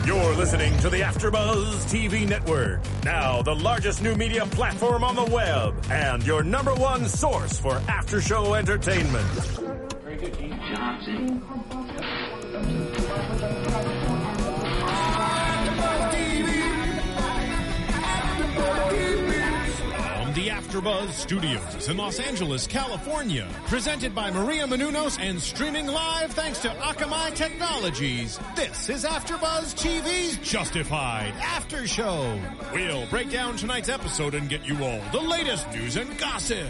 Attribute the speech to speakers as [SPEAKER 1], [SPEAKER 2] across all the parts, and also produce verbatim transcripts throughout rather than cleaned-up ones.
[SPEAKER 1] You're listening to the AfterBuzz T V Network, now the largest new media platform on the web, and your number one source for after-show entertainment.
[SPEAKER 2] Very good, Gene Johnson.
[SPEAKER 1] From the AfterBuzz Studios in Los Angeles, California, presented by Maria Menounos and streaming live thanks to Akamai Technologies. This is AfterBuzz T V's Justified After Show. We'll break down tonight's episode and get you all the latest news and gossip.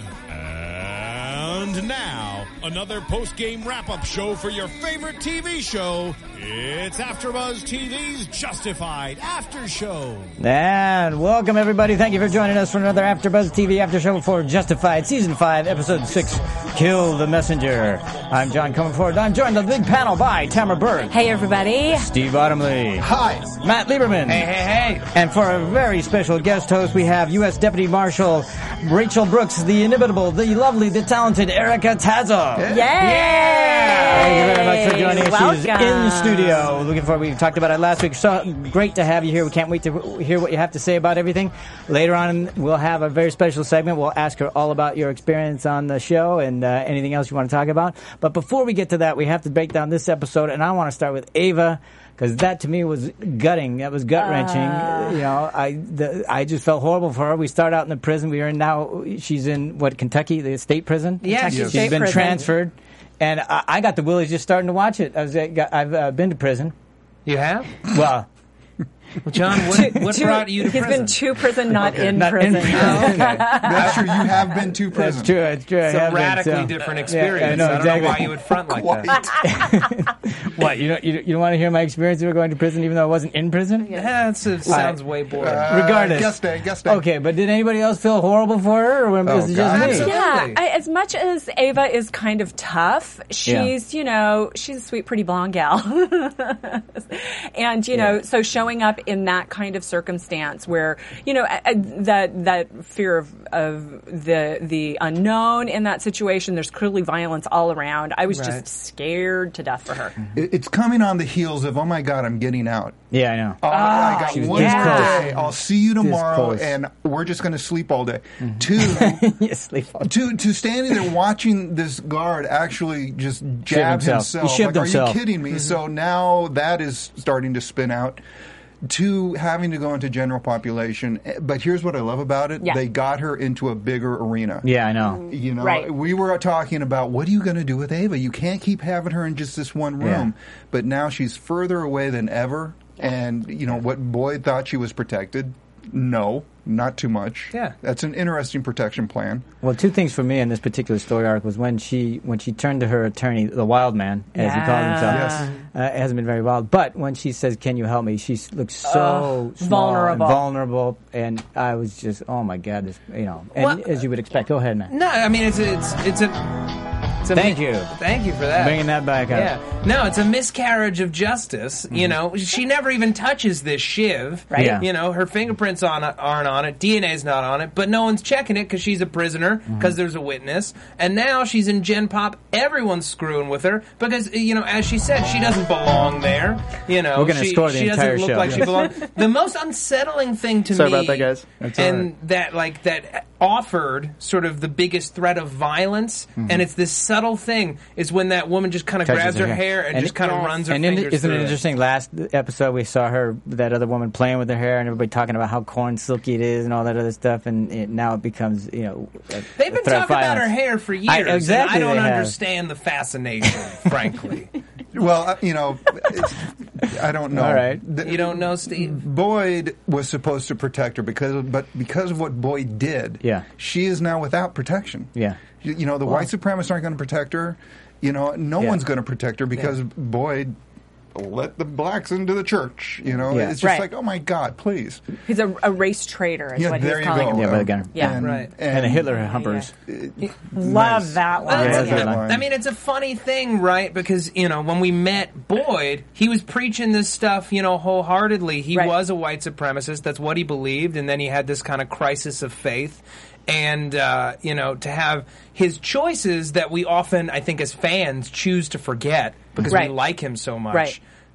[SPEAKER 1] And now, another post-game wrap-up show for your favorite T V show. It's AfterBuzz T V's Justified After Show.
[SPEAKER 3] And welcome, everybody. Thank you for joining us for another AfterBuzz T V After Show for Justified Season five, Episode six, Kill the Messenger. I'm John Comerford. I'm joined on the big panel by Tamara Berg.
[SPEAKER 4] Hey, everybody.
[SPEAKER 3] Steve Bottomley.
[SPEAKER 5] Hi.
[SPEAKER 3] Matt Lieberman.
[SPEAKER 5] Hey, hey, hey.
[SPEAKER 3] And for a very special guest host, we have U S Deputy Marshal Rachel Brooks, the inimitable, the lovely, the talented Erica Tazo.
[SPEAKER 4] Yay!
[SPEAKER 3] Yeah. Thank you very much for joining us.
[SPEAKER 4] Welcome.
[SPEAKER 3] She's in the studio. Looking forward. We talked about it last week. So great to have you here. We can't wait to hear what you have to say about everything. Later on, we'll have a very special segment. We'll ask her all about your experience on the show and uh, anything else you want to talk about. But before we get to that, we have to break down this episode, and I want to start with Ava. Because that to me was gutting. That was gut wrenching. Uh, you know, I the, I just felt horrible for her. We start out in the prison. We are in now. She's in what, Kentucky, the state prison.
[SPEAKER 4] Yeah,
[SPEAKER 3] Kentucky.
[SPEAKER 4] she's
[SPEAKER 3] She's
[SPEAKER 4] state
[SPEAKER 3] been
[SPEAKER 4] prison.
[SPEAKER 3] transferred, and I, I got the willies just starting to watch it. I was, I've uh, been to prison.
[SPEAKER 5] You have?
[SPEAKER 3] Well.
[SPEAKER 5] Well, John, what, what
[SPEAKER 4] Two-
[SPEAKER 5] brought you to
[SPEAKER 4] he's
[SPEAKER 5] prison?
[SPEAKER 4] been to prison, not in
[SPEAKER 3] Not
[SPEAKER 4] prison.
[SPEAKER 3] in prison.
[SPEAKER 5] Oh, okay.
[SPEAKER 6] That's true. You have been to prison.
[SPEAKER 3] That's true. That's true. I
[SPEAKER 5] It's a
[SPEAKER 3] have been,
[SPEAKER 5] radically
[SPEAKER 3] so-
[SPEAKER 5] different
[SPEAKER 3] Yeah,
[SPEAKER 5] experience.
[SPEAKER 3] I know,
[SPEAKER 5] I don't
[SPEAKER 3] exactly.
[SPEAKER 5] know why you would front like that.
[SPEAKER 3] What, you don't, you, don't- you don't want to hear my experience of going to prison even though I wasn't in prison?
[SPEAKER 5] Yeah, it's, it sounds way boring.
[SPEAKER 6] Uh,
[SPEAKER 3] Regardless.
[SPEAKER 6] Guest day, guest day.
[SPEAKER 3] Okay, but did anybody else feel horrible for her, or was
[SPEAKER 6] Oh,
[SPEAKER 3] it just
[SPEAKER 6] God.
[SPEAKER 3] me?
[SPEAKER 5] Absolutely.
[SPEAKER 4] Yeah, I, as much as Ava is kind of tough, she's, you know, she's a sweet, pretty blonde gal. And, you know,
[SPEAKER 3] Yeah.
[SPEAKER 4] so showing up in that kind of circumstance where, you know, uh, that that fear of, of the the unknown in that situation, there's clearly violence all around. I was
[SPEAKER 5] Right.
[SPEAKER 4] just scared to death for her.
[SPEAKER 6] It- It's coming on the heels of, oh my God, I'm getting out.
[SPEAKER 3] Yeah, I know.
[SPEAKER 6] Oh, I got
[SPEAKER 3] She was
[SPEAKER 6] one
[SPEAKER 3] this
[SPEAKER 6] more
[SPEAKER 3] close.
[SPEAKER 6] day. I'll see you tomorrow,
[SPEAKER 3] close.
[SPEAKER 6] and we're just going to sleep all day. Two,
[SPEAKER 3] Yes, sleep on.
[SPEAKER 6] to to standing there watching this guard actually just jab
[SPEAKER 3] himself.
[SPEAKER 6] himself.
[SPEAKER 3] He shivved
[SPEAKER 6] like,
[SPEAKER 3] himself.
[SPEAKER 6] Are you kidding me? So now that is starting to spin out. To having to go into general population. But here's what I love about it.
[SPEAKER 4] Yeah.
[SPEAKER 6] They got her into a bigger arena.
[SPEAKER 3] Yeah, I know.
[SPEAKER 6] You know,
[SPEAKER 4] Right.
[SPEAKER 6] we were talking about what are you going to do with Ava? You can't keep having her in just this one room.
[SPEAKER 3] Yeah.
[SPEAKER 6] But now she's further away than ever. And, you know, what Boyd thought she was protected, no, not too much.
[SPEAKER 5] Yeah.
[SPEAKER 6] That's an interesting protection plan.
[SPEAKER 3] Well, two things for me in this particular story arc was when she when she turned to her attorney, the wild man, as he called himself.
[SPEAKER 6] Yes.
[SPEAKER 3] Uh, it hasn't been very wild. But when she says, "Can you help me?" she s- looks so small
[SPEAKER 4] vulnerable.
[SPEAKER 3] and vulnerable. And I was just, oh my God, this, you know, and
[SPEAKER 5] Well,
[SPEAKER 3] as you would expect. Go ahead, man.
[SPEAKER 5] No, I mean, it's a, it's, it's a... It's a
[SPEAKER 3] Thank
[SPEAKER 5] mi-
[SPEAKER 3] you.
[SPEAKER 5] Thank you for that.
[SPEAKER 3] Bringing that back up.
[SPEAKER 5] Yeah. No, it's a miscarriage of justice. You know, she never even touches this shiv.
[SPEAKER 4] Right.
[SPEAKER 3] Yeah.
[SPEAKER 5] You know, her fingerprints on it, aren't on it. D N A's not on it. But no one's checking it because she's a prisoner, because there's a witness. And now she's in Gen Pop. Everyone's screwing with her because, you know, as she said, she doesn't belong there. You know,
[SPEAKER 3] We're gonna
[SPEAKER 5] she,
[SPEAKER 3] score the
[SPEAKER 5] she doesn't
[SPEAKER 3] entire
[SPEAKER 5] look
[SPEAKER 3] show.
[SPEAKER 5] like she belongs. The most unsettling thing to
[SPEAKER 7] Sorry
[SPEAKER 5] me,
[SPEAKER 7] about that, guys. That's all
[SPEAKER 5] and
[SPEAKER 7] right.
[SPEAKER 5] that like that offered sort of the biggest threat of violence, and it's this subtle thing is when that woman just kind of
[SPEAKER 3] Touches
[SPEAKER 5] grabs her hair and,
[SPEAKER 3] And
[SPEAKER 5] just
[SPEAKER 3] it-
[SPEAKER 5] kind of runs her
[SPEAKER 3] And in,
[SPEAKER 5] fingers
[SPEAKER 3] isn't
[SPEAKER 5] through
[SPEAKER 3] it interesting? Last episode, we saw her, that other woman, playing with her hair, and everybody talking about how corn silky it is and all that other stuff. And it, now it becomes, you know, a,
[SPEAKER 5] They've
[SPEAKER 3] a
[SPEAKER 5] been
[SPEAKER 3] threat of
[SPEAKER 5] talking about
[SPEAKER 3] violence.
[SPEAKER 5] her hair for years,
[SPEAKER 3] I- exactly
[SPEAKER 5] and I don't
[SPEAKER 3] they have.
[SPEAKER 5] understand the fascination, frankly.
[SPEAKER 6] Well, uh, you know, it's, I don't know.
[SPEAKER 3] All right.
[SPEAKER 6] The-
[SPEAKER 5] You don't know, Steve?
[SPEAKER 6] Boyd was supposed to protect her because, of, but because of what Boyd did,
[SPEAKER 3] Yeah.
[SPEAKER 6] she is now without protection.
[SPEAKER 3] Yeah.
[SPEAKER 6] You, you know, the white supremacists aren't going to protect her. You know, no
[SPEAKER 3] Yeah.
[SPEAKER 6] one's going to protect her because Boyd let the blacks into the church. You know,
[SPEAKER 3] Yeah.
[SPEAKER 6] it's just
[SPEAKER 4] Right.
[SPEAKER 6] like, oh my God, please.
[SPEAKER 4] He's a, a race traitor, is
[SPEAKER 6] Yeah,
[SPEAKER 4] what
[SPEAKER 6] there
[SPEAKER 4] he's
[SPEAKER 6] you
[SPEAKER 4] calling
[SPEAKER 6] go.
[SPEAKER 4] him.
[SPEAKER 3] Yeah, by the gunner.
[SPEAKER 4] Yeah.
[SPEAKER 6] and,
[SPEAKER 5] Right.
[SPEAKER 3] And the Hitler humpers.
[SPEAKER 4] Love
[SPEAKER 6] Nice.
[SPEAKER 4] that
[SPEAKER 5] Well,
[SPEAKER 4] one.
[SPEAKER 5] it's-
[SPEAKER 3] Yeah, that's
[SPEAKER 5] I-
[SPEAKER 3] right.
[SPEAKER 5] I mean, it's a funny thing, right? Because, you know, when we met Boyd, he was preaching this stuff, you know, wholeheartedly. He
[SPEAKER 4] Right.
[SPEAKER 5] was a white supremacist. That's what he believed. And then he had this kind of crisis of faith. And, uh, you know, to have his choices that we often, I think, as fans, choose to forget because
[SPEAKER 4] Right.
[SPEAKER 5] we like him so much.
[SPEAKER 4] Right.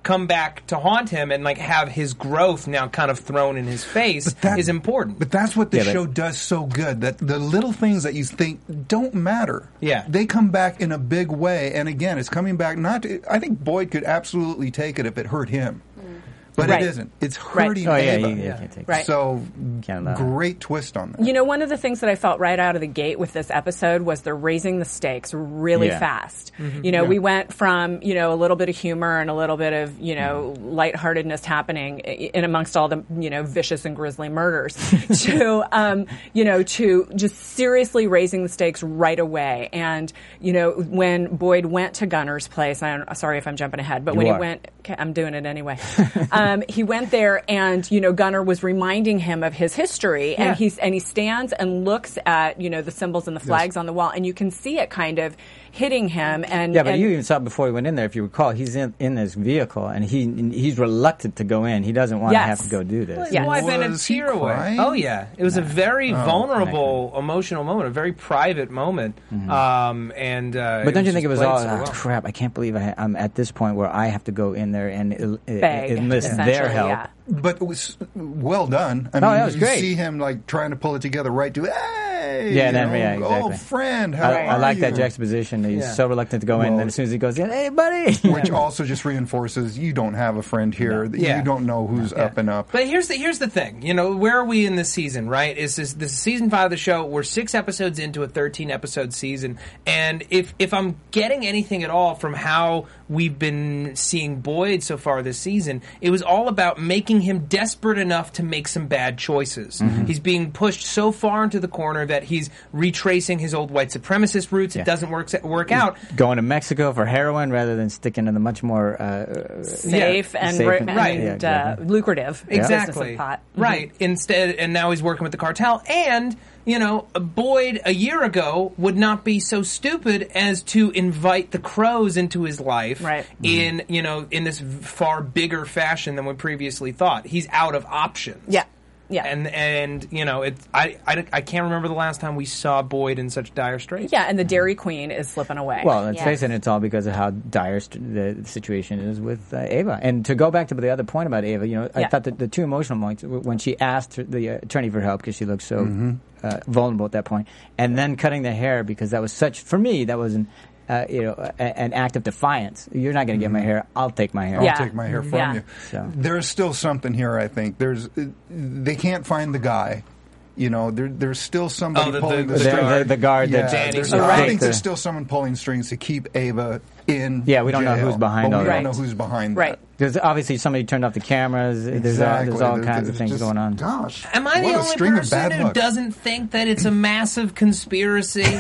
[SPEAKER 5] come back to haunt him and like have his growth now kind of thrown in his face
[SPEAKER 6] that-
[SPEAKER 5] is important.
[SPEAKER 6] But that's what the
[SPEAKER 3] Yeah, but-
[SPEAKER 6] show does so good, that the little things that you think don't matter,
[SPEAKER 5] Yeah.
[SPEAKER 6] they come back in a big way. And again, it's coming back not to, I think Boyd could absolutely take it if it hurt him. But
[SPEAKER 4] Right.
[SPEAKER 6] it isn't. It's
[SPEAKER 4] Right.
[SPEAKER 6] hurting
[SPEAKER 3] Oh, yeah,
[SPEAKER 6] Ava.
[SPEAKER 3] you, you can't take
[SPEAKER 4] Right.
[SPEAKER 6] So,
[SPEAKER 3] Can't allow it.
[SPEAKER 6] great twist on that.
[SPEAKER 4] You know, one of the things that I felt right out of the gate with this episode was they're raising the stakes really
[SPEAKER 3] Yeah.
[SPEAKER 4] fast. You know, we went from, you know, a little bit of humor and a little bit of, you know,
[SPEAKER 3] Mm-hmm.
[SPEAKER 4] lightheartedness happening i- in amongst all the, you know, vicious and grisly murders to, um, you know, to just seriously raising the stakes right away. And, you know, when Boyd went to Gunner's place, I'm sorry if I'm jumping ahead, but
[SPEAKER 3] You
[SPEAKER 4] when
[SPEAKER 3] are.
[SPEAKER 4] he went, okay, I'm doing it anyway. um, he went there and, you know, Gunner was reminding him of his history and
[SPEAKER 5] Yeah.
[SPEAKER 4] he's, and he stands and looks at, you know, the symbols and the flags on the wall and you can see it kind of hitting him. And
[SPEAKER 3] Yeah, but
[SPEAKER 4] and-
[SPEAKER 3] you even saw before he went in there, if you recall, he's in, in his vehicle and he he's reluctant to go in. He doesn't want
[SPEAKER 4] Yes.
[SPEAKER 3] to have to go do this.
[SPEAKER 5] His
[SPEAKER 4] Yes.
[SPEAKER 5] wife ended
[SPEAKER 6] Was he
[SPEAKER 5] tear away.
[SPEAKER 6] crying?
[SPEAKER 5] Oh yeah, it was a very vulnerable, emotional moment, a very private moment. Um, and uh,
[SPEAKER 3] But don't you
[SPEAKER 5] just
[SPEAKER 3] think it was
[SPEAKER 5] played
[SPEAKER 3] all,
[SPEAKER 5] so
[SPEAKER 3] "Ah,
[SPEAKER 5] well.
[SPEAKER 3] crap, I can't believe I, I'm at this point where I have to go in there and el- e-
[SPEAKER 4] Beg,
[SPEAKER 3] enlist their
[SPEAKER 4] essentially,
[SPEAKER 3] help.
[SPEAKER 4] yeah.
[SPEAKER 6] But it was well done. I
[SPEAKER 3] Oh,
[SPEAKER 6] mean,
[SPEAKER 3] that was
[SPEAKER 6] you
[SPEAKER 3] great.
[SPEAKER 6] see him like trying to pull it together right to, hey,
[SPEAKER 3] Yeah,
[SPEAKER 6] you
[SPEAKER 3] then-
[SPEAKER 6] know,
[SPEAKER 3] yeah,
[SPEAKER 6] oh,
[SPEAKER 3] exactly.
[SPEAKER 6] friend, how
[SPEAKER 3] I,
[SPEAKER 6] are
[SPEAKER 3] I like that
[SPEAKER 6] you?
[SPEAKER 3] juxtaposition. He's
[SPEAKER 5] Yeah.
[SPEAKER 3] so reluctant to go in, and
[SPEAKER 6] Well-
[SPEAKER 3] then as soon as he goes in, hey, buddy!
[SPEAKER 6] Which also just reinforces you don't have a friend here. that
[SPEAKER 5] Yeah.
[SPEAKER 6] You don't know who's up and up.
[SPEAKER 5] But here's the here's the thing. You know, where are we in this season? Right? Is this this is season five of the show? We're six episodes into a thirteen episode season, and if if I'm getting anything at all from how we've been seeing Boyd so far this season, it was all about making him desperate enough to make some bad choices.
[SPEAKER 3] Mm-hmm.
[SPEAKER 5] He's being pushed so far into the corner that he's retracing his old white supremacist roots.
[SPEAKER 3] Yeah.
[SPEAKER 5] It doesn't work work out.
[SPEAKER 3] Going to Mexico for heroin rather than sticking to the much more uh,
[SPEAKER 4] safe and,
[SPEAKER 3] Safe
[SPEAKER 4] ri-
[SPEAKER 3] and-
[SPEAKER 4] and
[SPEAKER 5] right.
[SPEAKER 3] Yeah,
[SPEAKER 4] uh,
[SPEAKER 3] exactly.
[SPEAKER 4] lucrative. business
[SPEAKER 5] Exactly.
[SPEAKER 4] and pot.
[SPEAKER 5] Right. Instead, and now he's working with the cartel. And, you know, Boyd a year ago would not be so stupid as to invite the Crows into his life
[SPEAKER 4] Right.
[SPEAKER 5] in, you know, in this far bigger fashion than we previously thought. He's out of options.
[SPEAKER 4] Yeah. Yeah.
[SPEAKER 5] And, and you know, it, I, I, I can't remember the last time we saw Boyd in such dire straits.
[SPEAKER 4] Yeah, and the Dairy Queen is slipping away.
[SPEAKER 3] Well, let's
[SPEAKER 7] Yes.
[SPEAKER 3] face it, it's all because of how dire st- the situation is with uh, Ava. And to go back to the other point about Ava, you know, I
[SPEAKER 4] Yeah.
[SPEAKER 3] thought that the two emotional moments w- when she asked her, the uh, attorney for help because she looked so uh, vulnerable at that point, and then cutting the hair because that was such, for me, that was an, uh, you know, a, an act of defiance. You're not going to get my hair. I'll take my hair.
[SPEAKER 6] I'll
[SPEAKER 4] Yeah.
[SPEAKER 6] take my hair from
[SPEAKER 4] Yeah.
[SPEAKER 6] you.
[SPEAKER 3] So-
[SPEAKER 6] There's still something here, I think. There's uh, They can't find the guy. You know, there, there's still somebody
[SPEAKER 5] Oh, the-
[SPEAKER 6] pulling
[SPEAKER 5] the-
[SPEAKER 6] the,
[SPEAKER 5] the
[SPEAKER 6] strings.
[SPEAKER 3] guard. The- the guard that
[SPEAKER 6] Yeah,
[SPEAKER 5] Danny
[SPEAKER 6] there's-
[SPEAKER 5] Strong.
[SPEAKER 6] I
[SPEAKER 3] Right.
[SPEAKER 6] think there's
[SPEAKER 3] The-
[SPEAKER 6] still someone pulling strings to keep Ava in
[SPEAKER 3] Yeah, we don't know
[SPEAKER 6] jail,
[SPEAKER 3] who's behind
[SPEAKER 6] but
[SPEAKER 3] all
[SPEAKER 6] we
[SPEAKER 3] that.
[SPEAKER 6] don't know
[SPEAKER 4] Right.
[SPEAKER 6] who's behind
[SPEAKER 4] Right.
[SPEAKER 6] that.
[SPEAKER 3] Because obviously somebody turned off the cameras. There's, all,
[SPEAKER 6] Exactly.
[SPEAKER 3] there's all
[SPEAKER 6] There-
[SPEAKER 3] kinds of
[SPEAKER 6] there's
[SPEAKER 3] things
[SPEAKER 6] just-
[SPEAKER 3] going on.
[SPEAKER 6] Gosh.
[SPEAKER 5] Am I
[SPEAKER 6] what
[SPEAKER 5] the
[SPEAKER 6] a
[SPEAKER 5] only
[SPEAKER 6] string of
[SPEAKER 5] person
[SPEAKER 6] bad
[SPEAKER 5] who
[SPEAKER 6] luck.
[SPEAKER 5] doesn't think that it's a massive conspiracy?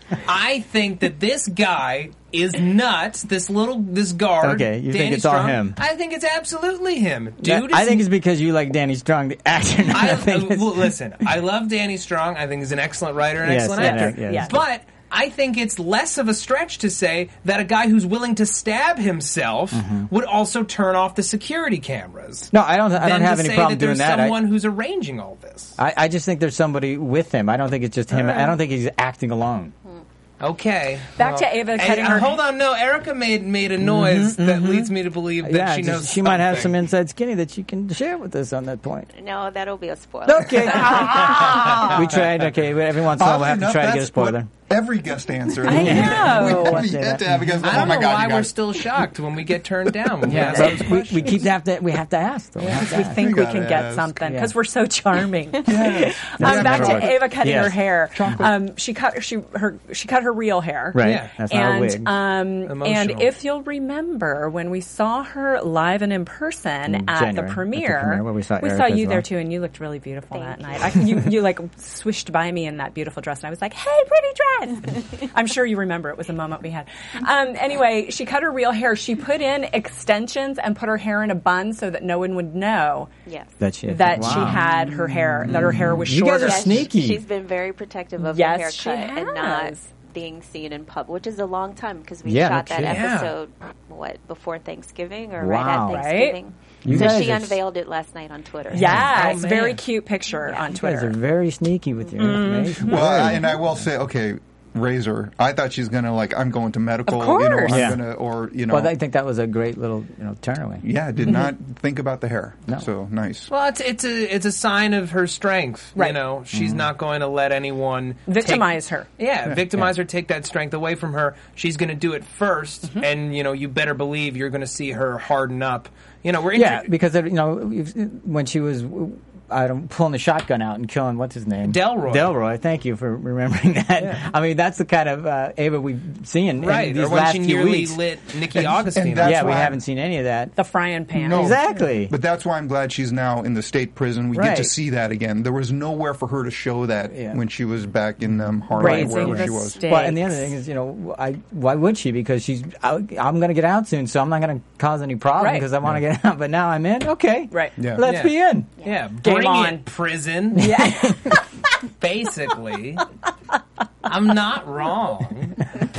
[SPEAKER 5] I think that this guy is nuts. This little, this guard.
[SPEAKER 3] Okay, you think
[SPEAKER 5] Danny
[SPEAKER 3] it's all
[SPEAKER 5] Strong,
[SPEAKER 3] him.
[SPEAKER 5] I think it's absolutely him, dude.
[SPEAKER 3] That- I
[SPEAKER 5] is-
[SPEAKER 3] think it's because you like Danny Strong, the actor. not
[SPEAKER 5] I,
[SPEAKER 3] I think
[SPEAKER 5] uh,
[SPEAKER 3] it's-
[SPEAKER 5] well, listen, I love Danny Strong. I think he's an excellent writer and
[SPEAKER 3] Yes,
[SPEAKER 5] excellent
[SPEAKER 3] yeah,
[SPEAKER 5] actor.
[SPEAKER 3] yeah,
[SPEAKER 4] yeah.
[SPEAKER 5] But I think it's less of a stretch to say that a guy who's willing to stab himself
[SPEAKER 3] Mm-hmm.
[SPEAKER 5] would also turn off the security cameras.
[SPEAKER 3] No, I don't. I
[SPEAKER 5] than
[SPEAKER 3] don't have
[SPEAKER 5] to
[SPEAKER 3] any
[SPEAKER 5] say
[SPEAKER 3] problem
[SPEAKER 5] that
[SPEAKER 3] doing
[SPEAKER 5] there's
[SPEAKER 3] that. I-
[SPEAKER 5] someone who's arranging all this.
[SPEAKER 3] I, I just think there's somebody with him. I don't think it's just him. I don't think he's acting alone.
[SPEAKER 5] Okay.
[SPEAKER 4] Back to Ava
[SPEAKER 5] and-
[SPEAKER 4] cutting
[SPEAKER 5] uh,
[SPEAKER 4] her-
[SPEAKER 5] Hold on, no. Erica made made a noise that leads me to believe that
[SPEAKER 3] yeah,
[SPEAKER 5] she
[SPEAKER 3] just-
[SPEAKER 5] knows.
[SPEAKER 3] she might have some
[SPEAKER 5] something.
[SPEAKER 3] inside skinny that she can share with us on that point.
[SPEAKER 7] No, that'll be a spoiler.
[SPEAKER 3] Okay. we tried. Okay, every once in a while we'll have to
[SPEAKER 6] Oddly
[SPEAKER 3] try to
[SPEAKER 6] enough,
[SPEAKER 3] get a
[SPEAKER 6] that's
[SPEAKER 3] spoiler.
[SPEAKER 6] what every guest answer.
[SPEAKER 4] I know.
[SPEAKER 6] We have yet to have a guest.
[SPEAKER 5] I
[SPEAKER 6] Oh
[SPEAKER 5] don't
[SPEAKER 6] my
[SPEAKER 5] know
[SPEAKER 6] God,
[SPEAKER 5] why
[SPEAKER 6] you
[SPEAKER 5] we're
[SPEAKER 6] guys.
[SPEAKER 5] still shocked when we get turned down. When we
[SPEAKER 3] Yeah,
[SPEAKER 5] ask
[SPEAKER 3] so
[SPEAKER 5] those
[SPEAKER 3] we,
[SPEAKER 5] questions.
[SPEAKER 3] we keep to have to. We have to ask though. We have to
[SPEAKER 4] We
[SPEAKER 3] ask.
[SPEAKER 4] think we
[SPEAKER 6] gotta
[SPEAKER 4] can get
[SPEAKER 6] ask.
[SPEAKER 4] something
[SPEAKER 3] Yeah.
[SPEAKER 4] because we're so charming.
[SPEAKER 6] Yes.
[SPEAKER 4] Um, back
[SPEAKER 3] Chocolate.
[SPEAKER 4] to Ava cutting
[SPEAKER 3] Yes.
[SPEAKER 4] her hair. Um, she cut she her she cut her real hair.
[SPEAKER 3] Right.
[SPEAKER 5] Yeah.
[SPEAKER 3] That's not a
[SPEAKER 4] And
[SPEAKER 3] wig.
[SPEAKER 4] um, and
[SPEAKER 5] Emotional.
[SPEAKER 4] if you'll remember when we saw her live and in person
[SPEAKER 3] In
[SPEAKER 4] at
[SPEAKER 3] January,
[SPEAKER 4] the
[SPEAKER 3] at the
[SPEAKER 4] premiere,
[SPEAKER 3] premiere, where we saw
[SPEAKER 4] we
[SPEAKER 3] Erica
[SPEAKER 4] saw
[SPEAKER 3] as
[SPEAKER 4] you there
[SPEAKER 3] well.
[SPEAKER 4] too, and you looked really beautiful
[SPEAKER 7] Thank
[SPEAKER 4] that
[SPEAKER 7] you.
[SPEAKER 4] night. I, you you like swished by me in that beautiful dress, and I was like, "Hey, pretty dress." I'm sure you remember it was a moment we had. Um, anyway, she cut her real hair. She put in extensions and put her hair in a bun so that no one would know
[SPEAKER 7] Yes.
[SPEAKER 3] that she.
[SPEAKER 4] that
[SPEAKER 3] wow.
[SPEAKER 4] she had her hair, that her hair was
[SPEAKER 3] You
[SPEAKER 4] shorter.
[SPEAKER 3] guys are
[SPEAKER 7] Yes,
[SPEAKER 3] sneaky.
[SPEAKER 7] She's been very protective of
[SPEAKER 4] Yes,
[SPEAKER 7] her
[SPEAKER 4] she
[SPEAKER 7] haircut and not
[SPEAKER 4] has.
[SPEAKER 7] being seen in pub, which is a long time because we
[SPEAKER 3] Yeah, no
[SPEAKER 7] shot that
[SPEAKER 3] kidding.
[SPEAKER 5] Yeah.
[SPEAKER 7] episode what before Thanksgiving or
[SPEAKER 3] Wow.
[SPEAKER 7] right at
[SPEAKER 4] Right?
[SPEAKER 7] Thanksgiving.
[SPEAKER 3] You
[SPEAKER 7] so
[SPEAKER 3] guys
[SPEAKER 7] she
[SPEAKER 3] are-
[SPEAKER 7] unveiled it last night on Twitter.
[SPEAKER 4] Yes,
[SPEAKER 5] Oh, man.
[SPEAKER 4] very cute picture on
[SPEAKER 3] You guys are
[SPEAKER 4] Twitter.
[SPEAKER 3] very sneaky with your information.
[SPEAKER 6] Well, I,
[SPEAKER 3] Very.
[SPEAKER 6] and I will say, okay, Razor, I thought she's gonna like I'm going to medical,
[SPEAKER 4] Of
[SPEAKER 6] you know,
[SPEAKER 4] course.
[SPEAKER 6] I'm
[SPEAKER 3] Yeah.
[SPEAKER 6] gonna or you know.
[SPEAKER 3] Well, I think that was a great little, you know, turn away.
[SPEAKER 6] yeah, did not think about the hair.
[SPEAKER 3] No.
[SPEAKER 6] So nice.
[SPEAKER 5] Well, it's it's a it's a sign of her strength. You
[SPEAKER 4] Right.
[SPEAKER 5] know, she's
[SPEAKER 6] Mm-hmm.
[SPEAKER 5] not going to let anyone
[SPEAKER 4] Victimize
[SPEAKER 5] take-
[SPEAKER 4] her.
[SPEAKER 5] Yeah, victimize her, take that strength away from her. She's going to do it 1st
[SPEAKER 4] Mm-hmm.
[SPEAKER 5] and you know, you better believe you're going to see her harden up. You know, we're
[SPEAKER 3] Yeah,
[SPEAKER 5] intro-
[SPEAKER 3] because you know if- when she was, I don't pulling the shotgun out and killing what's his name,
[SPEAKER 5] Delroy.
[SPEAKER 3] Delroy. Thank you for remembering that. I mean, that's the kind of uh, Ava we've seen
[SPEAKER 5] right,
[SPEAKER 3] in these
[SPEAKER 5] or when
[SPEAKER 3] last
[SPEAKER 5] she
[SPEAKER 3] few
[SPEAKER 5] nearly
[SPEAKER 3] weeks.
[SPEAKER 5] lit Nikki
[SPEAKER 6] And-
[SPEAKER 5] Augustine.
[SPEAKER 6] and that's
[SPEAKER 3] Yeah, we
[SPEAKER 6] why-
[SPEAKER 3] haven't seen any of that.
[SPEAKER 4] The frying pan.
[SPEAKER 6] No.
[SPEAKER 3] Exactly.
[SPEAKER 6] But that's why I'm glad she's now in the state prison. We get to
[SPEAKER 3] Right.
[SPEAKER 6] see that again. There was nowhere for her to show that
[SPEAKER 3] Yeah.
[SPEAKER 6] when she was back in um, Harlem,
[SPEAKER 4] Raising
[SPEAKER 6] wherever
[SPEAKER 4] the
[SPEAKER 6] she was.
[SPEAKER 4] stakes.
[SPEAKER 3] Well, and the other thing is, you know, I, why would she? Because she's, I, I'm going to get out soon, so I'm not going to cause any problem
[SPEAKER 4] Right.
[SPEAKER 3] because I want to get out. But now I'm in. Okay,
[SPEAKER 4] Right.
[SPEAKER 6] Yeah.
[SPEAKER 3] let's
[SPEAKER 5] Yeah.
[SPEAKER 3] be in.
[SPEAKER 5] yeah,
[SPEAKER 4] Game
[SPEAKER 5] bring
[SPEAKER 4] on.
[SPEAKER 5] it, prison.
[SPEAKER 4] Yeah.
[SPEAKER 5] Basically, I'm not wrong.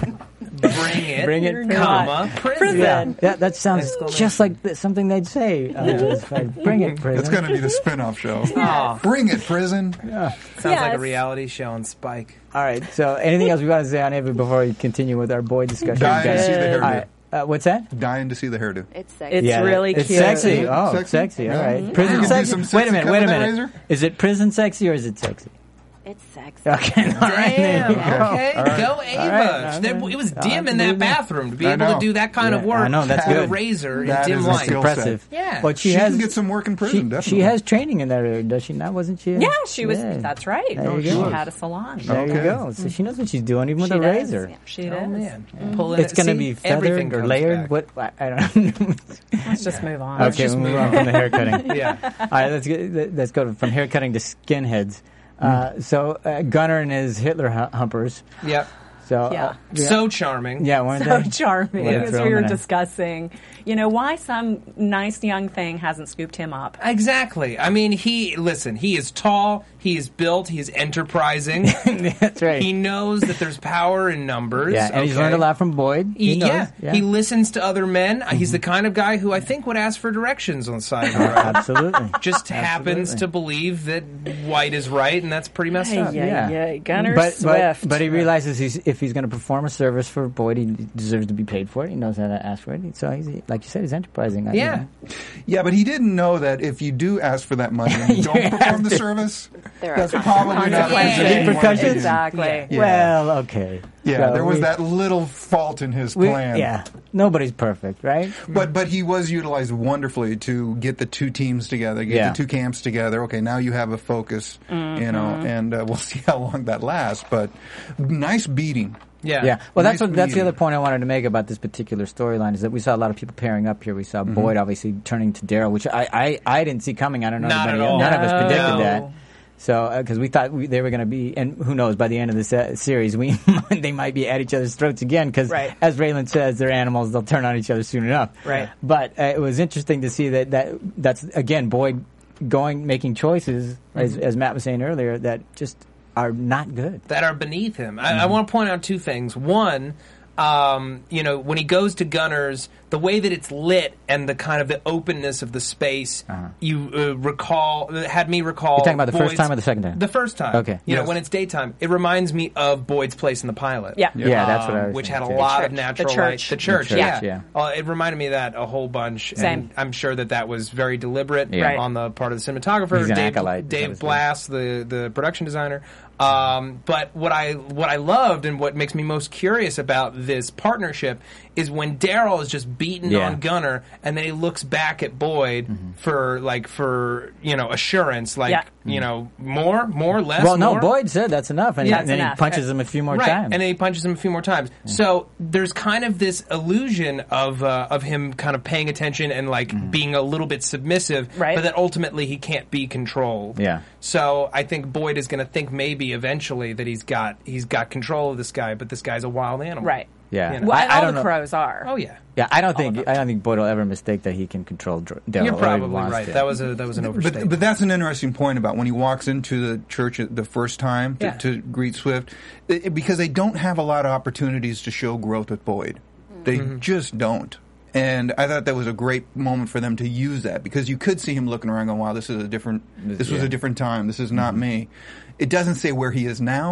[SPEAKER 5] Bring it,
[SPEAKER 3] Bring it,
[SPEAKER 4] You're
[SPEAKER 5] comma,
[SPEAKER 4] not.
[SPEAKER 5] prison.
[SPEAKER 4] Prison.
[SPEAKER 3] Yeah, yeah, that sounds
[SPEAKER 5] Exclamation.
[SPEAKER 3] just like th- something they'd say. Uh, if I bring it, prison.
[SPEAKER 6] It's going to be the spin-off show.
[SPEAKER 5] Aw.
[SPEAKER 6] Bring it, prison.
[SPEAKER 5] Sounds like a
[SPEAKER 4] Yes.
[SPEAKER 5] reality show on Spike.
[SPEAKER 3] All right. So, anything else we want to say on Ava before we continue with our boy discussion?
[SPEAKER 6] Dying to see the hairdo.
[SPEAKER 3] All right. Uh, what's that?
[SPEAKER 6] Dying to see the hairdo.
[SPEAKER 7] It's sexy.
[SPEAKER 4] It's really
[SPEAKER 3] it's
[SPEAKER 4] cute.
[SPEAKER 3] sexy. Oh,
[SPEAKER 6] Sexy?
[SPEAKER 3] sexy. All
[SPEAKER 6] Yeah.
[SPEAKER 3] right.
[SPEAKER 6] Mhm.
[SPEAKER 3] Prison
[SPEAKER 6] You can do
[SPEAKER 3] sexy.
[SPEAKER 6] some
[SPEAKER 3] Wait a
[SPEAKER 6] sexy
[SPEAKER 3] minute. Wait a
[SPEAKER 6] cut with
[SPEAKER 3] minute.
[SPEAKER 6] that razor?
[SPEAKER 3] Is it prison sexy or is it sexy?
[SPEAKER 7] It's sexy.
[SPEAKER 3] Okay. All right.
[SPEAKER 5] Damn,
[SPEAKER 3] There you go.
[SPEAKER 5] okay,
[SPEAKER 6] All right.
[SPEAKER 5] go Ava.
[SPEAKER 3] All right.
[SPEAKER 5] There- it was
[SPEAKER 3] I'll
[SPEAKER 5] dim
[SPEAKER 3] have
[SPEAKER 5] in
[SPEAKER 3] to
[SPEAKER 5] that
[SPEAKER 3] do that.
[SPEAKER 5] bathroom to be
[SPEAKER 6] I
[SPEAKER 5] able to
[SPEAKER 6] know.
[SPEAKER 5] do that kind of
[SPEAKER 3] Yeah,
[SPEAKER 5] work.
[SPEAKER 3] I know, that's
[SPEAKER 5] with
[SPEAKER 3] good.
[SPEAKER 5] a razor
[SPEAKER 6] That
[SPEAKER 5] in dim
[SPEAKER 6] is a
[SPEAKER 5] light.
[SPEAKER 6] skill
[SPEAKER 3] Impressive.
[SPEAKER 5] Yeah.
[SPEAKER 3] But she,
[SPEAKER 6] She
[SPEAKER 3] has
[SPEAKER 6] can get some work in prison,
[SPEAKER 3] She,
[SPEAKER 6] definitely.
[SPEAKER 3] she has training in that area, does she not? Wasn't she?
[SPEAKER 4] Yeah, she was.
[SPEAKER 3] Yeah.
[SPEAKER 4] That's right.
[SPEAKER 3] There you
[SPEAKER 4] she
[SPEAKER 3] go.
[SPEAKER 4] had a salon.
[SPEAKER 3] There
[SPEAKER 6] Okay.
[SPEAKER 3] you go. So she knows what she's doing, even with
[SPEAKER 4] She
[SPEAKER 3] a
[SPEAKER 4] does.
[SPEAKER 3] razor.
[SPEAKER 4] She
[SPEAKER 5] Oh
[SPEAKER 4] does.
[SPEAKER 5] man, Pulling
[SPEAKER 3] It's
[SPEAKER 5] it-
[SPEAKER 3] going to
[SPEAKER 5] see,
[SPEAKER 3] be
[SPEAKER 5] everything
[SPEAKER 3] feathered or
[SPEAKER 5] comes
[SPEAKER 3] layered.
[SPEAKER 5] back.
[SPEAKER 3] What? I, I don't know.
[SPEAKER 4] Let's just move on.
[SPEAKER 3] Okay,
[SPEAKER 5] just
[SPEAKER 3] we'll move
[SPEAKER 5] move
[SPEAKER 3] on from the hair cutting.
[SPEAKER 5] Yeah.
[SPEAKER 3] All right, let's get, let's go from hair cutting to skinheads. Uh, so uh, Gunnar and his Hitler hu- humpers.
[SPEAKER 5] Yep.
[SPEAKER 3] So
[SPEAKER 4] Yeah.
[SPEAKER 3] uh,
[SPEAKER 5] So charming.
[SPEAKER 3] yeah, weren't
[SPEAKER 4] So
[SPEAKER 3] they?
[SPEAKER 4] charming,
[SPEAKER 3] What a
[SPEAKER 4] as
[SPEAKER 3] thrill
[SPEAKER 4] we were
[SPEAKER 3] minute.
[SPEAKER 4] discussing. You know, why some nice young thing hasn't scooped him up.
[SPEAKER 5] Exactly. I mean, he listen. He is tall. He is built. He is enterprising.
[SPEAKER 3] That's right.
[SPEAKER 5] He knows that there's power in numbers.
[SPEAKER 3] yeah, and he's
[SPEAKER 5] okay?
[SPEAKER 3] learned a lot from Boyd. He
[SPEAKER 5] He-
[SPEAKER 3] knows.
[SPEAKER 5] yeah,
[SPEAKER 3] yeah.
[SPEAKER 5] he listens to other men. He's the kind of guy who I think would ask for directions on the side of the road.
[SPEAKER 3] Absolutely.
[SPEAKER 5] Just happens to believe that white is right, and that's pretty messed up.
[SPEAKER 3] yeah.
[SPEAKER 4] yeah. Gunner
[SPEAKER 3] but,
[SPEAKER 4] Swift.
[SPEAKER 3] But, but he realizes he's, if he's going to perform a service for Boyd, he deserves to be paid for it. He knows how to ask for it. So, he's, like you said, he's enterprising. I-
[SPEAKER 5] Yeah.
[SPEAKER 6] Yeah, but he didn't know that if you do ask for that money and you don't
[SPEAKER 3] You
[SPEAKER 6] perform
[SPEAKER 3] have
[SPEAKER 6] the
[SPEAKER 3] to-
[SPEAKER 6] service,
[SPEAKER 7] There are
[SPEAKER 6] that's probably not
[SPEAKER 5] consequences.
[SPEAKER 6] what anyone
[SPEAKER 3] Repercussions?
[SPEAKER 6] did.
[SPEAKER 4] Exactly.
[SPEAKER 6] Yeah.
[SPEAKER 3] Well, okay.
[SPEAKER 6] Yeah,
[SPEAKER 3] So
[SPEAKER 6] there was
[SPEAKER 3] we-
[SPEAKER 6] that little fault in his
[SPEAKER 3] we-
[SPEAKER 6] plan.
[SPEAKER 3] Yeah. Nobody's perfect, right?
[SPEAKER 6] But but he was utilized wonderfully to get the two teams together, get
[SPEAKER 3] Yeah.
[SPEAKER 6] the two camps together. Okay, now you have a focus, you know, and uh, we'll see how long that lasts. But nice beating.
[SPEAKER 5] Yeah.
[SPEAKER 3] Yeah. Well, that's
[SPEAKER 6] Nice
[SPEAKER 3] what that's the
[SPEAKER 6] meeting.
[SPEAKER 3] other point I wanted to make about this particular storyline is that we saw a lot of people pairing up here. We saw
[SPEAKER 6] Mm-hmm.
[SPEAKER 3] Boyd obviously turning to Daryl, which I, I, I didn't see coming. I don't know.
[SPEAKER 5] Not
[SPEAKER 3] anybody
[SPEAKER 5] at all.
[SPEAKER 3] else. None of us
[SPEAKER 4] No.
[SPEAKER 3] predicted
[SPEAKER 5] No.
[SPEAKER 3] that. So, because we thought we, they were going to be, and who knows, by the end of this uh, series, we they might be at each other's throats again. Because,
[SPEAKER 4] Right.
[SPEAKER 3] as Raylan says, they're animals; they'll turn on each other soon enough.
[SPEAKER 4] Right.
[SPEAKER 3] But uh, it was interesting to see that, that that's again Boyd going making choices, as, as Matt was saying earlier, that just are not good.
[SPEAKER 5] that are beneath him. I, I want to point out two things. One, um, you know, when he goes to Gunnar's, the way that it's lit and the kind of the openness of the space,
[SPEAKER 3] Uh-huh.
[SPEAKER 5] you uh, recall had me recall.
[SPEAKER 3] You're talking about the first
[SPEAKER 5] Boyd's-
[SPEAKER 3] time or the second time?
[SPEAKER 5] The first time.
[SPEAKER 3] Okay.
[SPEAKER 5] You
[SPEAKER 6] Yes.
[SPEAKER 5] know, when it's daytime, it reminds me of Boyd's place in the pilot.
[SPEAKER 4] Yeah.
[SPEAKER 3] Yeah, that's what I
[SPEAKER 5] Um,
[SPEAKER 3] was
[SPEAKER 5] which
[SPEAKER 3] thinking,
[SPEAKER 5] had a
[SPEAKER 3] too.
[SPEAKER 5] lot
[SPEAKER 4] The
[SPEAKER 5] of
[SPEAKER 4] church.
[SPEAKER 5] natural
[SPEAKER 4] The
[SPEAKER 5] light.
[SPEAKER 4] church.
[SPEAKER 5] The church,
[SPEAKER 3] The church,
[SPEAKER 5] yeah.
[SPEAKER 3] yeah.
[SPEAKER 5] Uh, it reminded me of that a whole bunch.
[SPEAKER 4] Same.
[SPEAKER 5] And I'm sure that that was very deliberate
[SPEAKER 3] Yeah. Right.
[SPEAKER 5] on the part of the cinematographer,
[SPEAKER 3] He's an
[SPEAKER 5] Dave,
[SPEAKER 3] acolyte,
[SPEAKER 5] Dave
[SPEAKER 3] obviously.
[SPEAKER 5] Blass, the the production designer. Um, but what I what I loved and what makes me most curious about this partnership is when Daryl is just beaten
[SPEAKER 3] Yeah.
[SPEAKER 5] on Gunnar, and then he looks back at Boyd
[SPEAKER 3] Mm-hmm.
[SPEAKER 5] for like for you know assurance, like
[SPEAKER 4] Yeah.
[SPEAKER 5] you know more, more, less.
[SPEAKER 3] Well, no,
[SPEAKER 5] more.
[SPEAKER 3] Boyd said that's enough, and,
[SPEAKER 5] Yeah.
[SPEAKER 3] and then
[SPEAKER 4] That's
[SPEAKER 3] he punches
[SPEAKER 5] enough.
[SPEAKER 3] him a few more
[SPEAKER 5] right.
[SPEAKER 3] times.
[SPEAKER 5] And then he punches him a few more times. So there's kind of this illusion of uh, of him kind of paying attention and like
[SPEAKER 3] Mm-hmm.
[SPEAKER 5] being a little bit submissive,
[SPEAKER 4] Right.
[SPEAKER 5] but that ultimately he can't be controlled.
[SPEAKER 3] Yeah.
[SPEAKER 5] So I think Boyd is going to think maybe eventually that he's got he's got control of this guy, but this guy's a wild animal.
[SPEAKER 4] Right.
[SPEAKER 3] Yeah.
[SPEAKER 5] You know.
[SPEAKER 4] Well,
[SPEAKER 3] I-
[SPEAKER 4] and
[SPEAKER 3] I
[SPEAKER 4] all
[SPEAKER 3] don't
[SPEAKER 4] the
[SPEAKER 3] know.
[SPEAKER 4] crows are.
[SPEAKER 5] Oh yeah.
[SPEAKER 3] Yeah, I don't think I don't think Boyd will ever mistake that he can control Dr- Daryl.
[SPEAKER 5] You're
[SPEAKER 3] or he
[SPEAKER 5] probably
[SPEAKER 3] wants
[SPEAKER 5] right.
[SPEAKER 3] to.
[SPEAKER 5] That was a that was an overstatement.
[SPEAKER 6] But, but that's an interesting point about when he walks into the church the first time to,
[SPEAKER 5] Yeah.
[SPEAKER 6] to greet Swift, it- because they don't have a lot of opportunities to show growth with Boyd. They
[SPEAKER 5] Mm-hmm.
[SPEAKER 6] just don't. And I thought that was a great moment for them to use that because you could see him looking around going, wow, this is a different, this was
[SPEAKER 3] yeah.
[SPEAKER 6] a different time. This is not
[SPEAKER 5] Mm-hmm.
[SPEAKER 6] me. It doesn't say where he is now,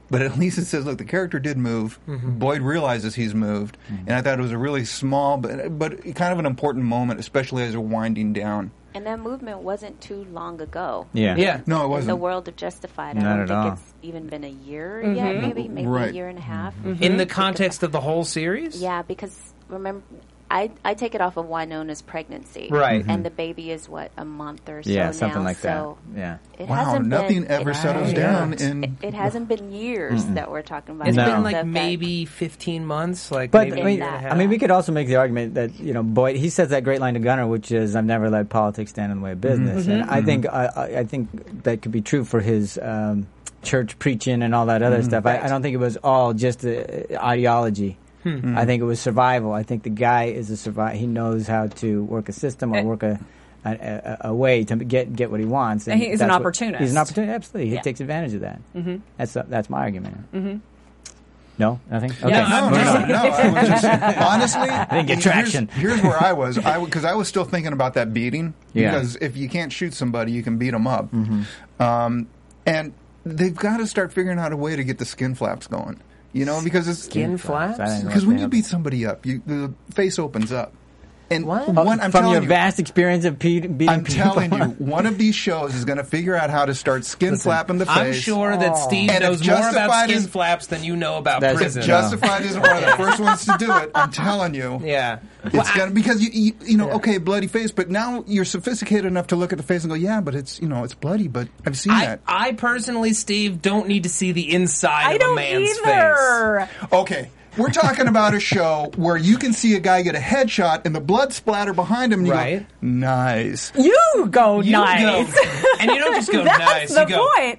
[SPEAKER 6] but at least it says, look, the character did move.
[SPEAKER 5] Mm-hmm.
[SPEAKER 6] Boyd realizes he's moved,
[SPEAKER 3] Mm-hmm.
[SPEAKER 6] and I thought it was a really small, but but kind of an important moment, especially as they're winding down.
[SPEAKER 7] And that movement wasn't too long ago.
[SPEAKER 3] Yeah.
[SPEAKER 5] Yeah.
[SPEAKER 6] No, it
[SPEAKER 7] In
[SPEAKER 6] wasn't.
[SPEAKER 7] the world of Justified, I
[SPEAKER 3] Not
[SPEAKER 7] don't
[SPEAKER 3] at
[SPEAKER 7] think
[SPEAKER 3] all.
[SPEAKER 7] it's even been a year
[SPEAKER 4] Mm-hmm.
[SPEAKER 7] yet, maybe, maybe
[SPEAKER 6] Right.
[SPEAKER 7] a year and a half.
[SPEAKER 5] In the context of the whole series?
[SPEAKER 7] Yeah, because remember, I I take it off of Winona's pregnancy,
[SPEAKER 5] Right.
[SPEAKER 7] And the baby is what, a month or so
[SPEAKER 3] Yeah, something
[SPEAKER 7] now.
[SPEAKER 3] like
[SPEAKER 7] so
[SPEAKER 3] that. Yeah.
[SPEAKER 7] It
[SPEAKER 6] Wow,
[SPEAKER 7] hasn't
[SPEAKER 6] nothing
[SPEAKER 7] been,
[SPEAKER 6] ever
[SPEAKER 7] it,
[SPEAKER 6] settles
[SPEAKER 7] it-
[SPEAKER 6] down
[SPEAKER 7] It,
[SPEAKER 6] in.
[SPEAKER 7] it hasn't been years that we're talking about.
[SPEAKER 5] It's
[SPEAKER 3] No.
[SPEAKER 5] been
[SPEAKER 7] The
[SPEAKER 5] like
[SPEAKER 7] fact-
[SPEAKER 5] maybe fifteen months, like
[SPEAKER 3] But
[SPEAKER 5] maybe
[SPEAKER 3] I mean,
[SPEAKER 5] a year and a half.
[SPEAKER 3] I mean, we could also make the argument that you know Boyd. He says that great line to Gunner, which is, "I've never let politics stand in the way of business."
[SPEAKER 5] Mm-hmm.
[SPEAKER 3] And I think I, I I think that could be true for his um, church preaching and all that other stuff. I, I don't think it was all just uh, ideology.
[SPEAKER 5] Hmm.
[SPEAKER 3] I think it was survival. I think the guy is a survival. He knows how to work a system or
[SPEAKER 4] And-
[SPEAKER 3] work a. A, a, a way to get get what he wants,
[SPEAKER 4] And he's an
[SPEAKER 3] that's what-
[SPEAKER 4] opportunist.
[SPEAKER 3] he's an opportunist, absolutely. He
[SPEAKER 4] Yeah.
[SPEAKER 3] takes advantage of that. Mm-hmm. That's that's my argument. Mm-hmm. No, nothing. Okay,
[SPEAKER 4] Yeah.
[SPEAKER 6] No,
[SPEAKER 3] moving
[SPEAKER 6] no,
[SPEAKER 3] on.
[SPEAKER 6] no. I was just, honestly,
[SPEAKER 3] didn't get traction.
[SPEAKER 6] Here's, here's where I was. I because I was still thinking about that beating.
[SPEAKER 3] Yeah.
[SPEAKER 6] Because if you can't shoot somebody, you can beat them up.
[SPEAKER 3] Mm-hmm.
[SPEAKER 6] Um, and they've got to start figuring out a way to get the skin flaps going. You know, because it's
[SPEAKER 5] Skin flaps?
[SPEAKER 3] I didn't know
[SPEAKER 6] because
[SPEAKER 3] what
[SPEAKER 6] when
[SPEAKER 3] they
[SPEAKER 6] you
[SPEAKER 3] have.
[SPEAKER 6] beat somebody up, you, the face opens up. And
[SPEAKER 5] What?
[SPEAKER 6] one, I'm
[SPEAKER 3] From
[SPEAKER 6] telling
[SPEAKER 3] your
[SPEAKER 6] you,
[SPEAKER 3] vast experience of pe- beating
[SPEAKER 6] I'm
[SPEAKER 3] people.
[SPEAKER 6] telling you, one of these shows is going to figure out how to start skin flapping the face.
[SPEAKER 5] I'm sure that Steve
[SPEAKER 6] And if
[SPEAKER 5] knows more about
[SPEAKER 6] Justified
[SPEAKER 5] skin
[SPEAKER 6] is-
[SPEAKER 5] flaps than you know about
[SPEAKER 3] That's-
[SPEAKER 5] prison.
[SPEAKER 3] No.
[SPEAKER 6] Justified isn't one of the first ones to do it. I'm telling you.
[SPEAKER 5] Yeah.
[SPEAKER 6] It's gonna because you you, you know
[SPEAKER 5] Yeah.
[SPEAKER 6] okay bloody face, but now you're sophisticated enough to look at the face and go, yeah, but it's you know it's bloody, but I've seen
[SPEAKER 5] I,
[SPEAKER 6] that.
[SPEAKER 5] I personally, Steve, don't need to see the inside
[SPEAKER 4] I
[SPEAKER 5] of a
[SPEAKER 4] don't
[SPEAKER 5] man's
[SPEAKER 4] either.
[SPEAKER 6] Okay, we're talking about a show where you can see a guy get a headshot and the blood splatter behind him, and you
[SPEAKER 5] Right.
[SPEAKER 6] go, nice.
[SPEAKER 4] You go
[SPEAKER 5] face. You
[SPEAKER 4] nice.
[SPEAKER 5] go, and you don't just go
[SPEAKER 4] That's
[SPEAKER 5] nice.
[SPEAKER 4] the
[SPEAKER 5] you go
[SPEAKER 4] point.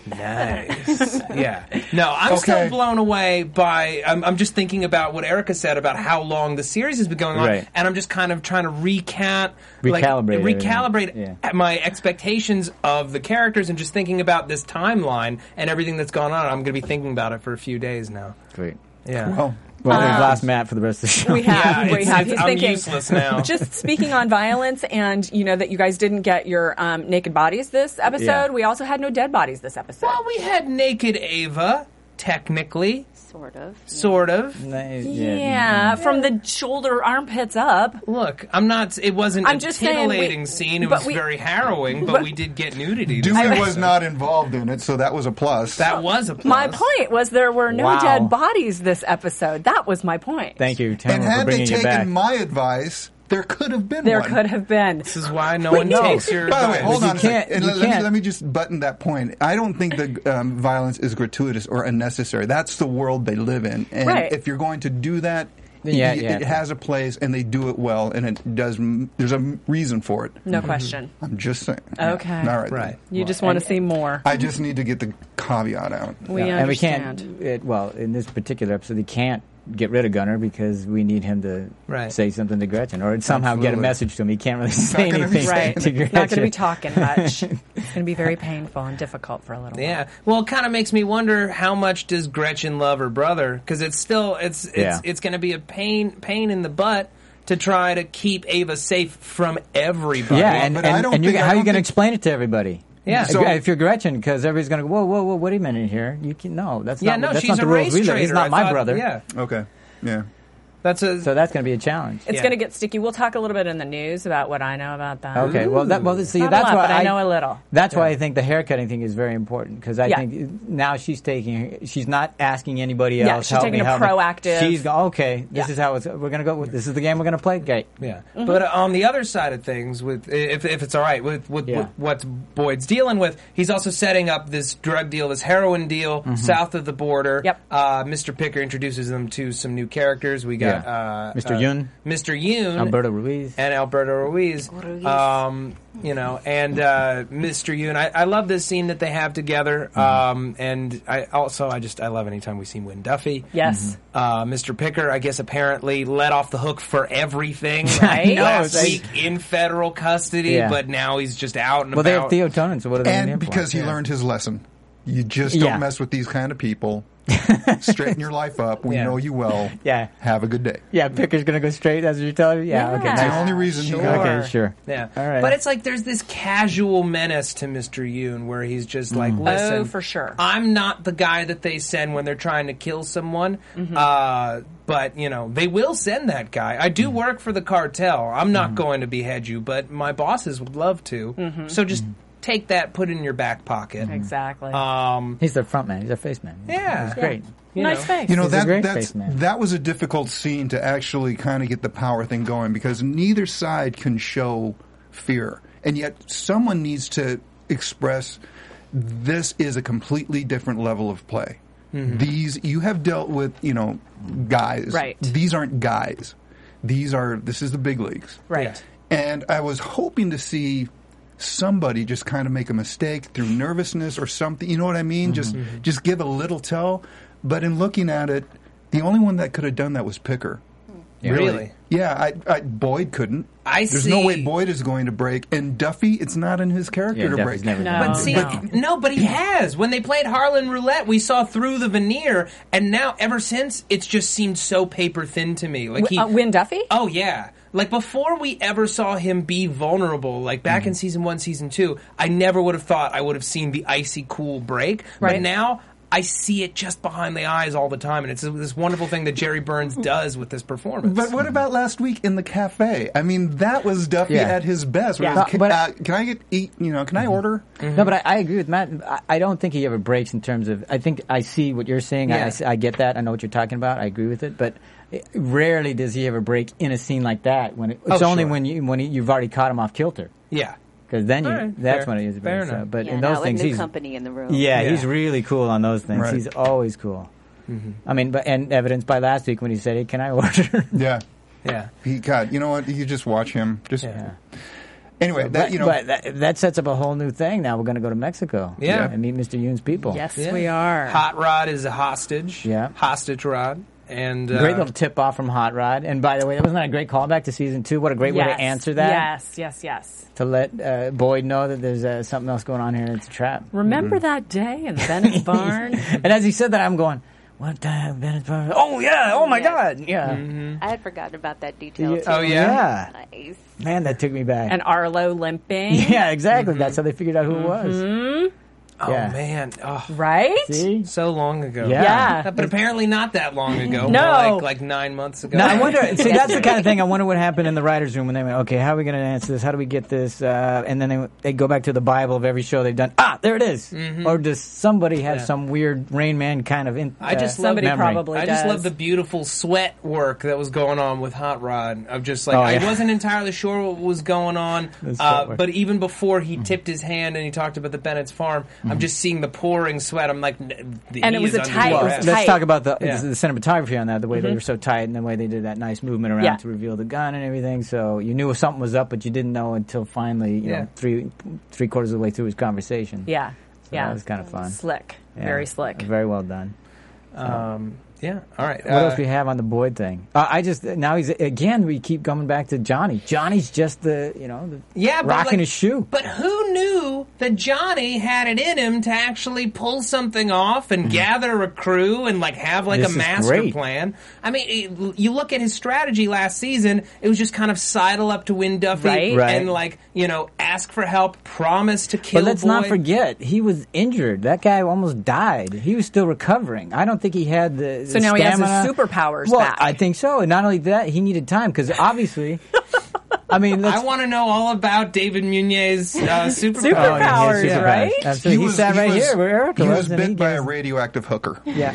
[SPEAKER 5] nice. Yeah. No, I'm
[SPEAKER 6] Okay.
[SPEAKER 5] still blown away by. I'm, I'm just thinking about what Erica said about how long the series has been going on,
[SPEAKER 3] Right.
[SPEAKER 5] and I'm just kind of trying to recount,
[SPEAKER 3] Recalibrate
[SPEAKER 5] like,
[SPEAKER 3] everything.
[SPEAKER 5] recalibrate
[SPEAKER 3] Yeah.
[SPEAKER 5] my expectations of the characters, and just thinking about this timeline and everything that's gone on. I'm going to be thinking about it for a few days now.
[SPEAKER 3] Great.
[SPEAKER 5] Yeah.
[SPEAKER 6] Well,
[SPEAKER 3] Well, we've
[SPEAKER 4] Um,
[SPEAKER 3] lost Matt for the rest of the show.
[SPEAKER 4] We have.
[SPEAKER 5] Yeah,
[SPEAKER 4] we
[SPEAKER 5] it's-
[SPEAKER 4] have.
[SPEAKER 5] it's-
[SPEAKER 4] He's
[SPEAKER 5] I'm
[SPEAKER 4] thinking.
[SPEAKER 5] useless now.
[SPEAKER 4] Just speaking on violence, and you know that you guys didn't get your um, naked bodies this episode.
[SPEAKER 3] Yeah.
[SPEAKER 4] We also had no dead bodies this episode.
[SPEAKER 5] Well, we had naked Ava, technically,
[SPEAKER 7] Sort of.
[SPEAKER 5] sort of.
[SPEAKER 3] Nice,
[SPEAKER 4] yeah, from the shoulder armpits up.
[SPEAKER 5] Look, I'm not. It wasn't
[SPEAKER 4] I'm
[SPEAKER 5] a
[SPEAKER 4] just saying we-
[SPEAKER 5] titillating scene. It
[SPEAKER 4] but
[SPEAKER 5] was
[SPEAKER 4] we-
[SPEAKER 5] very harrowing, but,
[SPEAKER 4] but-
[SPEAKER 5] we did get nudity. this
[SPEAKER 6] Dewey
[SPEAKER 5] episode.
[SPEAKER 6] was not involved in it, so that was a plus.
[SPEAKER 5] That was a plus.
[SPEAKER 4] My point was there were no
[SPEAKER 3] Wow.
[SPEAKER 4] dead bodies this episode. That was my point.
[SPEAKER 3] Thank you,
[SPEAKER 6] and
[SPEAKER 3] Tamara, for
[SPEAKER 6] had they
[SPEAKER 3] bringing it back.
[SPEAKER 6] taken my advice, there could have been
[SPEAKER 4] There
[SPEAKER 6] one.
[SPEAKER 4] could have been.
[SPEAKER 5] This is why no
[SPEAKER 4] Wait,
[SPEAKER 5] one
[SPEAKER 4] no.
[SPEAKER 5] takes your
[SPEAKER 6] By the way,
[SPEAKER 5] advice.
[SPEAKER 6] hold
[SPEAKER 3] You
[SPEAKER 6] on a second.
[SPEAKER 3] can't-
[SPEAKER 6] And
[SPEAKER 3] you
[SPEAKER 6] let, let me,
[SPEAKER 3] can't.
[SPEAKER 6] let me just button that point. I don't think the um, violence is gratuitous or unnecessary. That's the world they live in. And
[SPEAKER 4] Right.
[SPEAKER 6] if you're going to do that,
[SPEAKER 3] Yeah,
[SPEAKER 6] y-
[SPEAKER 3] yeah.
[SPEAKER 6] it has a place and they do it well and it does. m- There's a m- reason for it.
[SPEAKER 4] No question.
[SPEAKER 6] I'm just saying.
[SPEAKER 4] Okay.
[SPEAKER 6] All right.
[SPEAKER 5] Right.
[SPEAKER 6] then.
[SPEAKER 4] You just want to see more.
[SPEAKER 6] I just need to get the caveat out.
[SPEAKER 4] We
[SPEAKER 3] Yeah, and we
[SPEAKER 4] understand.
[SPEAKER 3] can't. It, well, in this particular episode, they can't get rid of Gunner because we need him to
[SPEAKER 5] Right.
[SPEAKER 3] say something to Gretchen or somehow get a
[SPEAKER 6] Absolutely.
[SPEAKER 3] message to him. He can't really say
[SPEAKER 6] not gonna be
[SPEAKER 3] anything
[SPEAKER 4] Right.
[SPEAKER 3] to Gretchen.
[SPEAKER 4] Not going to be talking much. It's going to be very painful and difficult for a little while.
[SPEAKER 5] Yeah. Well, it kind of makes me wonder how much does Gretchen love her brother? Because it's still it's it's
[SPEAKER 3] Yeah.
[SPEAKER 5] it's going to be a pain pain in the butt to try to keep Ava safe from everybody.
[SPEAKER 3] Yeah, and,
[SPEAKER 6] but I
[SPEAKER 3] and,
[SPEAKER 6] don't
[SPEAKER 3] and you,
[SPEAKER 6] think- I
[SPEAKER 3] how are you
[SPEAKER 6] don't
[SPEAKER 3] going to
[SPEAKER 6] think-
[SPEAKER 3] explain it to everybody?
[SPEAKER 5] Yeah.
[SPEAKER 3] If-
[SPEAKER 6] So-
[SPEAKER 3] if you're Gretchen, because everybody's going to go, whoa, whoa, whoa, what do you mean in here? You can no, that's
[SPEAKER 5] Yeah,
[SPEAKER 3] not.
[SPEAKER 5] no,
[SPEAKER 3] that's
[SPEAKER 5] she's
[SPEAKER 3] not the
[SPEAKER 5] a
[SPEAKER 3] rules
[SPEAKER 5] race
[SPEAKER 3] we live.
[SPEAKER 5] trader.
[SPEAKER 3] He's not
[SPEAKER 5] I
[SPEAKER 3] my
[SPEAKER 5] thought-
[SPEAKER 3] brother.
[SPEAKER 5] Yeah,
[SPEAKER 6] Okay. Yeah.
[SPEAKER 5] that's a
[SPEAKER 3] So that's going to be a challenge.
[SPEAKER 4] It's
[SPEAKER 5] Yeah.
[SPEAKER 4] going to get sticky. We'll talk a little bit in the news about what I know about that.
[SPEAKER 3] Okay, well, that well, see,
[SPEAKER 4] Not a
[SPEAKER 3] that's
[SPEAKER 4] lot,
[SPEAKER 3] why
[SPEAKER 4] but I know a little.
[SPEAKER 3] That's why I think the haircutting thing is very important because I
[SPEAKER 4] Yeah.
[SPEAKER 3] think now she's taking, she's not asking anybody
[SPEAKER 4] Yeah,
[SPEAKER 3] else.
[SPEAKER 4] she's
[SPEAKER 3] help
[SPEAKER 4] taking
[SPEAKER 3] me,
[SPEAKER 4] a
[SPEAKER 3] help me.
[SPEAKER 4] proactive-
[SPEAKER 3] She's go, okay. This
[SPEAKER 4] Yeah.
[SPEAKER 3] is how it's. We're gonna go. With, this is the game we're gonna play. Okay.
[SPEAKER 5] Yeah,
[SPEAKER 4] Mm-hmm.
[SPEAKER 5] but uh, on the other side of things, with if, if it's all right with, with,
[SPEAKER 3] Yeah.
[SPEAKER 5] with what Boyd's dealing with, he's also setting up this drug deal, this heroin deal
[SPEAKER 3] Mm-hmm.
[SPEAKER 5] south of the border.
[SPEAKER 4] Yep.
[SPEAKER 5] Uh, Mister Picker introduces them to some new characters. We got
[SPEAKER 3] Yeah.
[SPEAKER 5] uh,
[SPEAKER 3] Mister
[SPEAKER 5] uh,
[SPEAKER 3] Yoon.
[SPEAKER 5] Mister Yoon,
[SPEAKER 3] Alberto Ruiz.
[SPEAKER 5] and Alberto Ruiz.
[SPEAKER 7] Ruiz.
[SPEAKER 5] Um, you know, and uh, Mister Yoon. I, I love this scene that they have together.
[SPEAKER 3] Mm-hmm.
[SPEAKER 5] Um, and I also I just I love anytime we see Wynn Duffy.
[SPEAKER 4] Yes.
[SPEAKER 5] Uh, Mister Picker, I guess, apparently let off the hook for everything
[SPEAKER 4] Right.
[SPEAKER 5] last
[SPEAKER 3] No, it's
[SPEAKER 5] week in federal custody,
[SPEAKER 3] Yeah.
[SPEAKER 5] but now he's just out and
[SPEAKER 3] Well, they
[SPEAKER 5] about.
[SPEAKER 3] have Theo Tonin, so what are they in here
[SPEAKER 6] And
[SPEAKER 3] for?
[SPEAKER 6] because he
[SPEAKER 5] Yeah.
[SPEAKER 6] learned his lesson. You just don't
[SPEAKER 3] Yeah.
[SPEAKER 6] mess with these kind of people. Straighten your life up. We
[SPEAKER 5] Yeah.
[SPEAKER 6] know you well.
[SPEAKER 3] Yeah.
[SPEAKER 6] Have a good day.
[SPEAKER 3] Yeah, Picker's going to go straight. That's what you're telling me? Yeah,
[SPEAKER 4] Yeah.
[SPEAKER 3] okay.
[SPEAKER 6] It's the
[SPEAKER 3] nice.
[SPEAKER 6] only reason he
[SPEAKER 5] Sure.
[SPEAKER 6] got
[SPEAKER 3] Okay, sure.
[SPEAKER 5] Yeah.
[SPEAKER 3] All right.
[SPEAKER 5] But it's like there's this casual menace to Mister Yoon where he's just like,
[SPEAKER 3] Mm.
[SPEAKER 5] listen.
[SPEAKER 4] Oh, for sure.
[SPEAKER 5] I'm not the guy that they send when they're trying to kill someone.
[SPEAKER 4] Mm-hmm.
[SPEAKER 5] Uh, but, you know, they will send that guy. I
[SPEAKER 3] Mm.
[SPEAKER 5] do work for the cartel. I'm not going to behead you, but my bosses would love to.
[SPEAKER 4] Mm-hmm.
[SPEAKER 5] So just take that, put it in your back pocket.
[SPEAKER 4] Exactly.
[SPEAKER 5] Um,
[SPEAKER 3] He's the front man. He's a face man.
[SPEAKER 5] Yeah.
[SPEAKER 3] He's great.
[SPEAKER 5] you
[SPEAKER 4] nice
[SPEAKER 5] know.
[SPEAKER 4] face.
[SPEAKER 6] You know
[SPEAKER 3] He's a
[SPEAKER 6] that
[SPEAKER 3] great
[SPEAKER 6] that's,
[SPEAKER 3] face man.
[SPEAKER 6] that was a difficult scene to actually kind of get the power thing going because neither side can show fear, and yet someone needs to express this is a completely different level of play.
[SPEAKER 5] Mm-hmm.
[SPEAKER 6] These you have dealt with, you know, guys.
[SPEAKER 4] Right.
[SPEAKER 6] These aren't guys. These are this is the big leagues.
[SPEAKER 4] right.
[SPEAKER 6] And I was hoping to see somebody just kind of make a mistake through nervousness or something. You know what I mean? Just just give a little tell. But in looking at it, the only one that could have done that was Picker.
[SPEAKER 5] Really?
[SPEAKER 6] Yeah, I, I, Boyd couldn't.
[SPEAKER 5] I
[SPEAKER 6] There's
[SPEAKER 5] see.
[SPEAKER 6] no way Boyd is going to break. And Duffy, it's not in his character
[SPEAKER 3] Yeah,
[SPEAKER 6] to
[SPEAKER 3] Duffy's
[SPEAKER 6] break.
[SPEAKER 3] never
[SPEAKER 4] No.
[SPEAKER 3] done
[SPEAKER 5] But
[SPEAKER 3] that.
[SPEAKER 5] see,
[SPEAKER 4] no.
[SPEAKER 5] no, but he has. When they played Harlan Roulette, we saw through the veneer, and now ever since, it's just seemed so paper thin to me. Like he,
[SPEAKER 4] uh, Win Duffy?
[SPEAKER 5] oh yeah, like before we ever saw him be vulnerable, like back
[SPEAKER 3] Mm-hmm.
[SPEAKER 5] in season one, season two, I never would have thought I would have seen the icy cool break. But
[SPEAKER 4] Right.
[SPEAKER 5] now I see it just behind the eyes all the time, and it's this wonderful thing that Jerry Burns does with this performance.
[SPEAKER 6] But what about last week in the cafe? I mean, that was Duffy
[SPEAKER 3] Yeah.
[SPEAKER 6] at his best. Where
[SPEAKER 4] Yeah.
[SPEAKER 6] it was,
[SPEAKER 3] No, but-
[SPEAKER 6] uh, can I get eat? You know, can I order?
[SPEAKER 3] No, but I, I agree with Matt. I, I don't think he ever breaks in terms of. I think I see what you're saying. I-
[SPEAKER 5] Yeah.
[SPEAKER 3] I, s- I get that. I know what you're talking about. I agree with it. But it, rarely does he ever break in a scene like that. When it, it's
[SPEAKER 5] Oh,
[SPEAKER 3] only
[SPEAKER 5] sure.
[SPEAKER 3] when you when he, you've already caught him off kilter.
[SPEAKER 5] yeah,
[SPEAKER 3] Because then you,
[SPEAKER 5] All right,
[SPEAKER 3] that's
[SPEAKER 5] fair.
[SPEAKER 3] when it is.
[SPEAKER 5] Fair
[SPEAKER 3] very, so,
[SPEAKER 5] enough.
[SPEAKER 3] but
[SPEAKER 7] Yeah,
[SPEAKER 3] in
[SPEAKER 7] not
[SPEAKER 3] those
[SPEAKER 7] with
[SPEAKER 3] things,
[SPEAKER 7] new
[SPEAKER 3] he's
[SPEAKER 7] company in the room.
[SPEAKER 3] yeah,
[SPEAKER 5] Yeah.
[SPEAKER 3] he's really cool on those things.
[SPEAKER 6] Right.
[SPEAKER 3] He's always cool.
[SPEAKER 5] Mm-hmm.
[SPEAKER 3] I mean, but and evidenced by last week when he said, "Hey, can I order?"
[SPEAKER 6] Yeah.
[SPEAKER 5] yeah.
[SPEAKER 6] He, God, you know what? You just watch him. Just
[SPEAKER 5] Yeah.
[SPEAKER 6] anyway. that
[SPEAKER 3] but
[SPEAKER 6] you know.
[SPEAKER 3] but that, that sets up a whole new thing. Now we're going to go to Mexico.
[SPEAKER 5] Yeah.
[SPEAKER 3] and meet Mister Yoon's people.
[SPEAKER 4] Yes,
[SPEAKER 5] Yeah.
[SPEAKER 4] we are.
[SPEAKER 5] Hot Rod is a hostage.
[SPEAKER 3] Yeah.
[SPEAKER 5] hostage Rod, and uh,
[SPEAKER 3] Great little tip off from Hot Rod. And by the way, that wasn't that a great callback to season two? What a great way
[SPEAKER 4] Yes.
[SPEAKER 3] to answer that.
[SPEAKER 4] Yes, yes, yes.
[SPEAKER 3] To let uh, Boyd know that there's uh, something else going on here and it's a trap.
[SPEAKER 4] Remember that day in Bennett's barn?
[SPEAKER 3] And as he said that, I'm going, what the hell, Bennett's Barn? Oh, yeah. Oh, my
[SPEAKER 7] Yes.
[SPEAKER 3] God. Yeah.
[SPEAKER 7] I had forgotten about that detail
[SPEAKER 3] Yeah.
[SPEAKER 7] too.
[SPEAKER 5] Oh, yeah?
[SPEAKER 7] Nice.
[SPEAKER 3] Man, that took me back.
[SPEAKER 4] And Arlo limping.
[SPEAKER 3] yeah, exactly. That's how they figured out who it was.
[SPEAKER 5] oh
[SPEAKER 3] Yeah.
[SPEAKER 5] man, oh,
[SPEAKER 4] Right?
[SPEAKER 3] See?
[SPEAKER 5] so long ago.
[SPEAKER 3] Yeah.
[SPEAKER 4] Yeah.
[SPEAKER 5] But apparently not that long ago.
[SPEAKER 4] No.
[SPEAKER 5] More like, like nine months ago.
[SPEAKER 3] Now, I wonder, see, that's the kind of thing I wonder what happened in the writer's room when they went, okay, how are we going to answer this? How do we get this? Uh, and then they they go back to the Bible of every show they've done. Ah, there it is. Or does somebody have
[SPEAKER 5] Yeah.
[SPEAKER 3] some weird Rain Man kind of in,
[SPEAKER 5] I just
[SPEAKER 3] uh,
[SPEAKER 5] love
[SPEAKER 4] Somebody
[SPEAKER 3] memory?
[SPEAKER 4] probably
[SPEAKER 5] I just
[SPEAKER 4] does.
[SPEAKER 5] love the beautiful sweat work that was going on with Hot Rod. Of just like
[SPEAKER 3] Oh,
[SPEAKER 5] I
[SPEAKER 3] yeah.
[SPEAKER 5] wasn't entirely sure what was going on,
[SPEAKER 3] The sweat
[SPEAKER 5] uh,
[SPEAKER 3] work.
[SPEAKER 5] but even before he tipped his hand and he talked about the Bennett's farm, I'm just seeing the pouring sweat. I'm like, n- he
[SPEAKER 4] And it was
[SPEAKER 5] is
[SPEAKER 4] a
[SPEAKER 5] under
[SPEAKER 4] tight- it was
[SPEAKER 5] duress.
[SPEAKER 3] Let's
[SPEAKER 4] tight.
[SPEAKER 3] talk about the,
[SPEAKER 5] Yeah.
[SPEAKER 3] the cinematography on that, the way they were so tight and the way they did that nice movement around
[SPEAKER 4] Yeah.
[SPEAKER 3] to reveal the gun and everything. So you knew something was up, but you didn't know until finally, you
[SPEAKER 5] Yeah.
[SPEAKER 3] know, three three quarters of the way through his conversation.
[SPEAKER 4] Yeah.
[SPEAKER 3] So
[SPEAKER 4] yeah.
[SPEAKER 3] that was kind of fun.
[SPEAKER 4] Slick.
[SPEAKER 3] Yeah.
[SPEAKER 4] Very slick.
[SPEAKER 3] Very well done.
[SPEAKER 5] Um, yeah. All right.
[SPEAKER 3] What
[SPEAKER 5] uh,
[SPEAKER 3] else we have on the Boyd thing? Uh, I just now he's again. We keep coming back to Johnny. Johnny's just the you know the
[SPEAKER 5] Yeah, but
[SPEAKER 3] rocking
[SPEAKER 5] like-
[SPEAKER 3] his shoe.
[SPEAKER 5] But who knew that Johnny had it in him to actually pull something off and gather a crew and like have like
[SPEAKER 3] Mm-hmm. This
[SPEAKER 5] a
[SPEAKER 3] is
[SPEAKER 5] master
[SPEAKER 3] great.
[SPEAKER 5] plan? I mean, it- you look at his strategy last season; it was just kind of sidle up to win Duffy
[SPEAKER 4] Right.
[SPEAKER 3] Right.
[SPEAKER 5] and like you know ask for help, promise to kill.
[SPEAKER 3] But let's not
[SPEAKER 5] Boyd.
[SPEAKER 3] forget he was injured. That guy almost died. He was still recovering. I don't think he had the.
[SPEAKER 4] So
[SPEAKER 3] the
[SPEAKER 4] now he has his
[SPEAKER 3] stamina.
[SPEAKER 4] superpowers
[SPEAKER 3] well,
[SPEAKER 4] back.
[SPEAKER 3] I think so. And not only that, he needed time because obviously. I mean, let's,
[SPEAKER 5] I want to know all about David Munier's uh, superpowers.
[SPEAKER 3] Oh, yeah,
[SPEAKER 4] Powers,
[SPEAKER 3] superpowers.
[SPEAKER 4] right?
[SPEAKER 3] Absolutely. He, sat right
[SPEAKER 6] was-
[SPEAKER 3] here where Erica
[SPEAKER 6] He
[SPEAKER 3] was.
[SPEAKER 6] was
[SPEAKER 3] and he
[SPEAKER 6] bit by a
[SPEAKER 3] gets-
[SPEAKER 6] radioactive hooker.
[SPEAKER 3] Yeah.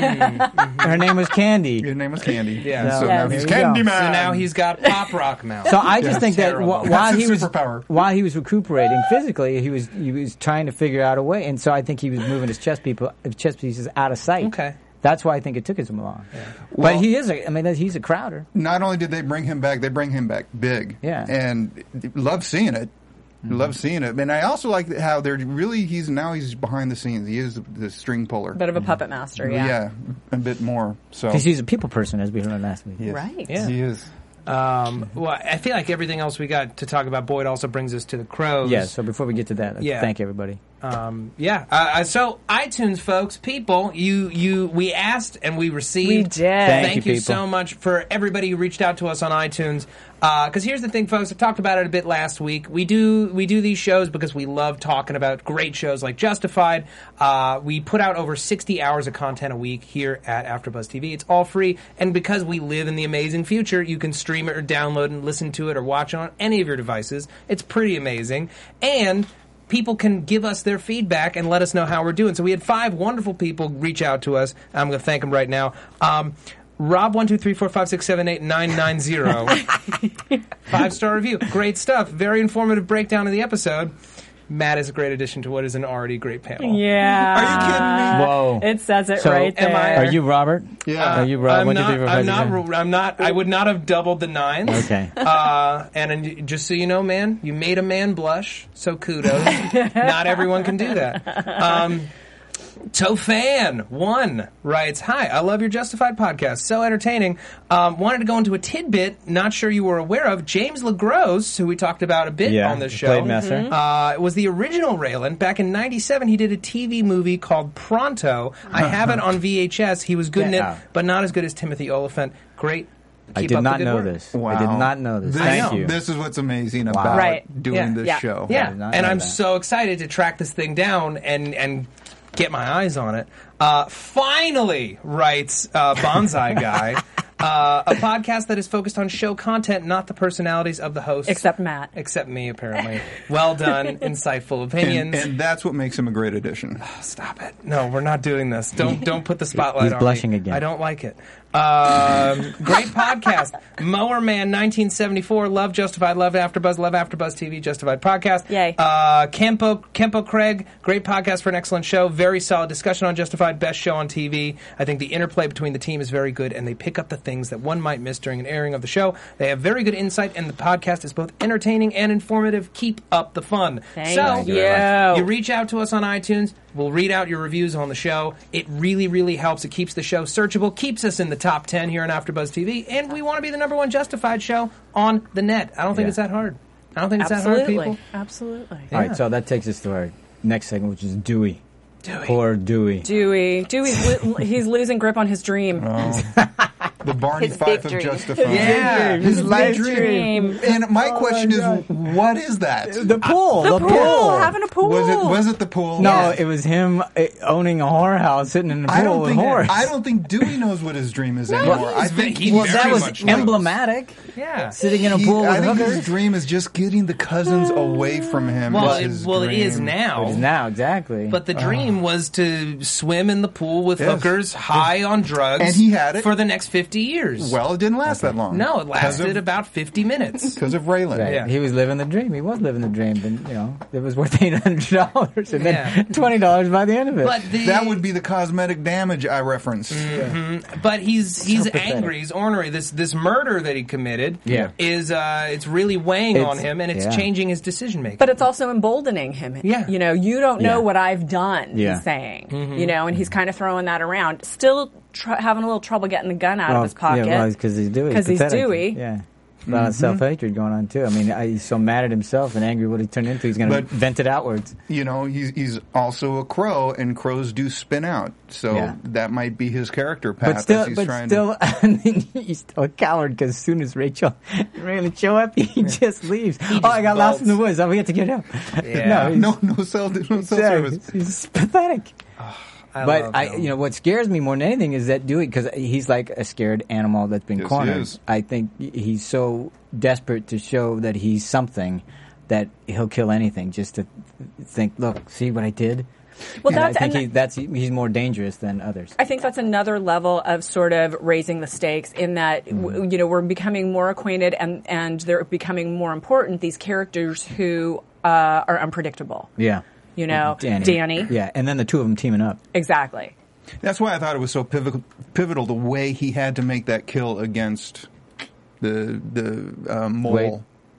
[SPEAKER 3] Her name was Candy.
[SPEAKER 6] His name was Candy.
[SPEAKER 5] Yeah.
[SPEAKER 6] So
[SPEAKER 3] Yeah,
[SPEAKER 6] now
[SPEAKER 3] there
[SPEAKER 6] he's
[SPEAKER 3] you go.
[SPEAKER 6] Candy Man.
[SPEAKER 5] So now he's got pop rock mouth.
[SPEAKER 3] So I just think that
[SPEAKER 5] terrible.
[SPEAKER 3] wh-
[SPEAKER 6] That's
[SPEAKER 3] while
[SPEAKER 6] his
[SPEAKER 3] he was
[SPEAKER 6] superpower.
[SPEAKER 3] while he was recuperating physically, he was he was trying to figure out a way, and so I think he was moving his chess people chess pieces out of sight.
[SPEAKER 5] Okay.
[SPEAKER 3] That's why I think it took him so long.
[SPEAKER 6] Well-
[SPEAKER 3] but he is a, I mean, he's a Crowder.
[SPEAKER 6] Not only did they bring him back, they bring him back big.
[SPEAKER 3] Yeah.
[SPEAKER 6] And love seeing it.
[SPEAKER 3] Mm-hmm.
[SPEAKER 6] Love seeing it. And I also like how they're really, he's now he's behind the scenes. He is the string puller.
[SPEAKER 4] Bit of a puppet master, yeah.
[SPEAKER 6] a bit more. So
[SPEAKER 3] Because he's a people person, as we learned last week.
[SPEAKER 6] Yes.
[SPEAKER 4] Right.
[SPEAKER 5] Yeah.
[SPEAKER 6] He is.
[SPEAKER 5] Um, well, I feel like everything else we got to talk about Boyd also brings us to the Crows.
[SPEAKER 3] Yeah, so before we get to that, let's
[SPEAKER 5] Yeah.
[SPEAKER 3] thank everybody.
[SPEAKER 5] Um, yeah. Uh, so iTunes, folks, people, you you we asked and we received.
[SPEAKER 4] We did.
[SPEAKER 3] Thank
[SPEAKER 5] Thank
[SPEAKER 3] you,
[SPEAKER 5] you
[SPEAKER 3] people.
[SPEAKER 5] so much for everybody who reached out to us on iTunes. Because here's the thing, folks. I talked about it a bit last week. We do we do these shows because we love talking about great shows like Justified. Uh, we put out over sixty hours of content a week here at AfterBuzz T V. It's all free, and because we live in the amazing future, you can stream it or download and listen to it or watch it on any of your devices. It's pretty amazing, and people can give us their feedback and let us know how we're doing. So we had five wonderful people reach out to us. I'm going to thank them right now. Um, Rob one two three four five six seven eight nine nine zero. Five star review. Great stuff. Very informative breakdown of the episode. Matt is a great addition to what is an already great panel.
[SPEAKER 4] Yeah.
[SPEAKER 6] Are you kidding me?
[SPEAKER 3] Whoa.
[SPEAKER 4] It says it
[SPEAKER 3] So,
[SPEAKER 4] right
[SPEAKER 5] am
[SPEAKER 4] there.
[SPEAKER 5] I-
[SPEAKER 3] Are you Robert?
[SPEAKER 6] Yeah.
[SPEAKER 3] Are you Rob?
[SPEAKER 5] I'm
[SPEAKER 3] One, two,
[SPEAKER 5] not,
[SPEAKER 3] three, four,
[SPEAKER 5] I'm
[SPEAKER 3] five,
[SPEAKER 5] not,
[SPEAKER 3] six, seven?
[SPEAKER 5] I'm not, I would not have doubled the nines.
[SPEAKER 3] Okay.
[SPEAKER 5] Uh, and, and just so you know, man, you made a man blush, so kudos. Not everyone can do that. Um, Tofan one writes, "Hi, I love your Justified podcast. So entertaining. Um, wanted to go into a tidbit, not sure you were aware of. James LaGrosse, who we talked about a bit
[SPEAKER 3] Yeah,
[SPEAKER 5] on this
[SPEAKER 3] he
[SPEAKER 5] show,
[SPEAKER 3] played Messer.
[SPEAKER 4] Mm-hmm.
[SPEAKER 5] uh, was the original Raylan. Back in ninety-seven, he did a T V movie called Pronto. I have it on V H S. He was good in it,
[SPEAKER 3] Yeah.
[SPEAKER 5] but not as good as Timothy Oliphant. Great.
[SPEAKER 3] I
[SPEAKER 5] Keep
[SPEAKER 3] did
[SPEAKER 5] up
[SPEAKER 3] not
[SPEAKER 5] the good
[SPEAKER 3] know
[SPEAKER 5] work.
[SPEAKER 3] this.
[SPEAKER 6] Wow.
[SPEAKER 3] I did not know this.
[SPEAKER 6] This,
[SPEAKER 3] Thank
[SPEAKER 5] know.
[SPEAKER 3] you.
[SPEAKER 6] This is what's amazing
[SPEAKER 3] Wow.
[SPEAKER 6] about
[SPEAKER 4] Right.
[SPEAKER 6] doing
[SPEAKER 4] Yeah.
[SPEAKER 6] this
[SPEAKER 4] Yeah.
[SPEAKER 6] show.
[SPEAKER 5] Yeah,
[SPEAKER 3] did not
[SPEAKER 5] and
[SPEAKER 3] know
[SPEAKER 5] I'm
[SPEAKER 3] that.
[SPEAKER 5] so excited to track this thing down and and get my eyes on it. Uh, finally, writes uh, Bonsai Guy, uh, a podcast that is focused on show content, not the personalities of the hosts.
[SPEAKER 4] Except Matt.
[SPEAKER 5] Except me, apparently. Well done, insightful
[SPEAKER 6] And,
[SPEAKER 5] opinions.
[SPEAKER 6] and that's what makes him a great addition.
[SPEAKER 5] Stop it! No, we're not doing this. Don't don't put the spotlight
[SPEAKER 3] He's
[SPEAKER 5] on
[SPEAKER 3] blushing
[SPEAKER 5] me.
[SPEAKER 3] again.
[SPEAKER 5] I don't like it. Um, great podcast. Mower Man nineteen seventy-four. Love Justified. Love AfterBuzz. Love AfterBuzz T V. Justified podcast.
[SPEAKER 4] Yay.
[SPEAKER 5] Uh, Kempo Kempo Craig. Great podcast for an excellent show. Very solid discussion on Justified. Best show on T V. I think the interplay between the team is very good, and they pick up the things that one might miss during an airing of the show. They have very good insight, and the podcast is both entertaining and informative. Keep up the fun.
[SPEAKER 4] Thank
[SPEAKER 5] so,
[SPEAKER 4] you. you.
[SPEAKER 5] you reach out to us on iTunes. We'll read out your reviews on the show. It really, really helps. It keeps the show searchable, keeps us in the top ten here on AfterBuzz T V, and we want to be the number one Justified show on the net. I don't think
[SPEAKER 3] Yeah.
[SPEAKER 5] it's that hard. I don't think it's
[SPEAKER 4] Absolutely.
[SPEAKER 5] that hard, people.
[SPEAKER 4] Absolutely.
[SPEAKER 3] All right, so that takes us to our next segment, which is Dewey.
[SPEAKER 5] Dewey.
[SPEAKER 3] Poor Dewey.
[SPEAKER 4] Dewey. Dewey's lo- he's losing grip on his dream.
[SPEAKER 6] The Barney
[SPEAKER 7] His
[SPEAKER 6] Fife
[SPEAKER 7] big
[SPEAKER 6] of
[SPEAKER 7] dream.
[SPEAKER 6] Justified.
[SPEAKER 5] Yeah.
[SPEAKER 6] His
[SPEAKER 4] His
[SPEAKER 6] life
[SPEAKER 4] big
[SPEAKER 6] dream.
[SPEAKER 4] dream.
[SPEAKER 6] And my
[SPEAKER 3] Oh,
[SPEAKER 6] question
[SPEAKER 3] my
[SPEAKER 6] is,
[SPEAKER 3] God.
[SPEAKER 6] what is that?
[SPEAKER 3] The pool. The,
[SPEAKER 4] The pool. Having a pool.
[SPEAKER 6] Was it was it the pool?
[SPEAKER 3] No,
[SPEAKER 6] Yeah.
[SPEAKER 3] it was him uh, owning a whorehouse, sitting in a
[SPEAKER 6] I
[SPEAKER 3] pool
[SPEAKER 6] don't
[SPEAKER 3] with
[SPEAKER 6] think
[SPEAKER 3] whores.
[SPEAKER 6] I don't think Dewey knows what his dream is anymore. I
[SPEAKER 5] he's
[SPEAKER 6] think
[SPEAKER 5] ve- he
[SPEAKER 3] well,
[SPEAKER 5] very
[SPEAKER 3] that was
[SPEAKER 5] much knows.
[SPEAKER 3] emblematic.
[SPEAKER 5] Yeah.
[SPEAKER 3] Sitting in a
[SPEAKER 6] he-
[SPEAKER 3] pool with
[SPEAKER 6] I think
[SPEAKER 3] hookers.
[SPEAKER 6] his dream is just getting the cousins away from him.
[SPEAKER 5] Well,
[SPEAKER 6] is
[SPEAKER 5] it,
[SPEAKER 6] his
[SPEAKER 5] well, it is
[SPEAKER 6] dream.
[SPEAKER 5] now.
[SPEAKER 3] It is now, exactly.
[SPEAKER 5] But the dream was to swim in the pool with
[SPEAKER 6] Yes.
[SPEAKER 5] hookers, high on drugs,
[SPEAKER 6] And he had it.
[SPEAKER 5] for the next fifty years.
[SPEAKER 6] Well, it didn't last that long.
[SPEAKER 5] no, it lasted
[SPEAKER 6] Because of,
[SPEAKER 5] about fifty minutes.
[SPEAKER 6] because of Raylan.
[SPEAKER 3] Right.
[SPEAKER 5] Yeah.
[SPEAKER 3] He was living the dream. He was living the dream, but you know, it was worth eight hundred dollars and then
[SPEAKER 5] Yeah.
[SPEAKER 3] twenty dollars by the end of it.
[SPEAKER 5] But the,
[SPEAKER 6] That would be the cosmetic damage I referenced.
[SPEAKER 5] But he's he's
[SPEAKER 3] pathetic.
[SPEAKER 5] angry. He's ornery. This this murder that he committed
[SPEAKER 3] Yeah.
[SPEAKER 5] is uh, it's really weighing
[SPEAKER 3] It's-
[SPEAKER 5] on him, and it's
[SPEAKER 3] yeah.
[SPEAKER 5] changing his decision making.
[SPEAKER 4] But it's also emboldening him.
[SPEAKER 5] Yeah.
[SPEAKER 4] You know, you don't know
[SPEAKER 3] Yeah.
[SPEAKER 4] what I've done,
[SPEAKER 3] Yeah.
[SPEAKER 4] he's saying.
[SPEAKER 5] Mm-hmm.
[SPEAKER 4] You know, and he's kind of throwing that around. Still tr- having a little trouble getting the gun out
[SPEAKER 3] Well,
[SPEAKER 4] of his pocket.
[SPEAKER 3] Yeah, well, because he's Dewey.
[SPEAKER 4] 'Cause he's
[SPEAKER 3] Pathetic.
[SPEAKER 4] Dewey.
[SPEAKER 3] Yeah. A lot of self-hatred going on, too. I mean, I, he's so mad at himself and angry what he turned into. He's going to
[SPEAKER 6] But-
[SPEAKER 3] vent it outwards.
[SPEAKER 6] You know, he's he's also a crow, and crows do spin out. So
[SPEAKER 3] Yeah.
[SPEAKER 6] that might be his character path.
[SPEAKER 3] But still,
[SPEAKER 6] as he's
[SPEAKER 3] but
[SPEAKER 6] trying
[SPEAKER 3] still, I mean, he's still a coward because as soon as Rachel really show up, he just leaves. oh, I got lost in the woods. Oh, we have to get out.
[SPEAKER 5] Yeah.
[SPEAKER 6] to.
[SPEAKER 3] he's,
[SPEAKER 6] No, no cell, no cell
[SPEAKER 3] yeah,
[SPEAKER 6] service.
[SPEAKER 3] he's, he's pathetic.
[SPEAKER 5] I
[SPEAKER 3] But
[SPEAKER 5] love
[SPEAKER 3] I,
[SPEAKER 5] him.
[SPEAKER 3] you know, what scares me more than anything is that Dewey, because he's like a scared animal that's been
[SPEAKER 6] Yes, he
[SPEAKER 3] cornered.
[SPEAKER 6] is.
[SPEAKER 3] I think he's so desperate to show that he's something that he'll kill anything just to think, look, see what I did.
[SPEAKER 4] Well,
[SPEAKER 3] And
[SPEAKER 4] that's-
[SPEAKER 3] I think
[SPEAKER 4] and
[SPEAKER 3] he, that's he's more dangerous than others.
[SPEAKER 4] I think that's another level of sort of raising the stakes in that, w you know, we're becoming more acquainted and, and they're becoming more important, these characters who uh, are unpredictable.
[SPEAKER 3] Yeah.
[SPEAKER 4] You know,
[SPEAKER 3] Danny.
[SPEAKER 4] Danny.
[SPEAKER 3] Yeah, and then the two of them teaming up.
[SPEAKER 4] Exactly.
[SPEAKER 6] That's why I thought it was so pivotal, pivotal the way he had to make that kill against the the uh, mole.
[SPEAKER 3] Wade.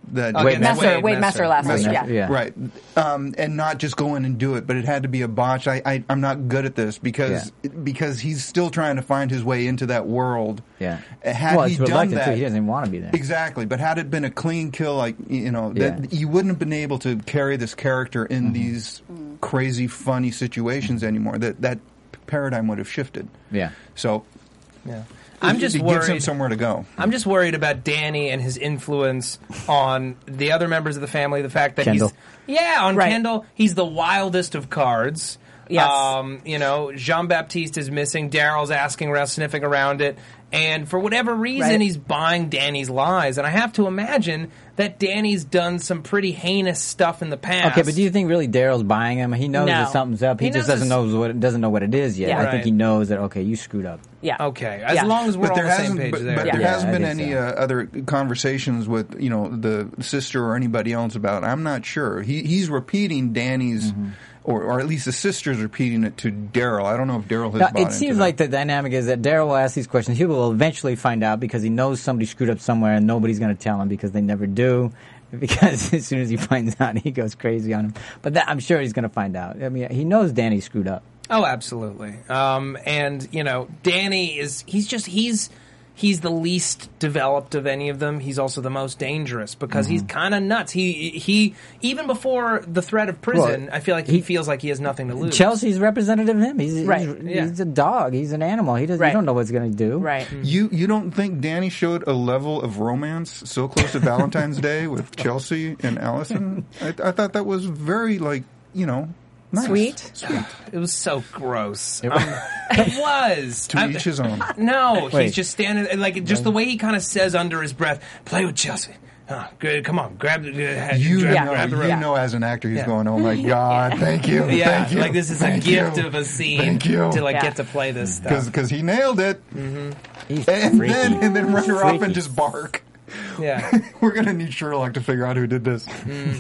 [SPEAKER 6] that
[SPEAKER 5] Oh,
[SPEAKER 3] Wade
[SPEAKER 5] against
[SPEAKER 4] Messer, Wade Messer last week.
[SPEAKER 3] Messer,
[SPEAKER 4] Yeah.
[SPEAKER 3] yeah.
[SPEAKER 6] right, um, and not just go in and do it, but it had to be a botch. I, I I'm not good at this because because he's still trying to find his way into that world.
[SPEAKER 3] Yeah.
[SPEAKER 6] Had
[SPEAKER 3] well,
[SPEAKER 6] he
[SPEAKER 3] it's
[SPEAKER 6] done
[SPEAKER 3] reluctant
[SPEAKER 6] that,
[SPEAKER 3] too. He doesn't even want to be there.
[SPEAKER 6] exactly. But had it been a clean kill, like you know, that
[SPEAKER 3] Yeah.
[SPEAKER 6] you wouldn't have been able to carry this character in
[SPEAKER 3] Mm-hmm.
[SPEAKER 6] these crazy, funny situations anymore. That that paradigm would have shifted.
[SPEAKER 3] Yeah.
[SPEAKER 6] So
[SPEAKER 5] Yeah. I'm just
[SPEAKER 6] it gives him
[SPEAKER 5] worried.
[SPEAKER 6] somewhere to go.
[SPEAKER 5] I'm just worried about Danny and his influence on the other members of the family. The fact that
[SPEAKER 3] Kendall.
[SPEAKER 5] he's yeah on
[SPEAKER 4] Right.
[SPEAKER 5] Kendall, he's the wildest of cards.
[SPEAKER 4] Yes.
[SPEAKER 5] Um, you know, Jean Baptiste is missing. Daryl's asking around, sniffing around it, and for whatever reason,
[SPEAKER 4] Right.
[SPEAKER 5] he's buying Danny's lies. And I have to imagine that Danny's done some pretty heinous stuff in the past.
[SPEAKER 3] Okay, but do you think really Daryl's buying him? He knows
[SPEAKER 4] No.
[SPEAKER 3] that something's up. He,
[SPEAKER 5] He
[SPEAKER 3] just
[SPEAKER 5] knows
[SPEAKER 3] doesn't
[SPEAKER 5] it's-
[SPEAKER 3] know what doesn't know what it is yet.
[SPEAKER 4] Yeah.
[SPEAKER 3] I
[SPEAKER 5] Right.
[SPEAKER 3] think he knows that. Okay, you screwed up.
[SPEAKER 4] Yeah.
[SPEAKER 5] Okay, as
[SPEAKER 4] Yeah.
[SPEAKER 5] long as we're
[SPEAKER 6] But
[SPEAKER 5] all
[SPEAKER 6] there
[SPEAKER 5] on the same
[SPEAKER 6] hasn't,
[SPEAKER 5] page
[SPEAKER 6] but,
[SPEAKER 5] there.
[SPEAKER 6] but
[SPEAKER 4] Yeah.
[SPEAKER 6] there
[SPEAKER 3] Yeah,
[SPEAKER 6] hasn't
[SPEAKER 3] I
[SPEAKER 6] been
[SPEAKER 3] think
[SPEAKER 6] any
[SPEAKER 3] so.
[SPEAKER 6] uh, other conversations with you know the sister or anybody else about it. I'm not sure. He he's repeating Danny's,
[SPEAKER 3] Mm-hmm.
[SPEAKER 6] or or at least the sister's repeating it to Daryl. I don't know if Daryl has.
[SPEAKER 3] Now,
[SPEAKER 6] bought
[SPEAKER 3] it
[SPEAKER 6] into
[SPEAKER 3] seems
[SPEAKER 6] that.
[SPEAKER 3] like the dynamic is that Daryl will ask these questions. He will eventually find out because he knows somebody screwed up somewhere and nobody's going to tell him because they never do. Because as soon as he finds out, he goes crazy on him. But that, I'm sure he's going to find out. I mean, he knows Danny screwed up.
[SPEAKER 5] Oh, absolutely. Um, and you know, Danny is he's just he's he's the least developed of any of them. He's also the most dangerous because he's kind of nuts. He he even before the threat of prison,
[SPEAKER 3] Well,
[SPEAKER 5] I feel like he, feels like he has nothing to lose.
[SPEAKER 3] Chelsea's representative of him. He's,
[SPEAKER 4] Right.
[SPEAKER 3] he's,
[SPEAKER 5] Yeah.
[SPEAKER 3] he's a dog. He's an animal. He doesn't.
[SPEAKER 4] Right.
[SPEAKER 3] You don't know what he's going to do.
[SPEAKER 4] Right.
[SPEAKER 6] You you don't think Danny showed a level of romance so close to Valentine's Day with Chelsea and Allison? I, I thought that was very like you know nice.
[SPEAKER 4] Sweet.
[SPEAKER 6] Sweet.
[SPEAKER 5] It was so gross. Um, it was.
[SPEAKER 6] To
[SPEAKER 5] I'm-
[SPEAKER 6] each his own.
[SPEAKER 5] No,
[SPEAKER 3] Wait.
[SPEAKER 5] he's just standing like just the way he kind of says under his breath, "Play with Chelsea." Oh, good. Come on, grab the uh,
[SPEAKER 6] You
[SPEAKER 5] grab,
[SPEAKER 4] Yeah.
[SPEAKER 6] know,
[SPEAKER 5] grab the
[SPEAKER 6] you
[SPEAKER 5] rope.
[SPEAKER 6] know, as an actor, he's
[SPEAKER 5] Yeah.
[SPEAKER 6] going, "Oh my God, thank you,
[SPEAKER 5] Yeah,
[SPEAKER 6] thank you,
[SPEAKER 5] like this is
[SPEAKER 6] thank
[SPEAKER 5] a gift
[SPEAKER 6] you.
[SPEAKER 5] of a scene
[SPEAKER 6] Thank you.
[SPEAKER 5] to like
[SPEAKER 4] Yeah.
[SPEAKER 5] get to play this stuff.
[SPEAKER 6] because he nailed it,
[SPEAKER 3] He's
[SPEAKER 6] and
[SPEAKER 3] freaky.
[SPEAKER 6] then and then run her off
[SPEAKER 3] Freaky.
[SPEAKER 6] and just bark.
[SPEAKER 5] Yeah.
[SPEAKER 6] We're gonna need Sherlock to figure out who did this.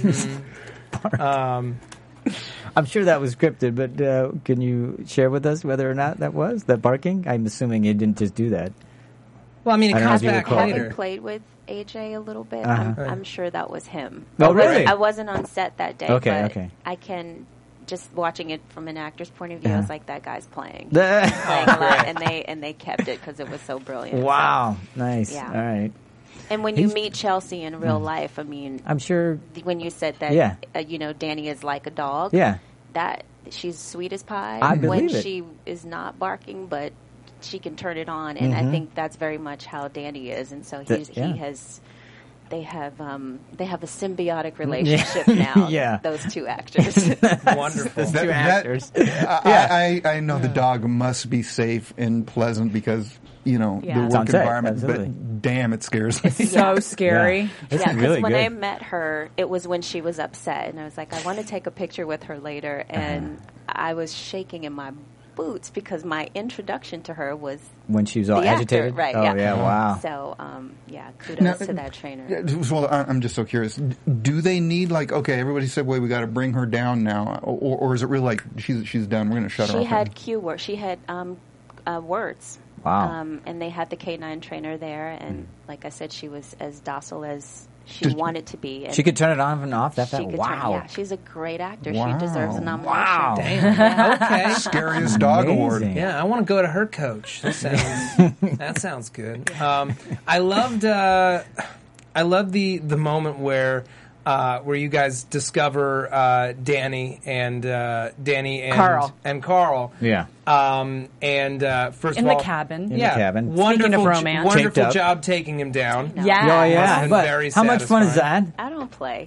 [SPEAKER 5] Um,
[SPEAKER 3] I'm sure that was scripted, but uh, can you share with us whether or not that was that barking? I'm assuming he didn't just do that.
[SPEAKER 5] well, I mean, it
[SPEAKER 3] I don't know
[SPEAKER 5] comes
[SPEAKER 3] if you
[SPEAKER 5] back
[SPEAKER 3] recall.
[SPEAKER 7] Having
[SPEAKER 5] later.
[SPEAKER 7] played with A J a little bit,
[SPEAKER 3] Uh-huh.
[SPEAKER 7] I'm, I'm sure that was him.
[SPEAKER 3] Oh,
[SPEAKER 7] I wasn't-
[SPEAKER 3] really?
[SPEAKER 7] I wasn't on set that day.
[SPEAKER 3] Okay,
[SPEAKER 7] but
[SPEAKER 3] okay.
[SPEAKER 7] I can just watching it from an actor's point of view. I
[SPEAKER 3] Uh-huh.
[SPEAKER 7] was like, that guy's playing, playing a lot, and they and they kept it because it was so brilliant.
[SPEAKER 3] Wow, nice.
[SPEAKER 7] Yeah.
[SPEAKER 3] All right.
[SPEAKER 7] And when you
[SPEAKER 3] He's-
[SPEAKER 7] meet Chelsea in real life, I mean,
[SPEAKER 3] I'm sure.
[SPEAKER 7] when you said that,
[SPEAKER 3] Yeah.
[SPEAKER 7] uh, you know, Danny is like a dog.
[SPEAKER 3] Yeah.
[SPEAKER 7] That she's sweet as pie
[SPEAKER 3] I
[SPEAKER 7] when
[SPEAKER 3] believe it.
[SPEAKER 7] she is not barking, but she can turn it on, and I
[SPEAKER 3] Mhm.
[SPEAKER 7] think that's very much how Danny is, and so
[SPEAKER 3] The-
[SPEAKER 7] he's,
[SPEAKER 3] yeah.
[SPEAKER 7] he has. They have um, they have a symbiotic relationship
[SPEAKER 3] Yeah.
[SPEAKER 7] now.
[SPEAKER 3] Yeah.
[SPEAKER 7] Those two actors.
[SPEAKER 5] Wonderful.
[SPEAKER 3] Two actors.
[SPEAKER 6] I, I, I know the dog must be safe and pleasant because you know
[SPEAKER 7] Yeah.
[SPEAKER 6] the
[SPEAKER 7] It's
[SPEAKER 6] work
[SPEAKER 3] on set,
[SPEAKER 6] environment.
[SPEAKER 3] absolutely.
[SPEAKER 6] But damn, it scares me.
[SPEAKER 4] So scary.
[SPEAKER 3] This
[SPEAKER 7] yeah,
[SPEAKER 3] is
[SPEAKER 7] because
[SPEAKER 3] really
[SPEAKER 7] when
[SPEAKER 3] good.
[SPEAKER 7] I met her, it was when she was upset, and I was like, I want to take a picture with her later, and I was shaking in my boots because my introduction to her was
[SPEAKER 3] When she was all
[SPEAKER 7] the actor,
[SPEAKER 3] agitated.
[SPEAKER 7] right?
[SPEAKER 3] Oh
[SPEAKER 7] yeah.
[SPEAKER 3] yeah. Wow.
[SPEAKER 7] So um, yeah, kudos
[SPEAKER 6] Now-
[SPEAKER 7] to that trainer.
[SPEAKER 6] Yeah, Well, I- I'm just so curious. Do they need like okay? Everybody said, "Wait, we got to bring her down now," or, or is it really like she's she's done? We're going to shut her
[SPEAKER 7] She
[SPEAKER 6] off.
[SPEAKER 7] had cue words. She had um, uh, words.
[SPEAKER 3] Wow.
[SPEAKER 7] Um, and they had the K nine trainer there, and like I said, she was as docile as she
[SPEAKER 6] Just-
[SPEAKER 7] wanted to be. And
[SPEAKER 3] She could turn it on and off that
[SPEAKER 7] she
[SPEAKER 3] fast.
[SPEAKER 7] could
[SPEAKER 3] Wow.
[SPEAKER 7] Turn, yeah, she's a great actor.
[SPEAKER 6] Wow.
[SPEAKER 7] She deserves a nomination.
[SPEAKER 3] Wow.
[SPEAKER 5] Damn. Okay.
[SPEAKER 6] Scariest dog
[SPEAKER 3] Amazing.
[SPEAKER 6] award.
[SPEAKER 5] Yeah, I want to go to her coach. That sounds that sounds good. Um, I loved uh, I loved the the moment where uh, where you guys discover uh, Danny and uh, Danny and
[SPEAKER 4] Carl.
[SPEAKER 5] and Carl.
[SPEAKER 3] Yeah.
[SPEAKER 5] Um, and uh, first
[SPEAKER 4] In
[SPEAKER 5] of
[SPEAKER 4] the
[SPEAKER 5] all,
[SPEAKER 4] cabin. In
[SPEAKER 3] the
[SPEAKER 5] yeah,
[SPEAKER 3] cabin.
[SPEAKER 5] wonderful,
[SPEAKER 4] Speaking of
[SPEAKER 5] j-
[SPEAKER 4] romance.
[SPEAKER 5] wonderful
[SPEAKER 3] Taped up.
[SPEAKER 5] job taking him down.
[SPEAKER 7] No.
[SPEAKER 4] Yeah.
[SPEAKER 3] Oh
[SPEAKER 5] Must
[SPEAKER 3] yeah.
[SPEAKER 5] have been
[SPEAKER 3] But
[SPEAKER 5] very
[SPEAKER 3] how much fun is that?
[SPEAKER 7] I don't play.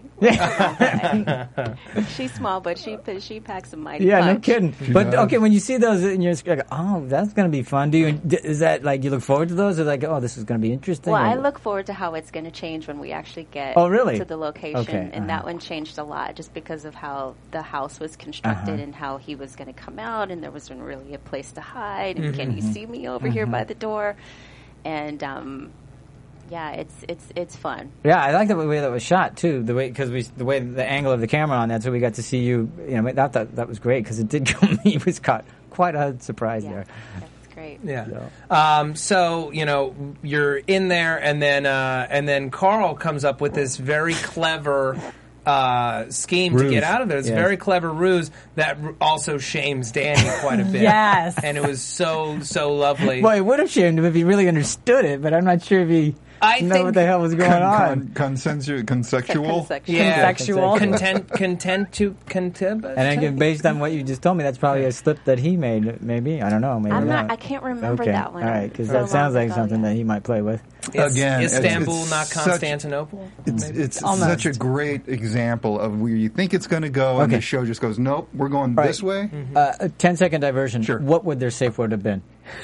[SPEAKER 7] I don't play. She's small, but she she packs a mighty
[SPEAKER 3] Yeah, no
[SPEAKER 7] punch.
[SPEAKER 3] kidding. But
[SPEAKER 6] does.
[SPEAKER 3] okay, when you see those and you're like, oh, that's going to be fun. Do you? d- Is that like you look forward to those, or like, oh, this is going to be interesting?
[SPEAKER 7] Well,
[SPEAKER 3] or-
[SPEAKER 7] I look forward to how it's going to change when we actually get
[SPEAKER 3] Oh, really?
[SPEAKER 7] to the location.
[SPEAKER 3] Okay,
[SPEAKER 7] And
[SPEAKER 3] uh-huh.
[SPEAKER 7] that one changed a lot just because of how the house was constructed
[SPEAKER 3] Uh-huh.
[SPEAKER 7] and how he was going to come out, and there wasn't really a place to hide. And
[SPEAKER 3] Mm-hmm.
[SPEAKER 7] can you see me over here by the door? And um, yeah, it's it's it's fun.
[SPEAKER 3] Yeah, I like the way that was shot too. The way because we the way the angle of the camera on that, so we got to see you. You know, that that, that was great because it did come. He was caught quite a surprise
[SPEAKER 7] Yeah,
[SPEAKER 3] there.
[SPEAKER 7] that's great. great.
[SPEAKER 5] Yeah. Um, so you know you're in there, and then uh, and then Carl comes up with this very clever uh, scheme
[SPEAKER 3] Ruse.
[SPEAKER 5] to get out of there. It's
[SPEAKER 3] Yes.
[SPEAKER 5] a very clever ruse that r- also shames Danny quite a bit.
[SPEAKER 4] Yes.
[SPEAKER 5] And it was so so lovely.
[SPEAKER 3] Well, it would have shamed him if he really understood it, but I'm not sure if he
[SPEAKER 5] I
[SPEAKER 3] know
[SPEAKER 5] think-
[SPEAKER 3] what the hell was going
[SPEAKER 6] Con,
[SPEAKER 3] on.
[SPEAKER 6] con, consensu- consexual.
[SPEAKER 7] Consexual.
[SPEAKER 5] yeah,
[SPEAKER 4] Consexual.
[SPEAKER 5] content, content to content.
[SPEAKER 3] And I think based on what you just told me, that's probably a slip that he made. Maybe I don't know. Maybe
[SPEAKER 7] I'm
[SPEAKER 3] not.
[SPEAKER 7] not. I can't remember
[SPEAKER 3] okay.
[SPEAKER 7] that one.
[SPEAKER 3] All right, because
[SPEAKER 7] So
[SPEAKER 3] that sounds
[SPEAKER 7] long
[SPEAKER 3] like
[SPEAKER 7] ago,
[SPEAKER 3] something
[SPEAKER 7] yeah.
[SPEAKER 3] that he might play with.
[SPEAKER 6] Again, it's-
[SPEAKER 5] Istanbul,
[SPEAKER 6] it's
[SPEAKER 5] not
[SPEAKER 6] such-
[SPEAKER 5] Constantinople.
[SPEAKER 6] It's it's
[SPEAKER 4] Almost.
[SPEAKER 6] such a great example of where you think it's going to go, and
[SPEAKER 3] Okay.
[SPEAKER 6] the show just goes, nope, we're going
[SPEAKER 3] Right.
[SPEAKER 6] this way.
[SPEAKER 3] Uh, a ten second diversion.
[SPEAKER 6] Sure.
[SPEAKER 3] What would their safe word have been?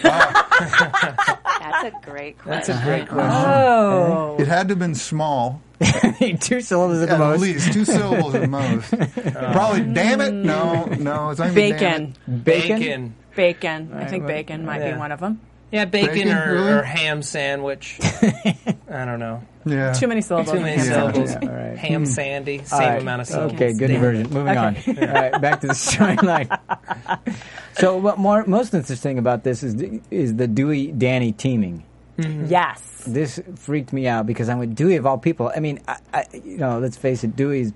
[SPEAKER 7] That's a great
[SPEAKER 5] That's
[SPEAKER 7] question.
[SPEAKER 5] a great question.
[SPEAKER 4] Oh.
[SPEAKER 6] It had to have been small,
[SPEAKER 3] Two syllables at the
[SPEAKER 6] at
[SPEAKER 3] most.
[SPEAKER 6] least two syllables at most. Probably, damn it, no, no, it's not even damn it.
[SPEAKER 4] Bacon.
[SPEAKER 3] Bacon.
[SPEAKER 5] Bacon.
[SPEAKER 4] Bacon. I
[SPEAKER 3] Right,
[SPEAKER 4] think
[SPEAKER 3] well,
[SPEAKER 4] bacon might
[SPEAKER 3] yeah.
[SPEAKER 4] be one of them.
[SPEAKER 5] Yeah, bacon,
[SPEAKER 6] Bacon,
[SPEAKER 5] or,
[SPEAKER 6] really?
[SPEAKER 5] or ham sandwich. I don't know.
[SPEAKER 6] Yeah.
[SPEAKER 4] Too many syllables.
[SPEAKER 5] Too many
[SPEAKER 4] in ham
[SPEAKER 5] syllables.
[SPEAKER 4] sandwich.
[SPEAKER 3] all right.
[SPEAKER 5] Ham sandy, same
[SPEAKER 3] All right.
[SPEAKER 5] amount of syllables.
[SPEAKER 3] Okay, good
[SPEAKER 5] Damn.
[SPEAKER 3] diversion. Moving
[SPEAKER 4] Okay.
[SPEAKER 3] on. All right, back to the storyline. So, what more most interesting about this is the, is the Dewey Danny teaming.
[SPEAKER 4] Yes.
[SPEAKER 3] This freaked me out because I'm with Dewey of all people. I mean, I, I, you know, let's face it, Dewey's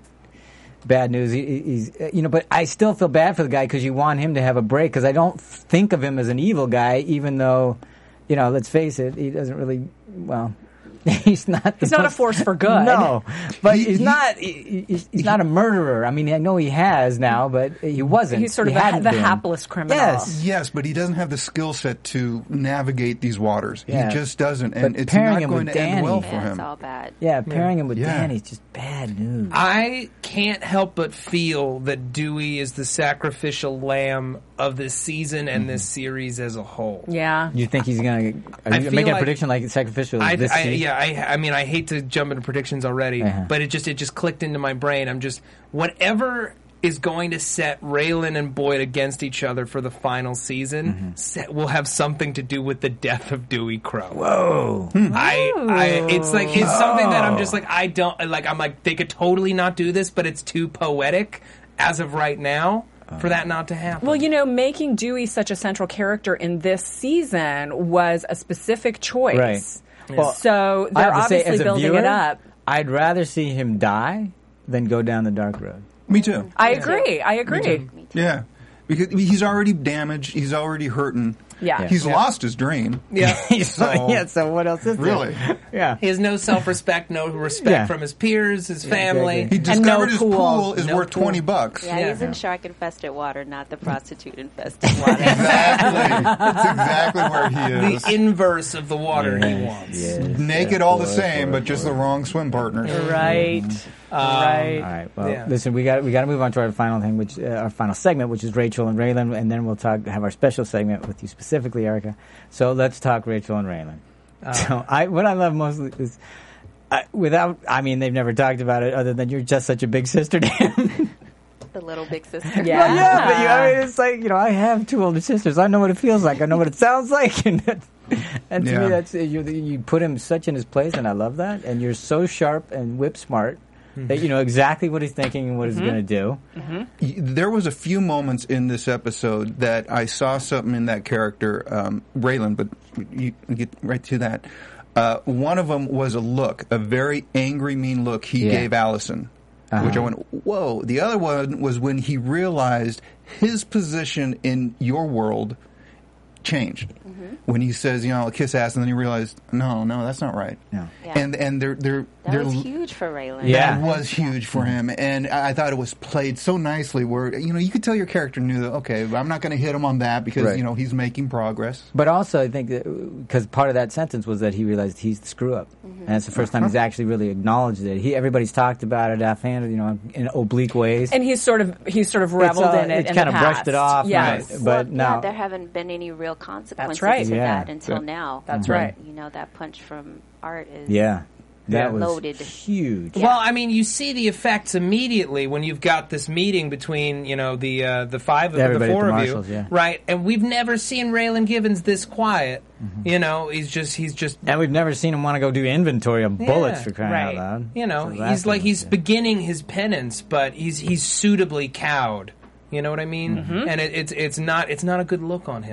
[SPEAKER 3] bad news. He, he's, uh, you know, but I still feel bad for the guy because you want him to have a break because I don't think of him as an evil guy, even though, you know, let's face it, he doesn't really. Well, he's not. The
[SPEAKER 4] He's not a
[SPEAKER 3] most-
[SPEAKER 4] force for good.
[SPEAKER 3] No, but
[SPEAKER 6] He-
[SPEAKER 3] he's
[SPEAKER 6] he-
[SPEAKER 3] not. He, he's, he's not a murderer. I mean, I know he has now, but he wasn't.
[SPEAKER 4] He's sort
[SPEAKER 3] He
[SPEAKER 4] of the,
[SPEAKER 3] hadn't
[SPEAKER 4] the
[SPEAKER 3] been.
[SPEAKER 4] hapless criminal.
[SPEAKER 3] Yes.
[SPEAKER 6] Yes, but he doesn't have the skill set to navigate these waters.
[SPEAKER 3] Yeah.
[SPEAKER 6] He just doesn't, and
[SPEAKER 3] But
[SPEAKER 6] it's
[SPEAKER 3] pairing
[SPEAKER 6] not
[SPEAKER 3] him
[SPEAKER 6] going
[SPEAKER 3] with
[SPEAKER 6] to end
[SPEAKER 3] Danny-
[SPEAKER 6] well for
[SPEAKER 7] Yeah,
[SPEAKER 6] him.
[SPEAKER 7] it's all bad.
[SPEAKER 3] Yeah, pairing him with
[SPEAKER 6] Yeah.
[SPEAKER 3] Danny's just bad news.
[SPEAKER 5] I can't help but feel that Dewey is the sacrificial lamb of this season and this series as a whole.
[SPEAKER 4] Yeah.
[SPEAKER 3] You think he's gonna? Are
[SPEAKER 5] I
[SPEAKER 3] you
[SPEAKER 5] feel
[SPEAKER 3] making a
[SPEAKER 5] like-
[SPEAKER 3] prediction like sacrificial?
[SPEAKER 5] I,
[SPEAKER 3] this
[SPEAKER 5] I,
[SPEAKER 3] season?
[SPEAKER 5] yeah, I, I mean, I hate to jump into predictions already,
[SPEAKER 3] Uh-huh.
[SPEAKER 5] but it just it just clicked into my brain. I'm just whatever is going to set Raylan and Boyd against each other for the final season
[SPEAKER 3] Mm-hmm.
[SPEAKER 5] set, will have something to do with the death of Dewey Crow.
[SPEAKER 3] Whoa.
[SPEAKER 5] I, I, it's like it's something that I'm just like I don't like. I'm like they could totally not do this, but it's too poetic as of right now for that not to happen.
[SPEAKER 4] Well, you know, making Dewey such a central character in this season was a specific choice.
[SPEAKER 3] Right. Well,
[SPEAKER 4] So
[SPEAKER 3] I
[SPEAKER 4] they're
[SPEAKER 3] have to say,
[SPEAKER 4] obviously
[SPEAKER 3] as a
[SPEAKER 4] building
[SPEAKER 3] viewer,
[SPEAKER 4] it up.
[SPEAKER 3] I'd rather see him die than go down the dark road.
[SPEAKER 6] Me too.
[SPEAKER 4] I agree. I agree.
[SPEAKER 6] Yeah, because he's already damaged. He's already hurting.
[SPEAKER 4] Yeah.
[SPEAKER 6] He's
[SPEAKER 5] Yeah.
[SPEAKER 6] lost his dream.
[SPEAKER 5] yeah.
[SPEAKER 6] So-
[SPEAKER 3] yeah. So what else is there?
[SPEAKER 6] Really?
[SPEAKER 3] Yeah.
[SPEAKER 5] He has no self-respect, no respect
[SPEAKER 3] Yeah.
[SPEAKER 5] from his peers, his family.
[SPEAKER 3] exactly.
[SPEAKER 6] He
[SPEAKER 4] And
[SPEAKER 6] discovered
[SPEAKER 4] no
[SPEAKER 6] his
[SPEAKER 4] pool.
[SPEAKER 6] pool is
[SPEAKER 5] No
[SPEAKER 6] worth
[SPEAKER 5] pool.
[SPEAKER 6] twenty bucks.
[SPEAKER 7] Yeah,
[SPEAKER 5] Yeah.
[SPEAKER 7] he's in shark-infested water, not the prostitute-infested water.
[SPEAKER 6] Exactly. That's exactly where he is.
[SPEAKER 5] The inverse of the water he
[SPEAKER 3] Yes,
[SPEAKER 5] wants.
[SPEAKER 3] yes,
[SPEAKER 6] Naked
[SPEAKER 3] yes,
[SPEAKER 6] all the
[SPEAKER 3] boy,
[SPEAKER 6] same,
[SPEAKER 3] boy,
[SPEAKER 6] but just
[SPEAKER 3] boy.
[SPEAKER 6] the wrong swim partners.
[SPEAKER 4] Right. right.
[SPEAKER 3] All right. Well,
[SPEAKER 5] Yeah.
[SPEAKER 3] listen, we got we got to move on to our final thing, which uh, our final segment, which is Rachel and Raylan, and then we'll talk have our special segment with you specifically, Erica. So let's talk Rachel and Raylan. So I what I love mostly is I, without I mean they've never talked about it other than you're just such a big sister to him.
[SPEAKER 7] The little big sister.
[SPEAKER 4] Yeah.
[SPEAKER 3] Well, yeah, but you, I mean, it's like you know, I have two older sisters. I know what it feels like. I know what it sounds like, and that's, and to
[SPEAKER 6] Yeah.
[SPEAKER 3] me, that's you. You put him such in his place, and I love that. And you're so sharp and whip smart that you know exactly what he's thinking and what he's going to do.
[SPEAKER 6] Y- There was a few moments in this episode that I saw something in that character, um, Raylan, but you you get right to that. Uh, one of them was a look, a very angry, mean look he
[SPEAKER 3] Yeah.
[SPEAKER 6] gave Allison, which I
[SPEAKER 3] Uh-huh.
[SPEAKER 6] went, whoa. The other one was when he realized his position in your world changed. When he says, you know, I'll kiss ass, and then he realized, no, no, that's not right.
[SPEAKER 3] No.
[SPEAKER 7] Yeah.
[SPEAKER 6] And and they're they're
[SPEAKER 7] That
[SPEAKER 6] they're
[SPEAKER 7] was huge for Raylan.
[SPEAKER 3] Yeah.
[SPEAKER 6] That was huge for him, and I I thought it was played so nicely. Where you know you could tell your character knew that. Okay, I'm not going to hit him on that because
[SPEAKER 3] Right.
[SPEAKER 6] you know he's making progress.
[SPEAKER 3] But also, I think because part of that sentence was that he realized he's the screw up, and that's the first time he's actually really acknowledged it. He everybody's talked about it offhanded, you know, in oblique ways.
[SPEAKER 4] And he's sort of he's sort of reveled
[SPEAKER 3] uh,
[SPEAKER 4] in it.
[SPEAKER 3] it's
[SPEAKER 4] in
[SPEAKER 3] kinda
[SPEAKER 4] the
[SPEAKER 3] brushed
[SPEAKER 4] past.
[SPEAKER 3] it off,
[SPEAKER 4] Yes.
[SPEAKER 3] right.
[SPEAKER 7] Well,
[SPEAKER 3] But now-
[SPEAKER 7] yeah, there haven't been any real consequences
[SPEAKER 4] right.
[SPEAKER 7] to
[SPEAKER 3] Yeah.
[SPEAKER 7] that until
[SPEAKER 6] Yeah.
[SPEAKER 7] now.
[SPEAKER 4] That's right.
[SPEAKER 7] You know, that punch from Art is
[SPEAKER 3] yeah, that
[SPEAKER 5] Yeah.
[SPEAKER 3] was
[SPEAKER 7] Loaded.
[SPEAKER 3] huge.
[SPEAKER 5] Well, I mean, you see the effects immediately when you've got this meeting between, you know, the uh, the five of
[SPEAKER 3] Everybody
[SPEAKER 5] the
[SPEAKER 3] at
[SPEAKER 5] four
[SPEAKER 3] the
[SPEAKER 5] of
[SPEAKER 3] Marshalls,
[SPEAKER 5] you,
[SPEAKER 3] yeah.
[SPEAKER 5] right? And we've never seen Raylan Givens this quiet. You know, he's just he's just
[SPEAKER 3] And we've never seen him want to go do inventory of bullets
[SPEAKER 5] Yeah,
[SPEAKER 3] for crying
[SPEAKER 4] right.
[SPEAKER 3] out loud.
[SPEAKER 5] You know,
[SPEAKER 3] So that's
[SPEAKER 5] he's like
[SPEAKER 3] what-
[SPEAKER 5] he's
[SPEAKER 3] yeah.
[SPEAKER 5] beginning his penance, but he's he's suitably cowed. You know what I mean? And it, it's it's not it's not a good look on him.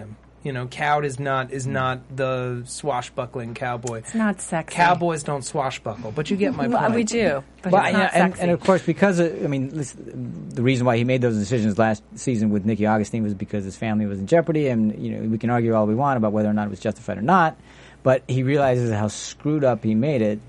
[SPEAKER 5] You know, cowed is not is not the swashbuckling cowboy.
[SPEAKER 4] It's not sexy.
[SPEAKER 5] Cowboys don't swashbuckle, but you get my
[SPEAKER 4] Well,
[SPEAKER 5] point.
[SPEAKER 4] we do, but
[SPEAKER 3] Well,
[SPEAKER 4] it's
[SPEAKER 3] yeah,
[SPEAKER 4] not
[SPEAKER 3] and,
[SPEAKER 4] sexy.
[SPEAKER 3] and of course, because of, I mean, listen, the reason why he made those decisions last season with Nikki Augustine was because his family was in jeopardy, and you know we can argue all we want about whether or not it was justified or not, but he realizes how screwed up he made it,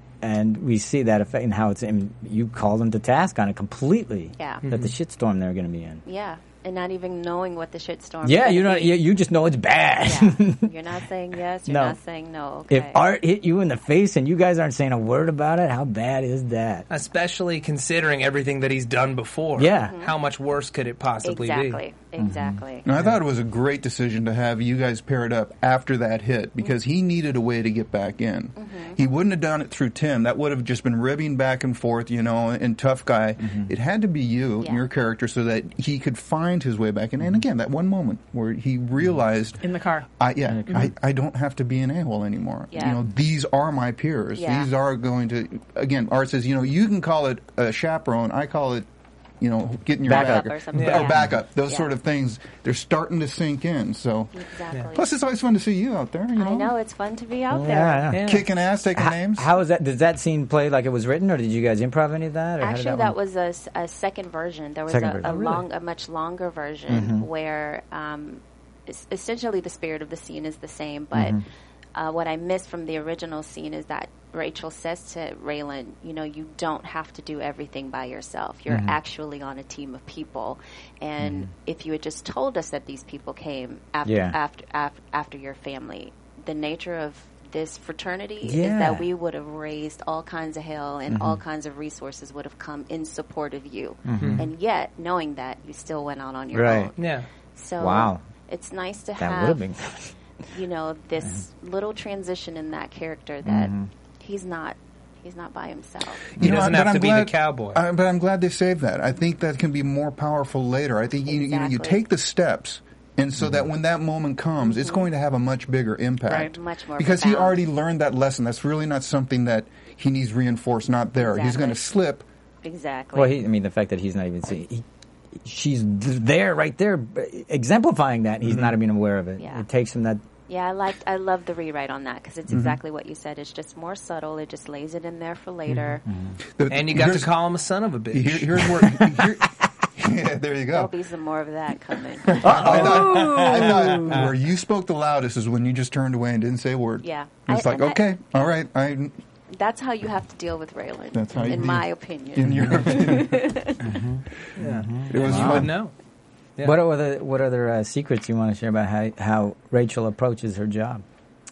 [SPEAKER 3] and we see that effect in how it's. And you called him to task on it completely.
[SPEAKER 7] Yeah.
[SPEAKER 3] That the shitstorm they're going to be in.
[SPEAKER 7] Yeah, and not even knowing what the shitstorm.
[SPEAKER 3] Yeah,
[SPEAKER 7] is
[SPEAKER 3] you know,
[SPEAKER 7] gonna be.
[SPEAKER 3] you, you just know it's bad.
[SPEAKER 7] Yeah. You're not saying yes. You're
[SPEAKER 3] No.
[SPEAKER 7] not saying no. Okay.
[SPEAKER 3] If art hit you in the face and you guys aren't saying a word about it, how bad is that?
[SPEAKER 5] Especially considering everything that he's done before.
[SPEAKER 3] Yeah.
[SPEAKER 7] Mm-hmm.
[SPEAKER 5] How much worse could it possibly
[SPEAKER 7] exactly,
[SPEAKER 5] be?
[SPEAKER 7] exactly.
[SPEAKER 6] And I thought it was a great decision to have you guys paired up after that hit because he needed a way to get back in.
[SPEAKER 7] Mm-hmm.
[SPEAKER 6] He wouldn't have done it through Tim. That would have just been ribbing back and forth, you know, and tough guy. It had to be you,
[SPEAKER 7] Yeah.
[SPEAKER 6] your character, so that he could find his way back in. And again, that one moment where he realized,
[SPEAKER 4] in the car.
[SPEAKER 6] I, yeah, I, I don't have to be an a-hole anymore.
[SPEAKER 7] Yeah.
[SPEAKER 6] You know, these are my peers.
[SPEAKER 7] Yeah.
[SPEAKER 6] These are going to, again, Art says, you know, you can call it a chaperone. I call it, you know, getting your
[SPEAKER 3] Backup.
[SPEAKER 6] back
[SPEAKER 7] Or something.
[SPEAKER 6] or
[SPEAKER 7] Yeah.
[SPEAKER 6] backup. Those
[SPEAKER 7] Yeah.
[SPEAKER 6] sort of things, they're starting to sink in. So,
[SPEAKER 7] Exactly.
[SPEAKER 6] plus it's always fun to see you out there. You know,
[SPEAKER 7] I know it's fun to be out there.
[SPEAKER 3] Yeah, yeah.
[SPEAKER 5] Yeah.
[SPEAKER 6] kicking ass, taking
[SPEAKER 3] How,
[SPEAKER 6] names.
[SPEAKER 3] how is that? Does that scene play like it was written, or did you guys improv any of that? Or how did
[SPEAKER 7] Actually,
[SPEAKER 3] that,
[SPEAKER 7] that
[SPEAKER 3] one-
[SPEAKER 7] was a, s- a second version. There was
[SPEAKER 3] Second
[SPEAKER 7] a,
[SPEAKER 3] version.
[SPEAKER 7] a
[SPEAKER 3] Oh, really?
[SPEAKER 7] long, a much longer version where um, es- essentially the spirit of the scene is the same. But uh, what I missed from the original scene is that Rachel says to Raylan, "You know, you don't have to do everything by yourself. You're actually on a team of people. And if you had just told us that these people came after
[SPEAKER 3] Yeah.
[SPEAKER 7] after, after after your family, the nature of this fraternity is
[SPEAKER 3] Yeah.
[SPEAKER 7] that we would have raised all kinds of hell and all kinds of resources would have come in support of you. And yet, knowing that, you still went out on your
[SPEAKER 3] Right.
[SPEAKER 7] own.
[SPEAKER 5] Yeah.
[SPEAKER 7] So
[SPEAKER 3] Wow.
[SPEAKER 7] it's nice to
[SPEAKER 3] that would have
[SPEAKER 7] have,
[SPEAKER 3] been.
[SPEAKER 7] you know, this little transition in that character that
[SPEAKER 3] Mm-hmm.
[SPEAKER 7] he's not he's not by himself.
[SPEAKER 5] He
[SPEAKER 6] You know,
[SPEAKER 5] doesn't
[SPEAKER 6] but
[SPEAKER 5] have
[SPEAKER 6] I'm
[SPEAKER 5] to be
[SPEAKER 6] glad-
[SPEAKER 5] the cowboy.
[SPEAKER 6] I, but I'm glad they saved that. I think that can be more powerful later. I think you, you know you
[SPEAKER 7] Exactly.
[SPEAKER 6] take the steps, and so that when that moment comes, it's going to have a much bigger impact.
[SPEAKER 7] Right, much more
[SPEAKER 6] because he
[SPEAKER 7] profound.
[SPEAKER 6] already learned that lesson. That's really not something that he needs reinforced. Not there. He's
[SPEAKER 7] Exactly.
[SPEAKER 6] going to slip.
[SPEAKER 7] Exactly.
[SPEAKER 3] Well, he, I mean, the fact that he's not even seeing, he, she's there, right there, exemplifying that. He's not even aware of it.
[SPEAKER 7] Yeah.
[SPEAKER 3] It takes him that.
[SPEAKER 7] Yeah, I liked. I love the rewrite on that because
[SPEAKER 3] Mm-hmm.
[SPEAKER 7] it's exactly what you said. It's just more subtle. It just lays it in there for later.
[SPEAKER 3] Mm-hmm.
[SPEAKER 6] The-
[SPEAKER 5] And you got to
[SPEAKER 6] here's-
[SPEAKER 5] call him a son of a bitch.
[SPEAKER 6] Here, here's where. Here, yeah, there you
[SPEAKER 7] There'll
[SPEAKER 6] go.
[SPEAKER 7] be some more of that coming.
[SPEAKER 6] I thought, I thought where you spoke the loudest is when you just turned away and didn't say a word.
[SPEAKER 7] Yeah.
[SPEAKER 6] It's
[SPEAKER 7] I-
[SPEAKER 6] like,
[SPEAKER 7] and I-
[SPEAKER 6] okay, all right, I.
[SPEAKER 7] That's how you have to deal with Raylan.
[SPEAKER 6] That's how you
[SPEAKER 7] in
[SPEAKER 6] deal-
[SPEAKER 7] my opinion.
[SPEAKER 6] In your opinion,
[SPEAKER 5] Yeah.
[SPEAKER 6] it was
[SPEAKER 5] You would
[SPEAKER 6] fun.
[SPEAKER 5] know. Yeah.
[SPEAKER 3] What other what other uh, secrets you want to share about how how Rachel approaches her job?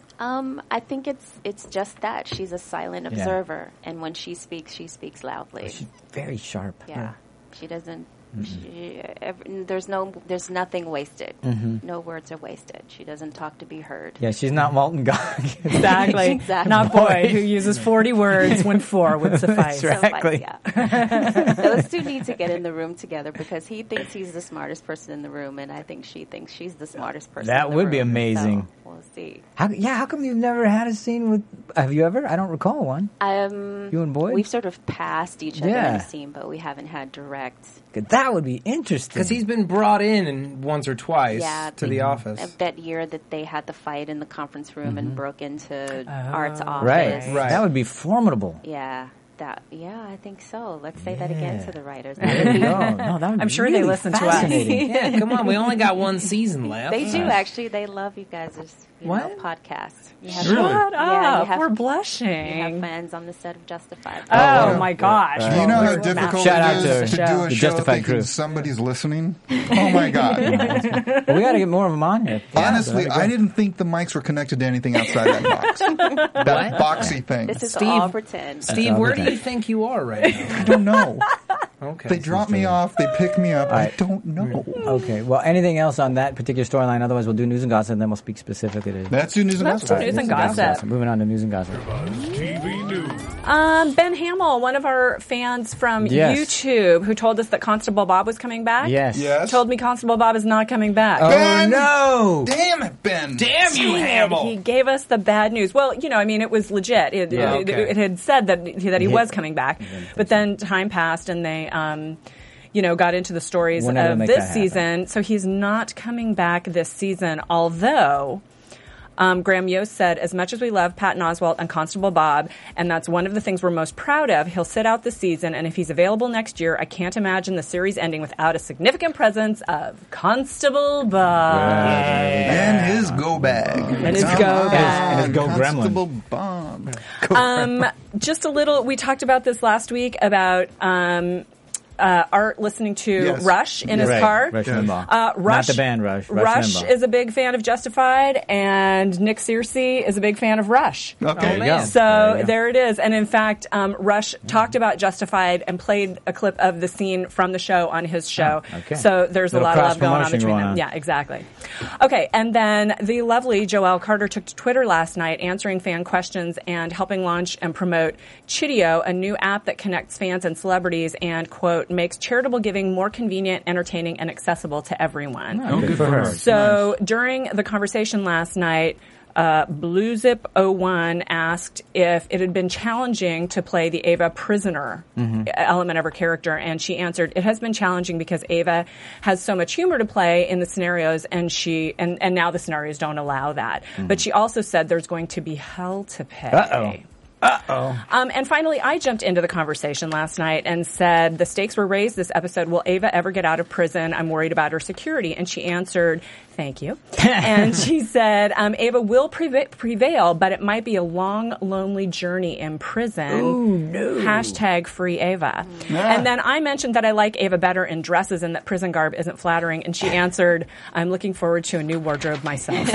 [SPEAKER 7] Um, I think it's it's just that she's a silent
[SPEAKER 3] Yeah.
[SPEAKER 7] observer, and when she speaks, she speaks loudly.
[SPEAKER 3] She's very sharp.
[SPEAKER 7] Yeah, she doesn't.
[SPEAKER 3] Mm-hmm.
[SPEAKER 7] She, ev there's no, there's nothing wasted.
[SPEAKER 3] Mm-hmm.
[SPEAKER 7] No words are wasted. She doesn't talk to be heard.
[SPEAKER 3] Yeah, she's not Walton Goggins.
[SPEAKER 4] Exactly.
[SPEAKER 7] Exactly.
[SPEAKER 4] Not Boyd, who uses forty words when four would suffice.
[SPEAKER 3] That's right.
[SPEAKER 7] So,
[SPEAKER 3] Exactly.
[SPEAKER 7] yeah. Those two need to get in the room together because he thinks he's the smartest person in the room, and I think she thinks she's the smartest person.
[SPEAKER 3] That
[SPEAKER 7] in the
[SPEAKER 3] would be
[SPEAKER 7] room.
[SPEAKER 3] amazing.
[SPEAKER 7] So, we'll see.
[SPEAKER 3] How, yeah, how come you've never had a scene with? Have you ever? I don't recall one.
[SPEAKER 7] Um,
[SPEAKER 3] You and Boyd?
[SPEAKER 7] We've sort of passed each other in
[SPEAKER 3] Yeah.
[SPEAKER 7] a scene, but we haven't had direct.
[SPEAKER 3] That would be interesting.
[SPEAKER 5] Because he's been brought in and once or twice
[SPEAKER 7] Yeah,
[SPEAKER 5] to the office.
[SPEAKER 7] Uh, That year that they had the fight in the conference room and broke into Art's office.
[SPEAKER 3] right.
[SPEAKER 5] Right.
[SPEAKER 3] That would be formidable.
[SPEAKER 7] Yeah. That, yeah, I think so. Let's say that again
[SPEAKER 3] Yeah.
[SPEAKER 7] to the writers.
[SPEAKER 3] There you go. No, that would
[SPEAKER 4] I'm
[SPEAKER 3] be
[SPEAKER 4] sure they
[SPEAKER 3] really
[SPEAKER 4] listen to us.
[SPEAKER 3] fascinating.
[SPEAKER 5] Yeah, come on. We only got one season left.
[SPEAKER 7] They do actually. They love you guys' you
[SPEAKER 5] What?
[SPEAKER 7] know, podcast. You have,
[SPEAKER 6] Really?
[SPEAKER 4] Shut
[SPEAKER 7] Yeah, you
[SPEAKER 4] up.
[SPEAKER 7] have-
[SPEAKER 4] We're
[SPEAKER 7] You have
[SPEAKER 4] blushing.
[SPEAKER 7] fans on the set of Justified.
[SPEAKER 4] Oh,
[SPEAKER 6] wow.
[SPEAKER 4] my gosh.
[SPEAKER 6] Do you know how
[SPEAKER 4] We're
[SPEAKER 6] difficult
[SPEAKER 3] Shout out
[SPEAKER 6] it
[SPEAKER 3] to
[SPEAKER 6] is to,
[SPEAKER 4] the
[SPEAKER 6] do
[SPEAKER 4] show.
[SPEAKER 6] a
[SPEAKER 3] The
[SPEAKER 6] show
[SPEAKER 3] Justified
[SPEAKER 6] thinking
[SPEAKER 3] crew.
[SPEAKER 6] somebody's listening? Oh my god!
[SPEAKER 3] Well, we got to get more of them on here.
[SPEAKER 6] Honestly,
[SPEAKER 3] Yeah, that'd
[SPEAKER 6] I
[SPEAKER 3] be
[SPEAKER 6] didn't think the mics were connected to anything outside that box. That boxy thing.
[SPEAKER 7] This is
[SPEAKER 5] Steve-
[SPEAKER 7] all pretend.
[SPEAKER 5] Steve,
[SPEAKER 3] all
[SPEAKER 5] where
[SPEAKER 3] the
[SPEAKER 5] do
[SPEAKER 3] time.
[SPEAKER 5] you think you are right now?
[SPEAKER 6] I don't know.
[SPEAKER 5] Okay.
[SPEAKER 6] They drop me off. They pick me up. I
[SPEAKER 3] right.
[SPEAKER 6] don't know.
[SPEAKER 3] great. Okay. Well, anything else on that particular storyline? Otherwise, we'll do news and gossip, and then we'll speak specifically to.
[SPEAKER 6] That's your news and
[SPEAKER 4] Let's
[SPEAKER 6] gossip.
[SPEAKER 4] do news and gossip.
[SPEAKER 3] Moving on to news and gossip.
[SPEAKER 1] T V News.
[SPEAKER 4] Um, Ben Hamill, one of our fans from
[SPEAKER 3] Yes.
[SPEAKER 4] YouTube, who told us that Constable Bob was coming back.
[SPEAKER 3] Yes.
[SPEAKER 6] Yes.
[SPEAKER 4] Told me Constable Bob is not coming back.
[SPEAKER 3] Oh
[SPEAKER 6] Ben!
[SPEAKER 3] no!
[SPEAKER 6] Damn it, Ben!
[SPEAKER 5] Damn you,
[SPEAKER 4] Dang it,
[SPEAKER 5] Hamill!
[SPEAKER 4] He gave us the bad news. Well, you know, I mean, it was legit. It,
[SPEAKER 5] Yeah,
[SPEAKER 4] it,
[SPEAKER 5] okay.
[SPEAKER 4] it had said that he, that he
[SPEAKER 3] Yeah.
[SPEAKER 4] was coming back, but then time passed, and they, um, you know, got into the stories
[SPEAKER 3] We'll never
[SPEAKER 4] of
[SPEAKER 3] make
[SPEAKER 4] this
[SPEAKER 3] that happen.
[SPEAKER 4] season. So he's not coming back this season, although... Um, Graham Yost said, as much as we love Patton Oswalt and Constable Bob, and that's one of the things we're most proud of, he'll sit out the season, and if he's available next year, I can't imagine the series ending without a significant presence of Constable Bob.
[SPEAKER 6] And his go bag.
[SPEAKER 4] And his
[SPEAKER 6] Come
[SPEAKER 4] go
[SPEAKER 6] on,
[SPEAKER 4] bag.
[SPEAKER 3] And his go gremlin.
[SPEAKER 6] Constable Bob. Go
[SPEAKER 4] Um, just a little, we talked about this last week about um, uh, Art listening to
[SPEAKER 6] Yes.
[SPEAKER 4] Rush in his
[SPEAKER 3] Right.
[SPEAKER 4] car.
[SPEAKER 3] Rush
[SPEAKER 6] Yeah.
[SPEAKER 3] Limbaugh.
[SPEAKER 4] Uh, Rush,
[SPEAKER 3] Not the band Rush. Rush,
[SPEAKER 4] Rush
[SPEAKER 3] Limbaugh.
[SPEAKER 4] is a big fan of Justified, and Nick Searcy is a big fan of Rush.
[SPEAKER 6] Okay.
[SPEAKER 3] There you go.
[SPEAKER 4] So
[SPEAKER 3] There you go.
[SPEAKER 4] there it is. And in fact, um, Rush talked about Justified and played a clip of the scene from the show on his show.
[SPEAKER 3] Oh, okay.
[SPEAKER 4] So there's a
[SPEAKER 3] Little
[SPEAKER 4] lot of love going on
[SPEAKER 3] cross-promotion
[SPEAKER 4] between
[SPEAKER 3] going
[SPEAKER 4] them.
[SPEAKER 3] on.
[SPEAKER 4] Yeah, exactly. Okay, and then the lovely Joelle Carter took to Twitter last night answering fan questions and helping launch and promote Chideo, a new app that connects fans and celebrities and, quote, makes charitable giving more convenient, entertaining, and accessible to everyone.
[SPEAKER 3] Oh, good for her.
[SPEAKER 4] So during the conversation last night, uh, Blue Zip oh one asked if it had been challenging to play the Ava prisoner element of her character, and she answered, "It has been challenging because Ava has so much humor to play in the scenarios, and she and, and now the scenarios don't allow that." But she also said there's going to be hell to pay.
[SPEAKER 3] Uh-oh. Uh-oh.
[SPEAKER 4] Um, and finally, I jumped into the conversation last night and said, the stakes were raised this episode. Will Ava ever get out of prison? I'm worried about her security. And she answered, thank you. And she said, um, Ava will preva- prevail, but it might be a long, lonely journey in prison.
[SPEAKER 3] Ooh, no.
[SPEAKER 4] Hashtag free Ava. And then I mentioned that I like Ava better in dresses and that prison garb isn't flattering. And she answered, I'm looking forward to a new wardrobe myself.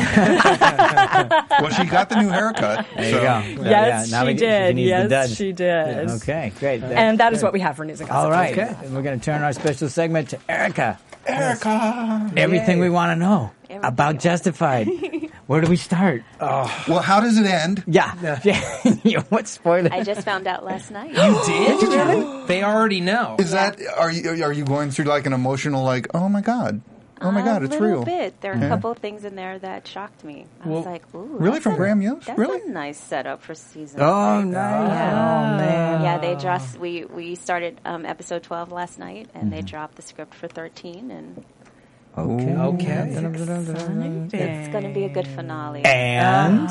[SPEAKER 6] Well, she got the new haircut.
[SPEAKER 3] There
[SPEAKER 6] so.
[SPEAKER 3] you go.
[SPEAKER 4] Yes,
[SPEAKER 3] Yeah, now
[SPEAKER 4] she
[SPEAKER 3] we-
[SPEAKER 4] did.
[SPEAKER 3] needs the
[SPEAKER 4] Yes,
[SPEAKER 3] duds.
[SPEAKER 4] she did.
[SPEAKER 3] Okay, great.
[SPEAKER 4] And that is what we have for news and gossip.
[SPEAKER 3] All right.
[SPEAKER 4] Okay.
[SPEAKER 3] And we're going to turn our special segment to Erica.
[SPEAKER 6] Erica.
[SPEAKER 3] Everything we want to know
[SPEAKER 7] Everything.
[SPEAKER 3] about Justified. Where do we start?
[SPEAKER 6] Well, how does it end?
[SPEAKER 3] Yeah. yeah. What spoiler?
[SPEAKER 7] I just found out last night.
[SPEAKER 5] You did? Really? They already know.
[SPEAKER 6] Is that are you are you going through like an emotional like oh my god oh my god
[SPEAKER 7] a
[SPEAKER 6] it's
[SPEAKER 7] little
[SPEAKER 6] real
[SPEAKER 7] bit. There are
[SPEAKER 6] Yeah.
[SPEAKER 7] a couple of things in there that shocked me. I was
[SPEAKER 6] Well,
[SPEAKER 7] like, ooh.
[SPEAKER 6] really?
[SPEAKER 7] that's
[SPEAKER 6] From
[SPEAKER 7] a-
[SPEAKER 6] Graham Yost?
[SPEAKER 7] That's
[SPEAKER 6] Really?
[SPEAKER 7] a nice setup for season
[SPEAKER 3] Oh,
[SPEAKER 7] six.
[SPEAKER 3] nice.
[SPEAKER 7] Yeah.
[SPEAKER 3] Oh, man.
[SPEAKER 7] Yeah, they just we we started um, episode twelve last night, and
[SPEAKER 6] Mm-hmm.
[SPEAKER 7] they dropped the script for thirteen, and
[SPEAKER 3] Okay.
[SPEAKER 5] Okay.
[SPEAKER 7] it's going to be a good finale.
[SPEAKER 3] And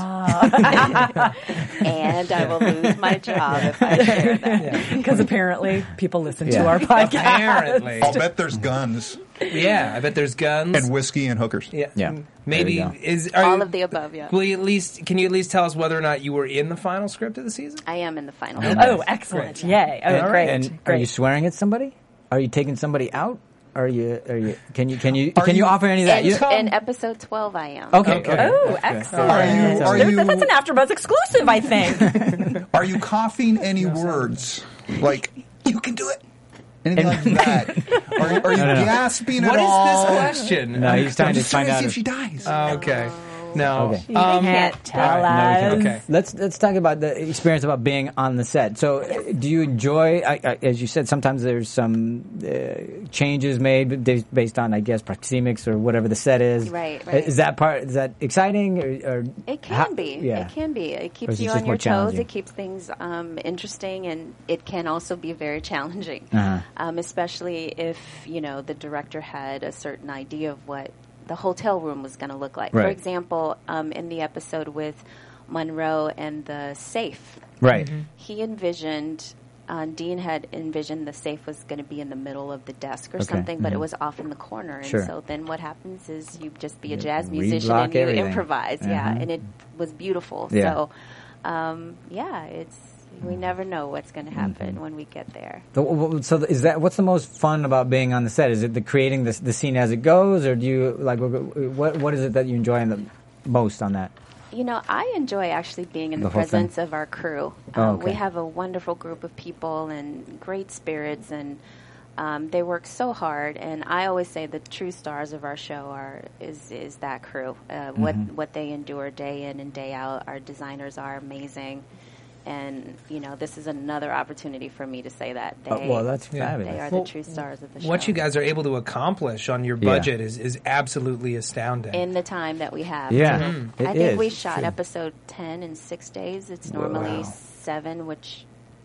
[SPEAKER 7] And I will lose my job if I share that.
[SPEAKER 4] Because apparently people listen
[SPEAKER 3] Yeah.
[SPEAKER 4] to our podcast.
[SPEAKER 5] Apparently.
[SPEAKER 6] I'll bet there's guns
[SPEAKER 5] Yeah, I bet there's guns.
[SPEAKER 6] and whiskey and hookers.
[SPEAKER 5] yeah.
[SPEAKER 3] Yeah.
[SPEAKER 5] Maybe
[SPEAKER 3] There you go.
[SPEAKER 5] is are
[SPEAKER 7] All
[SPEAKER 5] you,
[SPEAKER 7] of the above. Yeah,
[SPEAKER 5] will you at least can you at least tell us whether or not you were in the final script of the season?
[SPEAKER 7] I am in the final.
[SPEAKER 4] Oh, excellent. Yay. Oh,
[SPEAKER 3] and,
[SPEAKER 4] great.
[SPEAKER 3] and
[SPEAKER 4] great.
[SPEAKER 3] are you swearing at somebody? Are you taking somebody out? Are you? Are you? Can you? Can you?
[SPEAKER 6] Are
[SPEAKER 3] Can you,
[SPEAKER 6] you-
[SPEAKER 3] offer any of that?
[SPEAKER 7] In,
[SPEAKER 3] You-
[SPEAKER 7] in episode twelve, I am.
[SPEAKER 3] okay.
[SPEAKER 5] Okay.
[SPEAKER 3] okay.
[SPEAKER 4] Oh,
[SPEAKER 3] That's good.
[SPEAKER 4] excellent.
[SPEAKER 6] Are you are
[SPEAKER 4] There's-
[SPEAKER 6] you
[SPEAKER 4] That's an AfterBuzz exclusive, I think.
[SPEAKER 6] are you coughing any words like you can do it? Anything like that? Are, are you
[SPEAKER 3] No, no, no.
[SPEAKER 6] gasping
[SPEAKER 5] What
[SPEAKER 6] at
[SPEAKER 5] is
[SPEAKER 6] all?
[SPEAKER 5] this question?
[SPEAKER 3] No, he's trying
[SPEAKER 6] I'm
[SPEAKER 3] to
[SPEAKER 6] just trying
[SPEAKER 3] find
[SPEAKER 6] to
[SPEAKER 3] out.
[SPEAKER 6] see
[SPEAKER 3] if-
[SPEAKER 6] if she dies.
[SPEAKER 5] Oh, okay. No.
[SPEAKER 3] Okay.
[SPEAKER 5] Um,
[SPEAKER 4] Can't tell
[SPEAKER 3] No, we
[SPEAKER 4] us.
[SPEAKER 3] can't.
[SPEAKER 5] Okay.
[SPEAKER 3] Let's let's talk about the experience about being on the set. So, uh, do you enjoy? I, I, as you said, sometimes there's some uh, changes made ba- based on, I guess, proxemics or whatever the set is.
[SPEAKER 7] Right, right.
[SPEAKER 3] Is that part? Is that exciting? Or, or
[SPEAKER 7] It can
[SPEAKER 3] how-
[SPEAKER 7] be.
[SPEAKER 3] Yeah.
[SPEAKER 7] It can be. It
[SPEAKER 3] Or
[SPEAKER 7] keeps
[SPEAKER 3] is it
[SPEAKER 7] you
[SPEAKER 3] just
[SPEAKER 7] on
[SPEAKER 3] more
[SPEAKER 7] your toes.
[SPEAKER 3] challenging?
[SPEAKER 7] It keeps things um, interesting, and it can also be very challenging,
[SPEAKER 3] Uh-huh.
[SPEAKER 7] um, especially if you know the director had a certain idea of what the hotel room was going to look like. For
[SPEAKER 3] Right.
[SPEAKER 7] example, um, in the episode with Monroe and the safe,
[SPEAKER 3] Right.
[SPEAKER 7] he envisioned. Uh, Dean had envisioned the safe was going to be in the middle of the desk or
[SPEAKER 3] Okay.
[SPEAKER 7] something, but
[SPEAKER 3] Mhm.
[SPEAKER 7] it was off in the corner. And
[SPEAKER 3] Sure.
[SPEAKER 7] so then what happens is you just be a
[SPEAKER 3] You
[SPEAKER 7] jazz musician
[SPEAKER 3] reblock
[SPEAKER 7] and you
[SPEAKER 3] everything.
[SPEAKER 7] improvise. Yeah,
[SPEAKER 3] Mhm.
[SPEAKER 7] and it was beautiful.
[SPEAKER 3] Yeah.
[SPEAKER 7] So, um, yeah, it's we never know what's going to happen
[SPEAKER 3] Mm-hmm.
[SPEAKER 7] when we get there.
[SPEAKER 3] So, w- so is that what's the most fun about being on the set? Is it the creating the, the scene as it goes, or do you like what what is it that you enjoy the most on that?
[SPEAKER 7] You know, I enjoy actually being in
[SPEAKER 3] The
[SPEAKER 7] the,
[SPEAKER 3] whole thing?
[SPEAKER 7] presence of our crew.
[SPEAKER 3] Oh,
[SPEAKER 7] Um,
[SPEAKER 3] okay.
[SPEAKER 7] We have a wonderful group of people and great spirits, and um, they work so hard. And I always say the true stars of our show are is is that crew. Uh, What
[SPEAKER 3] Mm-hmm.
[SPEAKER 7] what they endure day in and day out. Our designers are amazing. And you know, this is another opportunity for me to say that they,
[SPEAKER 3] Oh, well, that's
[SPEAKER 7] they
[SPEAKER 3] fabulous.
[SPEAKER 7] are
[SPEAKER 5] Well,
[SPEAKER 7] the true stars of the show.
[SPEAKER 5] What you guys are able to accomplish on your
[SPEAKER 3] Yeah.
[SPEAKER 5] budget is, is absolutely astounding.
[SPEAKER 7] in the time that we have.
[SPEAKER 3] Yeah,
[SPEAKER 7] too.
[SPEAKER 3] Mhm. it
[SPEAKER 7] I think
[SPEAKER 3] is.
[SPEAKER 7] we shot
[SPEAKER 3] True.
[SPEAKER 7] episode ten in six days. It's normally
[SPEAKER 3] Wow.
[SPEAKER 7] seven, which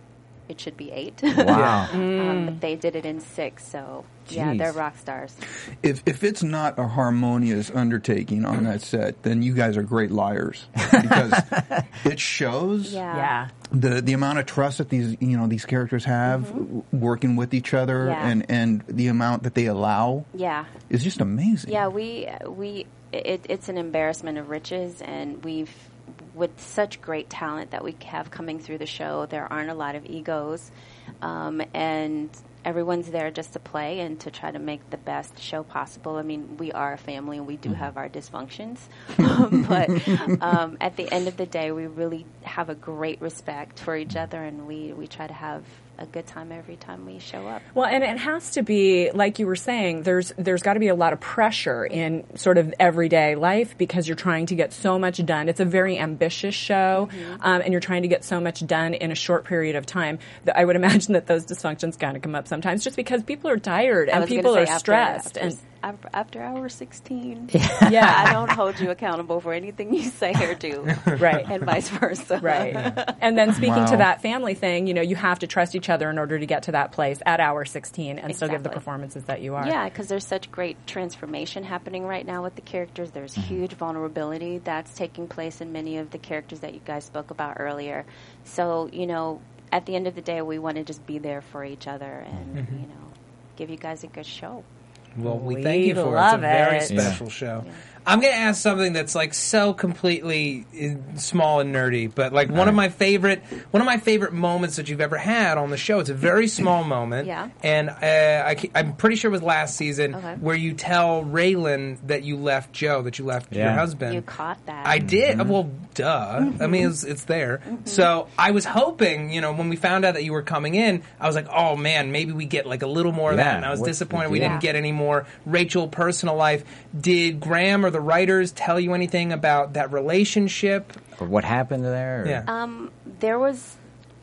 [SPEAKER 7] it should be eight.
[SPEAKER 3] Wow.
[SPEAKER 7] um, but they did it in six, so yeah,
[SPEAKER 3] Jeez.
[SPEAKER 7] they're rock stars.
[SPEAKER 6] If if it's not a harmonious undertaking on that set, then you guys are great liars because it shows
[SPEAKER 7] Yeah.
[SPEAKER 4] Yeah.
[SPEAKER 6] the the amount of trust that these you know these characters have w- working with each other,
[SPEAKER 7] Yeah.
[SPEAKER 6] and and the amount that they allow
[SPEAKER 7] Yeah.
[SPEAKER 6] is just amazing.
[SPEAKER 7] Yeah, we we it, it's an embarrassment of riches, and we've with such great talent that we have coming through the show. There aren't a lot of egos, um, and everyone's there just to play and to try to make the best show possible. I mean, we are a family, and we do have our dysfunctions, um, but um, at the end of the day, we really have a great respect for each other, and we we try to have a good time every time we show up.
[SPEAKER 4] Well, and it has to be, like you were saying, there's there's got to be a lot of pressure in sort of everyday life because you're trying to get so much done. It's a very ambitious show,
[SPEAKER 7] Mm-hmm.
[SPEAKER 4] um, and you're trying to get so much done in a short period of time. That I would imagine that those dysfunctions kind of come up sometimes just because people are tired
[SPEAKER 7] I
[SPEAKER 4] and
[SPEAKER 7] was gonna
[SPEAKER 4] people
[SPEAKER 7] say
[SPEAKER 4] are
[SPEAKER 7] after-
[SPEAKER 4] stressed.
[SPEAKER 7] after,
[SPEAKER 4] and
[SPEAKER 7] after, after hour sixteen,
[SPEAKER 4] Yeah.
[SPEAKER 7] I don't hold you accountable for anything you say or do,
[SPEAKER 4] Right.
[SPEAKER 7] and vice versa.
[SPEAKER 4] Right. And then speaking
[SPEAKER 6] Wow.
[SPEAKER 4] to that family thing, you know, you have to trust each other in order to get to that place at hour sixteen and still give the
[SPEAKER 7] Exactly.
[SPEAKER 4] performances that you are.
[SPEAKER 7] Yeah, because there's such great transformation happening right now with the characters. There's huge vulnerability that's taking place in many of the characters that you guys spoke about earlier. So, you know, at the end of the day, we want to just be there for each other and, you know, give you guys a good show.
[SPEAKER 5] Well, we
[SPEAKER 4] We
[SPEAKER 5] thank you for it. It's a
[SPEAKER 4] love
[SPEAKER 5] very
[SPEAKER 4] it.
[SPEAKER 5] special show. I'm going to ask something that's like so completely uh, small and nerdy, but like one of my favorite one of my favorite moments that you've ever had on the show. It's a very small moment,
[SPEAKER 7] Yeah.
[SPEAKER 5] and uh, I, ca- I'm pretty sure it was last season
[SPEAKER 7] Okay.
[SPEAKER 5] where you tell Raylan that you left Joe, that you left your
[SPEAKER 3] Yeah.
[SPEAKER 5] husband.
[SPEAKER 7] You caught that.
[SPEAKER 5] I did. Well, duh. I mean, it's, it's there. So I was hoping, you know, when we found out that you were coming in, I was like, oh man, maybe we get like a little more of
[SPEAKER 3] Yeah,
[SPEAKER 5] that. And I was
[SPEAKER 3] what's
[SPEAKER 5] disappointed
[SPEAKER 3] the
[SPEAKER 5] we
[SPEAKER 3] deal?
[SPEAKER 5] didn't get any more Rachel personal life. Did Graham or the writers tell you anything about that relationship?
[SPEAKER 3] Or what happened there? or-
[SPEAKER 5] Yeah.
[SPEAKER 7] Um, there was,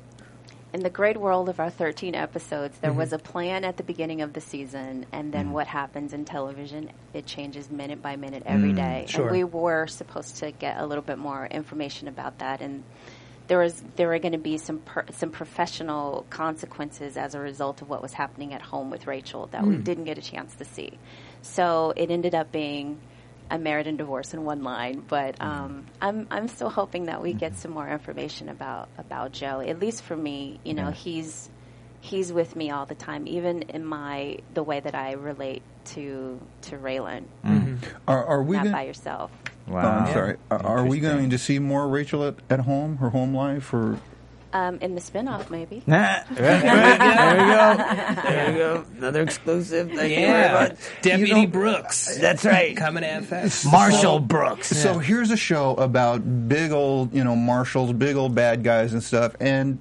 [SPEAKER 7] in the great world of our thirteen episodes, there was a plan at the beginning of the season, and then what happens in television, it changes minute by minute every day.
[SPEAKER 5] sure.
[SPEAKER 7] And we were supposed to get a little bit more information about that, and there was there were going to be some per, some professional consequences as a result of what was happening at home with Rachel that we didn't get a chance to see. So it ended up being a married and divorced in one line, but um, I'm I'm still hoping that we get some more information about about Joe. At least for me, you know,
[SPEAKER 3] Yeah.
[SPEAKER 7] he's he's with me all the time, even in my the way that I relate to to Raylan.
[SPEAKER 6] Are, are we
[SPEAKER 7] Not
[SPEAKER 6] gonna,
[SPEAKER 7] by yourself.
[SPEAKER 6] oh,
[SPEAKER 3] Wow.
[SPEAKER 6] I'm sorry. Are, are we
[SPEAKER 3] Interesting.
[SPEAKER 6] going to see more Rachel at, at home, her home life, or
[SPEAKER 7] Um, in the spinoff, maybe.
[SPEAKER 3] Nah, right, right, there we go. There we go. Another exclusive. Thank you very
[SPEAKER 5] Yeah.
[SPEAKER 3] much.
[SPEAKER 5] Deputy
[SPEAKER 3] You know-
[SPEAKER 5] Brooks.
[SPEAKER 3] That's right.
[SPEAKER 5] Coming at fast.
[SPEAKER 3] Marshall Brooks.
[SPEAKER 6] So here's a show about big old, you know, marshals, big old bad guys and stuff, and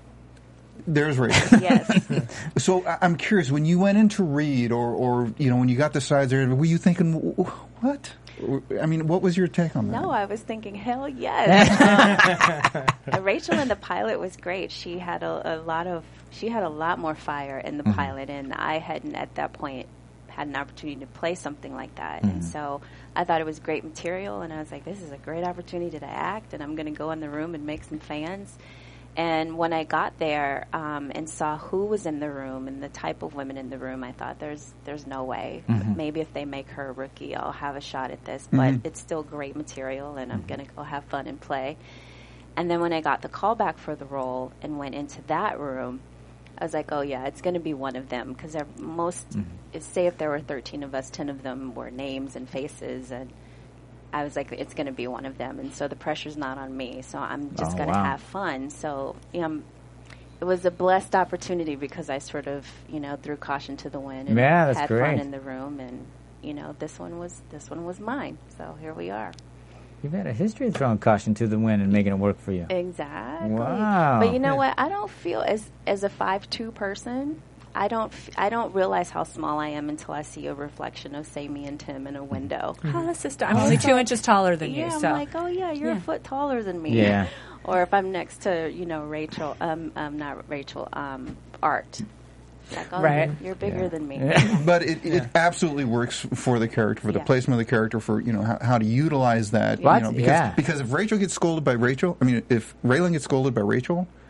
[SPEAKER 6] there's Rachel.
[SPEAKER 7] Yes.
[SPEAKER 6] So I- I'm curious, when you went in to read, or, or you know, when you got the sides there, were you thinking, "Wh- wh- what? I mean, what was your take on that?
[SPEAKER 7] No, I was thinking, hell yes. Um, Rachel in the pilot was great. She had a, a lot of, she had a lot more fire in the pilot, and I hadn't at that point had an opportunity to play something like that. And so I thought it was great material, and I was like, this is a great opportunity to act, and I'm going to go in the room and make some fans. And when I got there um, and saw who was in the room and the type of women in the room, I thought, there's there's no way. Maybe if they make her a rookie, I'll have a shot at this. But it's still great material, and I'm going to go have fun and play. And then when I got the call back for the role and went into that room, I was like, oh, yeah, it's going to be one of them. Because most, if, say if there were thirteen of us, ten of them were names and faces, and I was like, it's going to be one of them, and so the pressure's not on me. So I'm just
[SPEAKER 3] Oh,
[SPEAKER 7] going to
[SPEAKER 3] wow.
[SPEAKER 7] have fun. So you know, it was a blessed opportunity because I sort of, you know, threw caution to the wind and
[SPEAKER 3] Yeah, that's
[SPEAKER 7] had
[SPEAKER 3] great.
[SPEAKER 7] fun in the room, and you know, this one was this one was mine. So here we are.
[SPEAKER 3] You've had a history of throwing caution to the wind and making it work for you.
[SPEAKER 7] Exactly.
[SPEAKER 3] Wow.
[SPEAKER 7] But you know
[SPEAKER 5] Yeah.
[SPEAKER 7] what? I don't feel as as a five two person. I don't. F- I don't realize how small I am until I see a reflection of, say, me and Tim in a window.
[SPEAKER 4] Oh, sister, I'm only two inches taller than
[SPEAKER 7] Yeah,
[SPEAKER 4] you,
[SPEAKER 7] I'm
[SPEAKER 4] so
[SPEAKER 7] like, oh yeah, you're
[SPEAKER 4] Yeah.
[SPEAKER 7] a foot taller than me.
[SPEAKER 3] Yeah.
[SPEAKER 7] Or if I'm next to, you know, Rachel, um, um not Rachel, um, Art. Like, oh,
[SPEAKER 4] Right.
[SPEAKER 7] you're, you're bigger
[SPEAKER 3] Yeah.
[SPEAKER 7] than me.
[SPEAKER 6] But it, it absolutely works for the character, for the
[SPEAKER 7] Yeah.
[SPEAKER 6] placement of the character, for you know how, how to utilize that.
[SPEAKER 3] What?
[SPEAKER 6] You know, because,
[SPEAKER 3] Yeah.
[SPEAKER 6] because if Rachel gets scolded by Rachel, I mean, if Raylan gets scolded by Rachel,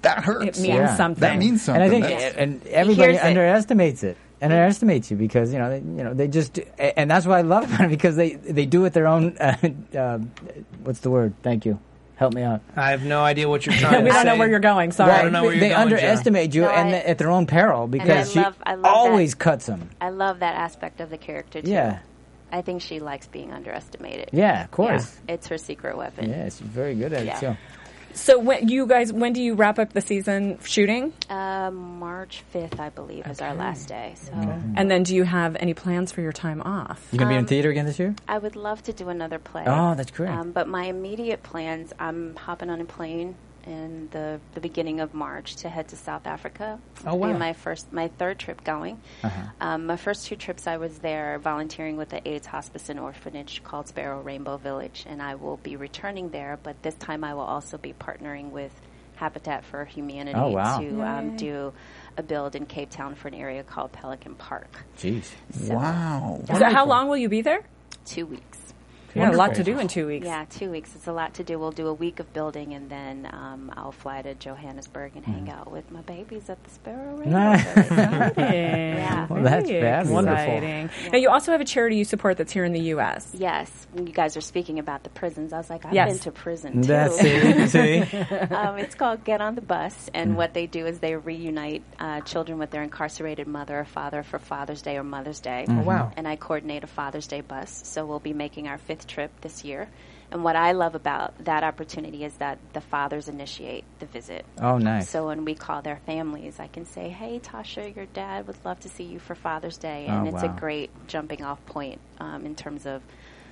[SPEAKER 6] that hurts.
[SPEAKER 4] It means
[SPEAKER 3] Yeah.
[SPEAKER 4] something.
[SPEAKER 6] That means something.
[SPEAKER 3] And I think,
[SPEAKER 6] That's-
[SPEAKER 3] and everybody
[SPEAKER 7] hears it.
[SPEAKER 3] underestimates it. Underestimates you because you know they, you know they just and that's what I love about it because they they do it their own. Uh, uh, what's the word? Thank you. Help me out.
[SPEAKER 5] I have no idea what you're trying
[SPEAKER 4] we
[SPEAKER 5] to say.
[SPEAKER 4] don't know where you're going. Sorry.
[SPEAKER 5] I don't know where you're
[SPEAKER 3] they
[SPEAKER 5] going,
[SPEAKER 3] underestimate you
[SPEAKER 7] No,
[SPEAKER 3] and
[SPEAKER 7] I-
[SPEAKER 3] at their own peril because she
[SPEAKER 7] love- I love
[SPEAKER 3] always
[SPEAKER 7] that.
[SPEAKER 3] cuts them.
[SPEAKER 7] I love that aspect of the character too.
[SPEAKER 3] Yeah.
[SPEAKER 7] I think she likes being underestimated.
[SPEAKER 3] Yeah, of course.
[SPEAKER 7] Yeah, it's her secret weapon.
[SPEAKER 3] Yeah, she's very good at
[SPEAKER 7] Yeah.
[SPEAKER 3] it. So.
[SPEAKER 4] So when you guys, when do you wrap up the season shooting?
[SPEAKER 7] Uh, March fifth, I believe, is our last day. So
[SPEAKER 4] And then do you have any plans for your time off?
[SPEAKER 3] You gonna be in
[SPEAKER 7] Um,
[SPEAKER 3] theater again this year?
[SPEAKER 7] I would love to do another play.
[SPEAKER 3] Oh, that's great.
[SPEAKER 7] Um, but my immediate plans, I'm hopping on a plane in the, the beginning of March to head to South Africa.
[SPEAKER 5] Oh, wow.
[SPEAKER 7] It'll be my first, my third trip going.
[SPEAKER 3] Uh-huh.
[SPEAKER 7] Um, my first two trips, I was there volunteering with the AIDS hospice and orphanage called Sparrow Rainbow Village, and I will be returning there. But this time, I will also be partnering with Habitat for Humanity
[SPEAKER 3] Oh, wow.
[SPEAKER 7] to um, do a build in Cape Town for an area called Pelican Park.
[SPEAKER 3] Jeez.
[SPEAKER 7] So,
[SPEAKER 6] Wow.
[SPEAKER 4] So how long will you be there?
[SPEAKER 7] two weeks.
[SPEAKER 4] You got a lot to do in two weeks.
[SPEAKER 7] Yeah, two weeks. It's a lot to do. We'll do a week of building, and then um, I'll fly to Johannesburg and hang out with my babies at the Sparrow Rainbow
[SPEAKER 3] Nice.
[SPEAKER 7] Village.
[SPEAKER 4] Yeah.
[SPEAKER 3] Well, that's
[SPEAKER 4] Very
[SPEAKER 3] fabulous. Wonderful.
[SPEAKER 4] exciting. Now, you also have a charity you support that's here in the U S
[SPEAKER 7] Yes, when you guys are speaking about the prisons, I was like, I've
[SPEAKER 4] Yes.
[SPEAKER 7] been to prison too.
[SPEAKER 3] That's it. See?
[SPEAKER 7] um, it's called Get on the Bus,
[SPEAKER 3] Mm.
[SPEAKER 7] and what they do is they reunite uh, children with their incarcerated mother or father for Father's Day or Mother's Day.
[SPEAKER 3] Mm-hmm.
[SPEAKER 5] Oh, wow.
[SPEAKER 7] And I coordinate a Father's Day bus, so we'll be making our fifth trip this year. And what I love about that opportunity is that the fathers initiate the visit.
[SPEAKER 3] Oh, nice.
[SPEAKER 7] So when we call their families, I can say, hey, Tasha, your dad would love to see you for Father's Day. And
[SPEAKER 3] Oh,
[SPEAKER 7] it's
[SPEAKER 3] wow.
[SPEAKER 7] a great jumping off point um, in terms of,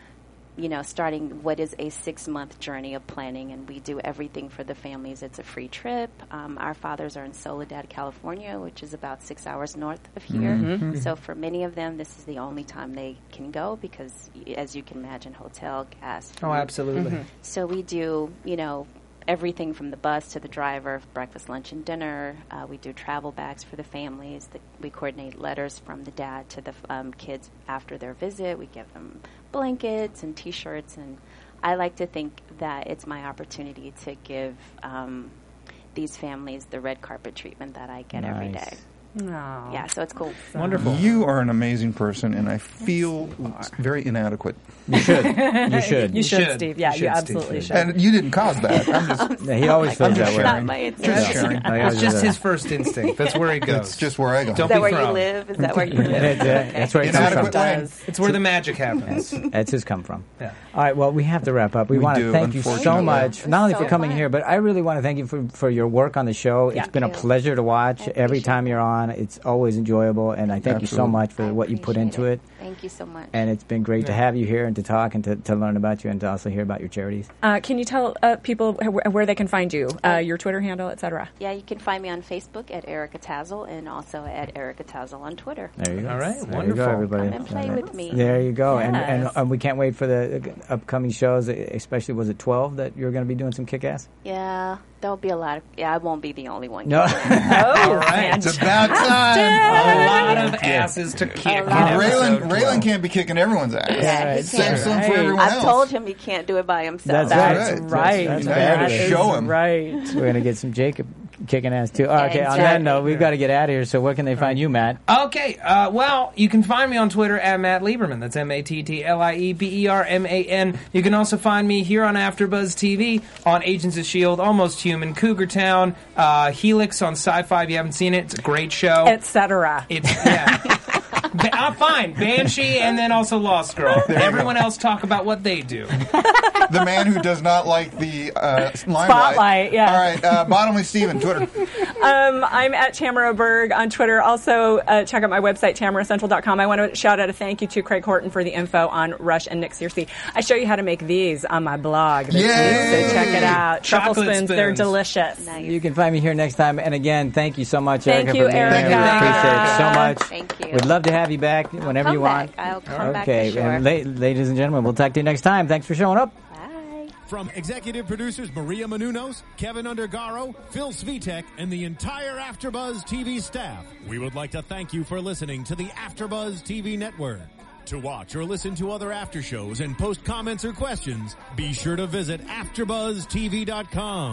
[SPEAKER 7] you know, starting what is a six-month journey of planning. And we do everything for the families. It's a free trip. Um, our fathers are in Soledad, California, which is about six hours north of here.
[SPEAKER 3] Mm-hmm.
[SPEAKER 7] So for many of them, this is the only time they can go because, y- as you can imagine, hotel, gas,
[SPEAKER 5] Oh,
[SPEAKER 7] food.
[SPEAKER 5] absolutely.
[SPEAKER 7] So we do, you know, everything from the bus to the driver, breakfast, lunch, and dinner. Uh, we do travel bags for the families. The, we coordinate letters from the dad to the um, kids after their visit. We give them blankets and T-shirts, and I like to think that it's my opportunity to give um, these families the red carpet treatment that I get every
[SPEAKER 3] Nice.
[SPEAKER 7] day.
[SPEAKER 4] Oh.
[SPEAKER 7] Yeah, so it's cool.
[SPEAKER 5] Wonderful.
[SPEAKER 6] You are an amazing person, and I feel very inadequate.
[SPEAKER 3] You should. You should.
[SPEAKER 4] You should,
[SPEAKER 5] should.
[SPEAKER 4] Steve. Yeah,
[SPEAKER 5] You
[SPEAKER 4] you,
[SPEAKER 5] should,
[SPEAKER 4] absolutely
[SPEAKER 5] Steve.
[SPEAKER 4] should.
[SPEAKER 6] And you didn't cause that. I'm just,
[SPEAKER 3] Yeah, he always feels that way.
[SPEAKER 7] Not my
[SPEAKER 6] just
[SPEAKER 7] intention.
[SPEAKER 6] sharing.
[SPEAKER 3] I always
[SPEAKER 5] It's
[SPEAKER 3] do
[SPEAKER 5] just
[SPEAKER 3] that.
[SPEAKER 5] his first instinct. That's where he goes.
[SPEAKER 6] That's just where I go.
[SPEAKER 5] Don't
[SPEAKER 7] Is that
[SPEAKER 5] be
[SPEAKER 7] where you
[SPEAKER 5] thrown.
[SPEAKER 7] live? Is that where you live?
[SPEAKER 3] That's, uh, that's where it comes
[SPEAKER 6] Inadequate
[SPEAKER 3] from.
[SPEAKER 6] Wayne.
[SPEAKER 4] does.
[SPEAKER 5] It's where the magic happens.
[SPEAKER 3] That's his come from.
[SPEAKER 5] Yeah.
[SPEAKER 3] All right, well, we have to wrap up. We,
[SPEAKER 6] We
[SPEAKER 3] want to
[SPEAKER 6] do,
[SPEAKER 3] thank you so
[SPEAKER 6] unfortunately.
[SPEAKER 3] much, not only
[SPEAKER 7] So
[SPEAKER 3] for coming
[SPEAKER 7] fun.
[SPEAKER 3] here, but I really want to thank you for, for your work on the show.
[SPEAKER 4] Yeah.
[SPEAKER 3] It's been a
[SPEAKER 7] Thank you.
[SPEAKER 3] pleasure to watch
[SPEAKER 7] I
[SPEAKER 3] every
[SPEAKER 7] appreciate
[SPEAKER 3] time you're on. It's always enjoyable, and I thank you so
[SPEAKER 6] Absolutely.
[SPEAKER 3] much for
[SPEAKER 7] I
[SPEAKER 3] what you put
[SPEAKER 7] appreciate
[SPEAKER 3] into it.
[SPEAKER 7] Thank you so much.
[SPEAKER 3] And it's been great to have you here and to talk and to, to learn about you and to also hear about your charities.
[SPEAKER 4] Uh, can you tell uh, people wh- where they can find you, uh, your Twitter handle, et cetera?
[SPEAKER 7] Yeah, you can find me on Facebook at Erica Tazzle and also at Erica Tazzle on Twitter.
[SPEAKER 3] There you go.
[SPEAKER 5] All right,
[SPEAKER 3] There
[SPEAKER 5] wonderful.
[SPEAKER 3] you go, everybody.
[SPEAKER 7] Come and play with me.
[SPEAKER 3] There you go. And, and
[SPEAKER 4] Yes.
[SPEAKER 3] and we can't wait for the upcoming shows, especially, was it twelve that you're going to be doing some kick-ass?
[SPEAKER 7] Yeah, there'll be a lot of. Yeah, I won't be the only one.
[SPEAKER 3] No.
[SPEAKER 4] Oh,
[SPEAKER 5] right.
[SPEAKER 6] It's about time.
[SPEAKER 5] A lot of asses to kick. in
[SPEAKER 6] Raylan,
[SPEAKER 5] episode
[SPEAKER 6] Raylan
[SPEAKER 5] twelve.
[SPEAKER 6] can't be kicking everyone's ass.
[SPEAKER 7] Yeah, he
[SPEAKER 6] Save
[SPEAKER 7] can't.
[SPEAKER 6] some for
[SPEAKER 3] Right.
[SPEAKER 6] everyone
[SPEAKER 7] I've
[SPEAKER 6] else.
[SPEAKER 7] told him he can't do it by himself.
[SPEAKER 3] That's right.
[SPEAKER 4] That's
[SPEAKER 3] That's-
[SPEAKER 4] right.
[SPEAKER 3] that's
[SPEAKER 6] Now you
[SPEAKER 3] bad.
[SPEAKER 6] gotta
[SPEAKER 4] That is
[SPEAKER 6] show him.
[SPEAKER 4] Right.
[SPEAKER 3] We're going to get some Jacob kicking ass, too. Okay, on that
[SPEAKER 7] Exactly.
[SPEAKER 3] note, we've got to get out of here, so where can they find you, Matt?
[SPEAKER 5] Okay, uh, well, you can find me on Twitter at Matt Lieberman. That's M A T T L I E B E R M A N. You can also find me here on AfterBuzz T V, on Agents of S H I E L D, Almost Human, Cougar Town, uh, Helix on Sci-Fi. If you haven't seen it, it's a great show.
[SPEAKER 4] Et cetera.
[SPEAKER 5] It's, yeah. Ba- uh, fine, Banshee, and then also Lost Girl. Everyone else talk about what they do.
[SPEAKER 6] The man who does not like the uh, limelight.
[SPEAKER 4] Spotlight, yeah.
[SPEAKER 6] All right, uh, Bottomley Steven, Twitter.
[SPEAKER 4] Um, I'm at Tamara Berg on Twitter. Also, uh, check out my website, tamara central dot com. I want to shout out a thank you to Craig Horton for the info on Rush and Nick Searcy. I show you how to make these on my blog this
[SPEAKER 6] Yay!
[SPEAKER 4] week, so check it out. Truffle
[SPEAKER 5] Chocolate
[SPEAKER 4] spoons, they're
[SPEAKER 5] spoons.
[SPEAKER 4] delicious.
[SPEAKER 7] Nice.
[SPEAKER 3] You can find me here next time. And again, thank you so much,
[SPEAKER 4] Thank
[SPEAKER 3] Erica,
[SPEAKER 4] you,
[SPEAKER 3] for being
[SPEAKER 4] Erica.
[SPEAKER 3] here. We appreciate it so much.
[SPEAKER 7] Thank you.
[SPEAKER 3] We'd love to have you back whenever
[SPEAKER 7] come
[SPEAKER 3] you want.
[SPEAKER 7] back. I'll come back
[SPEAKER 3] Okay,
[SPEAKER 7] for sure.
[SPEAKER 3] and la- ladies and gentlemen, we'll talk to you next time. Thanks for showing up.
[SPEAKER 7] Bye.
[SPEAKER 1] From executive producers Maria Menounos, Kevin Undergaro, Phil Svitek, and the entire AfterBuzz T V staff, we would like to thank you for listening to the AfterBuzz T V network. To watch or listen to other after shows and post comments or questions, be sure to visit after buzz t v dot com.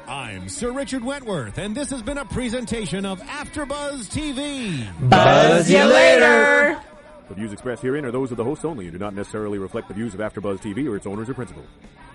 [SPEAKER 1] I'm Sir Richard Wentworth, and this has been a presentation of AfterBuzz T V.
[SPEAKER 3] Buzz you later.
[SPEAKER 8] The views expressed herein are those of the hosts only and do not necessarily reflect the views of AfterBuzz T V or its owners or principals.